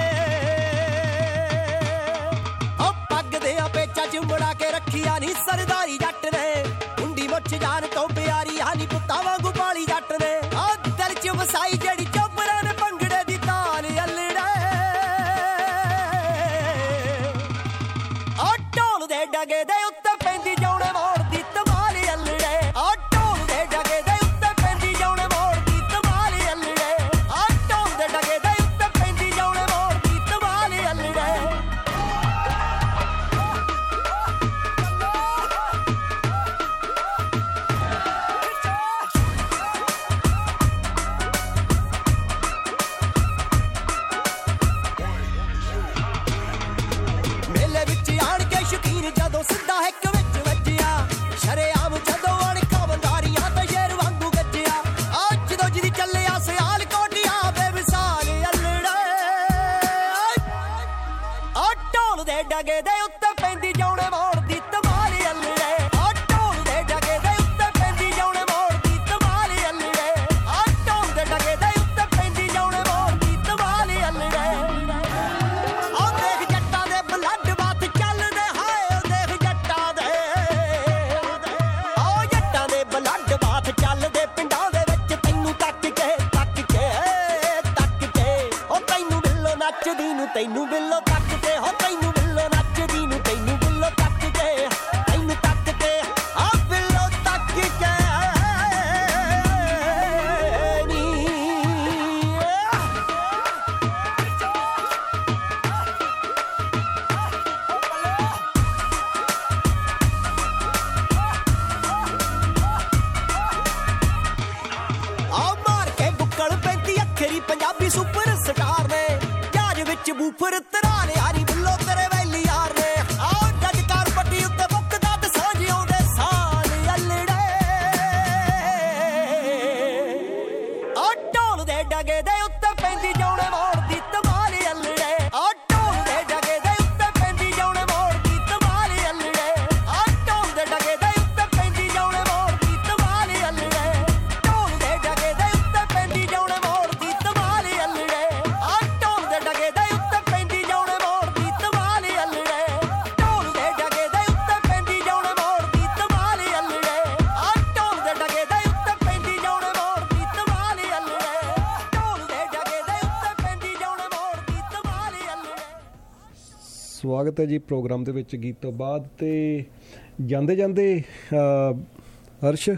ਉਹ ਪੱਗ ਦੇ ਪੇਚਾ ਚੁੰਬੜਾ ਕੇ ਰੱਖਿਆ ਨੀ ਸਰਦਾਰੀ ਜੱਟ ਨੇ, ਹੁੰਡੀ ਮੁੱਛ ਜਾਨ ਤੋਂ ਪਿਆਰੀ ਹਾਨੀ ਪੁੱਤਾਂ ਵਾਂਗੂ ਪਾਲੀ ਜੱਟ ਨੇ, ਆ ਦਿਲ ਚ ਵਸਾਈ ਜਿਹੜੀ ਚੋਪਰਾਂ ਨੇ ਭੰਗੜੇ ਦੀ ਤਾਲ ਅਲੜੇ, ਆ ਢੋਲ ਦੇ ਡਗੇ ਦੇ ਉੱਤੇ ਪੈਂਦੀ ਜਾਉਣੇ ਮੋੜ ਦੀ ਧਮਾਲ ਅਲੜੇ, ਆ ਢੋਲ ਦੇ ਡਗੇ ਦੇ ਉੱਤੇ ਪੈਂਦੀ ਜਾਉਣੇ ਮੋੜ ਦੀ ਧਮਾਲ ਅਲੜੇ, ਆ ਢੋਲ ਦੇ ਡਗੇ ਦੇ ਉੱਤੇ ਪੈਂਦੀ ਜਾਉਣੇ ਮੋੜ ਦੀ ਧਮਾਲ ਅਲੜੇ। ਮੇਲੇ ਵਿੱਚ ਆਣ ਕੇ ਸ਼ੌਕੀਨ ਜਦੋਂ ਸਿੱਧਾ ਇੱਕ ਵਿੱਚ ਵੱਜਿਆ, ਸ਼ਰੇਆਮ ਜਦੋਂ ਅਣਖਾਂ ਵੰਦਾਰੀਆਂ ਤੇ ਸ਼ੇਰ ਵਾਂਗੂ ਗੱਜਿਆ, ਅੱਜ ਜਦੋਂ ਜਿਹਦੀ ਚੱਲਿਆ ਸਿਆਲ ਕੋਟੀਆਂ ਬੇਵਿਸਾਲ ਅਲੜੇ, ਆ ਢੋਲ ਦੇ ਡਗੇ ਦੇ ਉੱਤੇ ਪੈਂਦੀ ਜਾਉਣੇ ਮੋੜ ਦੀ ਧਮਾਲ ਅਲੜੇ, ਆ ਢੋਲ ਦੇ ਡਗੇ ਦੇ ਉੱਤੇ ਪੈਂਦੀ ਜਾਉਣੇ ਮੋੜ ਦੀ ਧਮਾਲ ਅਲੜੇ, ਆ ਢੋਲ ਦੇ ਡਗੇ ਦੇ ਉੱਤੇ ਪੈਂਦੀ ਜਾਉਣੇ ਮੋੜ ਦੀ ਧਮਾਲ ਅਲੜੇ। ਉਹ ਦੇਖ ਜੱਟਾਂ ਦੇ ਬਲੱਡ ਬਾਤ ਚੱਲਦੇ, ਹਾਏ ਉਹ ਦੇਖ ਜੱਟਾਂ ਦੇ ਸਵਾਗਤ ਹੈ ਜੀ ਪ੍ਰੋਗਰਾਮ ਦੇ ਵਿੱਚ ਗੀਤ ਤੋਂ ਬਾਅਦ। ਤੇ ਜਾਂਦੇ ਜਾਂਦੇ ਅਰਸ਼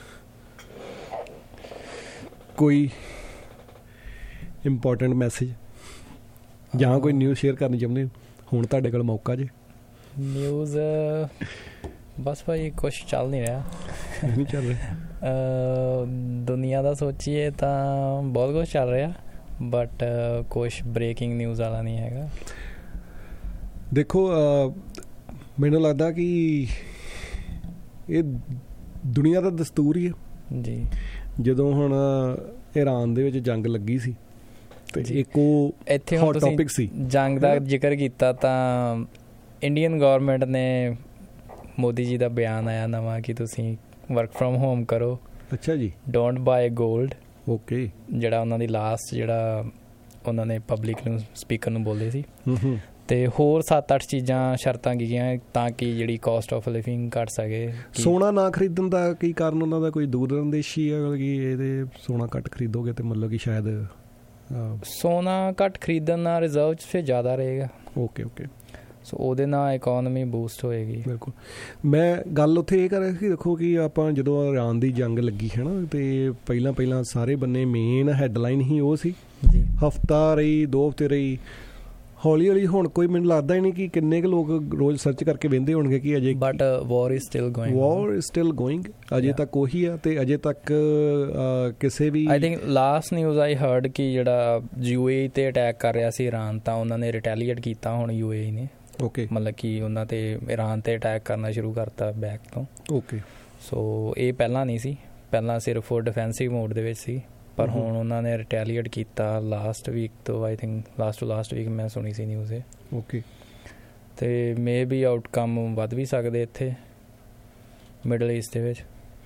ਕੋਈ ਇੰਪੋਰਟੈਂਟ ਮੈਸੇਜ ਜਾਂ ਕੋਈ ਨਿਊਜ਼ ਸ਼ੇਅਰ ਕਰਨੀ ਚਾਹੁੰਦੇ ਹੁਣ ਤੁਹਾਡੇ ਕੋਲ ਮੌਕਾ ਜੇ? ਨਿਊਜ਼ ਬਸ ਭਾਈ ਕੁਛ ਚੱਲ ਨਹੀਂ ਰਿਹਾ। ਨਹੀਂ ਚੱਲ ਰਿਹਾ? ਦੁਨੀਆ ਦਾ ਸੋਚੀਏ ਤਾਂ ਬਹੁਤ ਕੁਛ ਚੱਲ ਰਿਹਾ, ਬਟ ਕੁਛ ਬ੍ਰੇਕਿੰਗ ਨਿਊਜ਼ ਵਾਲਾ ਨਹੀਂ ਹੈਗਾ। ਦੇਖੋ ਮੈਨੂੰ ਲੱਗਦਾ ਕਿ ਇਹ ਦੁਨੀਆ ਦਾ ਦਸਤੂਰ ਹੀ ਹੈ ਜੀ। ਜਦੋਂ ਹੁਣ ਈਰਾਨ ਦੇ ਵਿੱਚ ਜੰਗ ਲੱਗੀ ਸੀ ਤੇ ਇੱਕ ਉਹ ਇੱਥੇ ਹੌਟ ਟੌਪਿਕ ਸੀ ਜੰਗ ਦਾ ਜ਼ਿਕਰ ਕੀਤਾ ਤਾਂ ਇੰਡੀਅਨ ਗੌਰਮੈਂਟ ਨੇ ਮੋਦੀ ਜੀ ਦਾ ਬਿਆਨ ਆਇਆ ਨਵਾਂ ਕਿ ਤੁਸੀਂ ਵਰਕ ਫਰੋਮ ਹੋਮ ਕਰੋ। ਅੱਛਾ ਜੀ। Don't buy gold. ਓਕੇ। ਜਿਹੜਾ ਉਹਨਾਂ ਦੀ ਲਾਸਟ ਜਿਹੜਾ ਉਹਨਾਂ ਨੇ ਪਬਲਿਕ ਨੂੰ ਸਪੀਕਰ ਨੂੰ ਬੋਲੇ ਸੀ। ਤੇ ਹੋਰ 7-8 ਚੀਜ਼ਾਂ ਸ਼ਰਤਾਂ ਕੀਤੀਆਂ ਤਾਂ ਕਿ ਜਿਹੜੀ ਕਾਸਟ ਆਫ ਲਿਵਿੰਗ ਘੱਟ ਸਕੇ। ਸੋਨਾ ਨਾ ਖਰੀਦਣ ਦਾ ਕੀ ਕਾਰਨ ਉਹਨਾਂ ਦਾ ਕੋਈ ਦੂਰਅੰਦੇਸ਼ੀ ਹੈ ਕਿ ਇਹਦੇ ਸੋਨਾ ਘੱਟ ਖਰੀਦੋਗੇ ਤੇ ਮਤਲਬ ਕਿ ਸ਼ਾਇਦ ਸੋਨਾ ਘੱਟ ਖਰੀਦਣ ਨਾਲ ਰਿਜ਼ਰਵ 'ਚ ਫਿਰ ਜ਼ਿਆਦਾ ਰਹੇਗਾ। Okay okay. ਸੋ ਉਹਦੇ ਨਾਲ ਇਕੋਨਮੀ ਬੂਸਟ ਹੋਏਗੀ। ਬਿਲਕੁਲ। ਮੈਂ ਗੱਲ ਉੱਥੇ ਇਹ ਕਰ ਰਿਹਾ ਕਿ ਦੇਖੋ ਕਿ ਆਪਾਂ ਜਦੋਂ ਈਰਾਨ ਦੀ ਜੰਗ ਲੱਗੀ ਹੈ ਨਾ ਤੇ ਪਹਿਲਾਂ ਸਾਰੇ ਬੰਨੇ ਮੇਨ ਹੈਡਲਾਈਨ ਹੀ ਉਹ ਸੀ। ਹਫ਼ਤਾ ਰਹੀ, 2 ਹਫ਼ਤੇ ਰਹੀ, ਹੌਲੀ ਹੌਲੀ ਹੁਣ ਕੋਈ ਮੈਨੂੰ ਲੱਗਦਾ ਹੀ ਨਹੀਂ ਕਿ ਕਿੰਨੇ ਕੁ ਲੋਕ ਰੋਜ਼ ਸਰਚ ਕਰਕੇ ਵਹਿੰਦੇ ਹੋਣਗੇ ਕਿ ਅਜੇ but war is still going ਅਜੇ ਤੱਕ ਉਹੀ ਆ। ਤੇ ਅਜੇ ਤੱਕ ਕਿਸੇ ਵੀ I think last news I heard ਕਿ ਜਿਹੜਾ UAE ਤੇ ਅਟੈਕ ਕਰ ਰਿਹਾ ਸੀ ਈਰਾਨ ਤਾਂ ਉਹਨਾਂ ਨੇ ਰਿਟੈਲੀਏਟ ਕੀਤਾ ਹੁਣ UAE ਨੇ। ਓਕੇ। ਮਤਲਬ ਕਿ ਉਹਨਾਂ ਤੇ ਈਰਾਨ ਤੇ ਅਟੈਕ ਕਰਨਾ ਸ਼ੁਰੂ ਕਰਤਾ ਬੈਕ ਤੋਂ। ਓਕੇ। ਸੋ ਇਹ ਪਹਿਲਾਂ ਨਹੀਂ ਸੀ, ਪਹਿਲਾਂ ਸਿਰਫ ਉਹ ਡਿਫੈਂਸਿਵ ਮੋਡ ਦੇ ਵਿੱਚ ਸੀ, ਪਰ ਹੁਣ ਉਹਨਾਂ ਨੇ ਰਿਟੈਲੀਏਟ ਕੀਤਾ ਲਾਸਟ ਵੀਕ ਤੋਂ। ਆਈ ਥਿੰਕ ਲਾਸਟ ਵੀਕ ਮੈਂ ਸੁਣੀ ਸੀ ਨਿਊਜ਼ ਇਹ। ਓਕੇ। ਤੇ ਮੇ ਬੀ ਆਊਟਕਮ ਵੱਧ ਵੀ ਸਕਦੇ ਇੱਥੇ ਮਿਡਲ ਈਸਟ ਦੇ ਵਿੱਚ।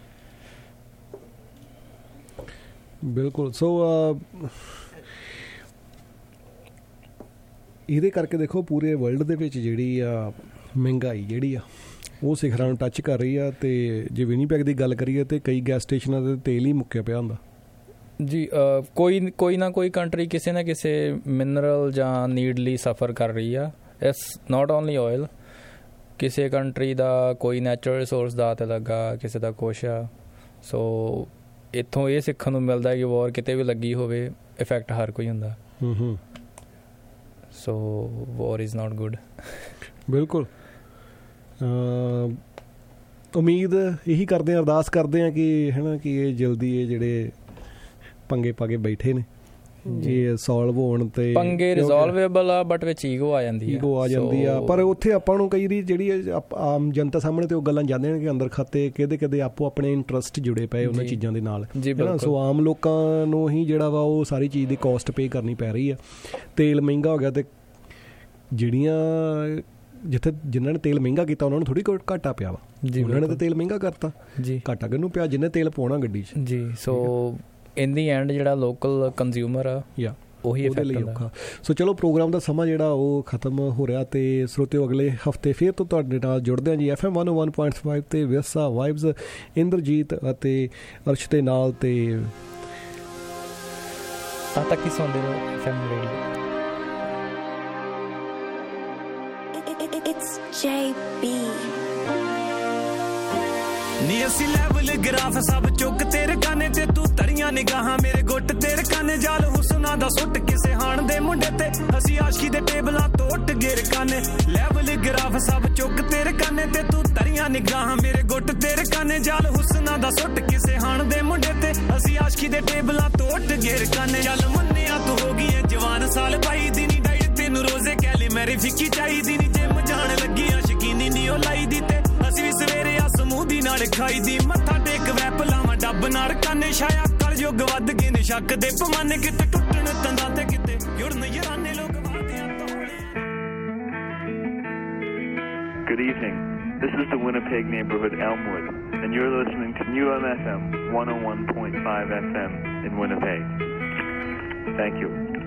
ਬਿਲਕੁਲ। ਸੋ ਇਹਦੇ ਕਰਕੇ ਦੇਖੋ ਪੂਰੇ ਵਰਲਡ ਦੇ ਵਿੱਚ ਜਿਹੜੀ ਆ ਮਹਿੰਗਾਈ ਜਿਹੜੀ ਆ ਉਹ ਸਿਖਰਾਂ ਨੂੰ ਟੱਚ ਕਰ ਰਹੀ ਆ। ਤੇ ਜੇ ਵਿਨੀਪੈਗ ਦੀ ਗੱਲ ਕਰੀਏ ਤਾਂ ਕਈ ਗੈਸ ਸਟੇਸ਼ਨਾਂ 'ਤੇ ਤੇਲ ਹੀ ਮੁੱਕਿਆ ਪਿਆ ਹੁੰਦਾ ਜੀ। ਕੋਈ ਨਾ ਕੋਈ ਕੰਟਰੀ ਕਿਸੇ ਨਾ ਕਿਸੇ ਮਿਨਰਲ ਜਾਂ ਨੀਡ ਲਈ ਸਫਰ ਕਰ ਰਹੀ ਆ। It's not only oil. ਕਿਸੇ ਕੰਟਰੀ ਦਾ ਕੋਈ ਨੈਚੁਰਲ ਰਿਸੋਰਸ ਦਾ ਤੇ ਲੱਗਾ, ਕਿਸੇ ਦਾ ਕੁਛ ਆ। ਸੋ ਇੱਥੋਂ ਇਹ ਸਿੱਖਣ ਨੂੰ ਮਿਲਦਾ ਕਿ ਵਾਰ ਕਿਤੇ ਵੀ ਲੱਗੀ ਹੋਵੇ ਇਫੈਕਟ ਹਰ ਕੋਈ ਹੁੰਦਾ। So war is not good. ਬਿਲਕੁਲ। ਉਮੀਦ ਇਹੀ ਕਰਦੇ ਹਾਂ, ਅਰਦਾਸ ਕਰਦੇ ਹਾਂ ਕਿ ਹੈ ਨਾ ਕਿ ਇਹ ਜਲਦੀ ਇਹ ਜਿਹੜੇ ਪੰਗੇ ਪਾ ਕੇ ਬੈਠੇ ਨੇ ਇਹ ਸੋਲਵ ਹੋਣ। ਤੇ ਪੰਗੇ ਰਿਜ਼ੋਲਵੇਬਲ ਆ ਬਟ ਵਿੱਚ ਈਗੋ ਆ ਜਾਂਦੀ ਆ। ਪਰ ਉੱਥੇ ਆਪਾਂ ਨੂੰ ਕਈ ਵਾਰੀ ਜਿਹੜੀ ਆਮ ਜਨਤਾ ਸਾਹਮਣੇ ਤੇ ਉਹ ਗੱਲਾਂ ਜਾਂਦੇ ਨੇ ਕਿ ਅੰਦਰ ਖਾਤੇ ਕਿਹਦੇ ਆਪੋ ਆਪਣੇ ਇੰਟਰਸਟ ਜੁੜੇ ਪਏ ਉਹਨਾਂ ਚੀਜ਼ਾਂ ਦੇ ਨਾਲ। ਸੋ ਆਮ ਲੋਕਾਂ ਨੂੰ ਹੀ ਜਿਹੜਾ ਵਾ ਉਹ ਸਾਰੀ ਚੀਜ਼ ਦੀ ਕੋਸਟ ਪੇ ਕਰਨੀ ਪੈ ਰਹੀ ਆ। ਤੇਲ ਮਹਿੰਗਾ ਹੋ ਗਿਆ ਤੇ ਜਿਹੜੀਆਂ ਜਿਨ੍ਹਾਂ ਨੇ ਤੇਲ ਮਹਿੰਗਾ ਕੀਤਾ ਉਹਨਾਂ ਨੂੰ ਥੋੜ੍ਹੀ ਘਾਟਾ ਪਿਆ ਵਾ। ਉਹਨਾਂ ਨੇ ਤਾਂ ਤੇਲ ਮਹਿੰਗਾ ਕਰਤਾ, ਘਾਟਾ ਕਿਹਨੂੰ ਪਿਆ? ਜਿਹਨੇ ਤੇਲ ਪਾਉਣਾ ਗੱਡੀ 'ਚ ਜੀ। ਸੋ ਇਨ ਦੀ ਐਂਡ ਜਿਹੜਾ ਲੋਕਲ ਕੰਜ਼ਿਊਮਰ ਆ ਉਹੀ ਇਫੈਕਟ ਹੁੰਦਾ। ਸੋ ਚਲੋ ਪ੍ਰੋਗਰਾਮ ਦਾ ਸਮਾਂ ਜਿਹੜਾ ਉਹ ਖਤਮ ਹੋ ਰਿਹਾ ਤੇ ਸਰੋਤਿਓ ਅਗਲੇ ਹਫ਼ਤੇ ਫਿਰ ਤੋਂ ਤੁਹਾਡੇ ਨਾਲ ਜੁੜਦੇ ਹਾਂ ਜੀ FM 101.5 ਤੇ ਵਿਰਸਾ ਵਾਈਬਸ ਇੰਦਰਜੀਤ ਅਤੇ ਅਰਸ਼ ਦੇ ਨਾਲ। ਤੇ ਤੱਕ ਹੀ ਸੁਣਦੇ ਰਹੋ FM ਰੇਡੀਓ। It's JB ਨੀ ਅਸੀਂ ਲੈਵਲ ਗ੍ਰਾਫ ਸਭ ਚੁੱਕ ਤੇਰੇ ਕਾਨੇ ਤੇ ਤੂੰ ਤੜੀਆਂ ਨਿਗਾਹਾਂ ਮੇਰੇ ਗੁੱਟ ਤੇਰੇ ਕਾਨੇ ਜਾਲ ਹੁਸਨਾ ਦਾ ਸੁੱਟ ਕਿਸੇ ਹਾਣ ਦੇ ਮੁੰਡੇ ਤੇ ਅਸੀਂ ਆਸ਼ਕੀ ਦੇ ਟੇਬਲਾਂ ਤੋਟ ਗਿਰ ਕਾਨੇ ਲੈਵਲ ਗ੍ਰਾਫ ਸਭ ਚੁੱਕ ਤੇਰੇ ਕਾਨੇ ਤੇ ਤੂੰ ਤੜੀਆਂ ਨਿਗਾਹਾਂ ਮੇਰੇ ਗੁੱਟ ਤੇਰੇ ਕਾਨੇ ਜਾਲ ਹੁਸਨਾ ਦਾ ਸੁੱਟ ਕਿਸੇ ਹਾਣ ਦੇ ਮੁੰਡੇ ਤੇ ਅਸੀਂ ਆਸ਼ਕੀ ਦੇ ਟੇਬਲਾਂ ਤੋਟ ਗਿਰ ਕਾਨੇ ਚੱਲ ਮੁੰਨਿਆ ਤੂੰ ਹੋ ਗਈ ਐ ਜਵਾਨ ਸਾਲ 22 ਦੀ ਨੀ ਡਾਈਟ ਤੈਨੂੰ ਰੋਜ਼ੇ ਕਹਿ ਮੈਰੀ ਫਿੱਕੀ ਚਾਹੀਦੀ ਨੀ ਜਿਮ ਜਾਣ ਲੱਗੀ ਆ ਸ਼ਕੀਨੀ ਨੀ ਉਹ ਲਾਈ ਦੀ ਤੇ ਅਸੀਂ ਵੀ ਸਵੇਰੇ ਆ ਸਮੂਦੀ ਨਾਲ ਖਾਈ ਦੀ ਮੱਥਾ ਟੇਕ ਵੈ ਪਲਾਵਾਂ ਡੱਬ ਨਾਲ ਕਾਨੇ ਛਾਇਆ ਕਲ ਯੁੱਗ ਵੱਧ ਗਏ ਨੇ ਸ਼ੱਕ ਦੇ ਪਮਾਨੇ ਕਿਤੇ ਟੁੱਟਣ ਤੰਦਾਂ ਤੇ ਕਿਤੇ ਜੁੜਨ ਯਾਰਾਨੇ ਲੋਕ ਵਾਦੇ ਆ Good evening. This is the Winnipeg neighborhood Elmwood, and you're listening to New FM 101.5 FM in Winnipeg. Thank you.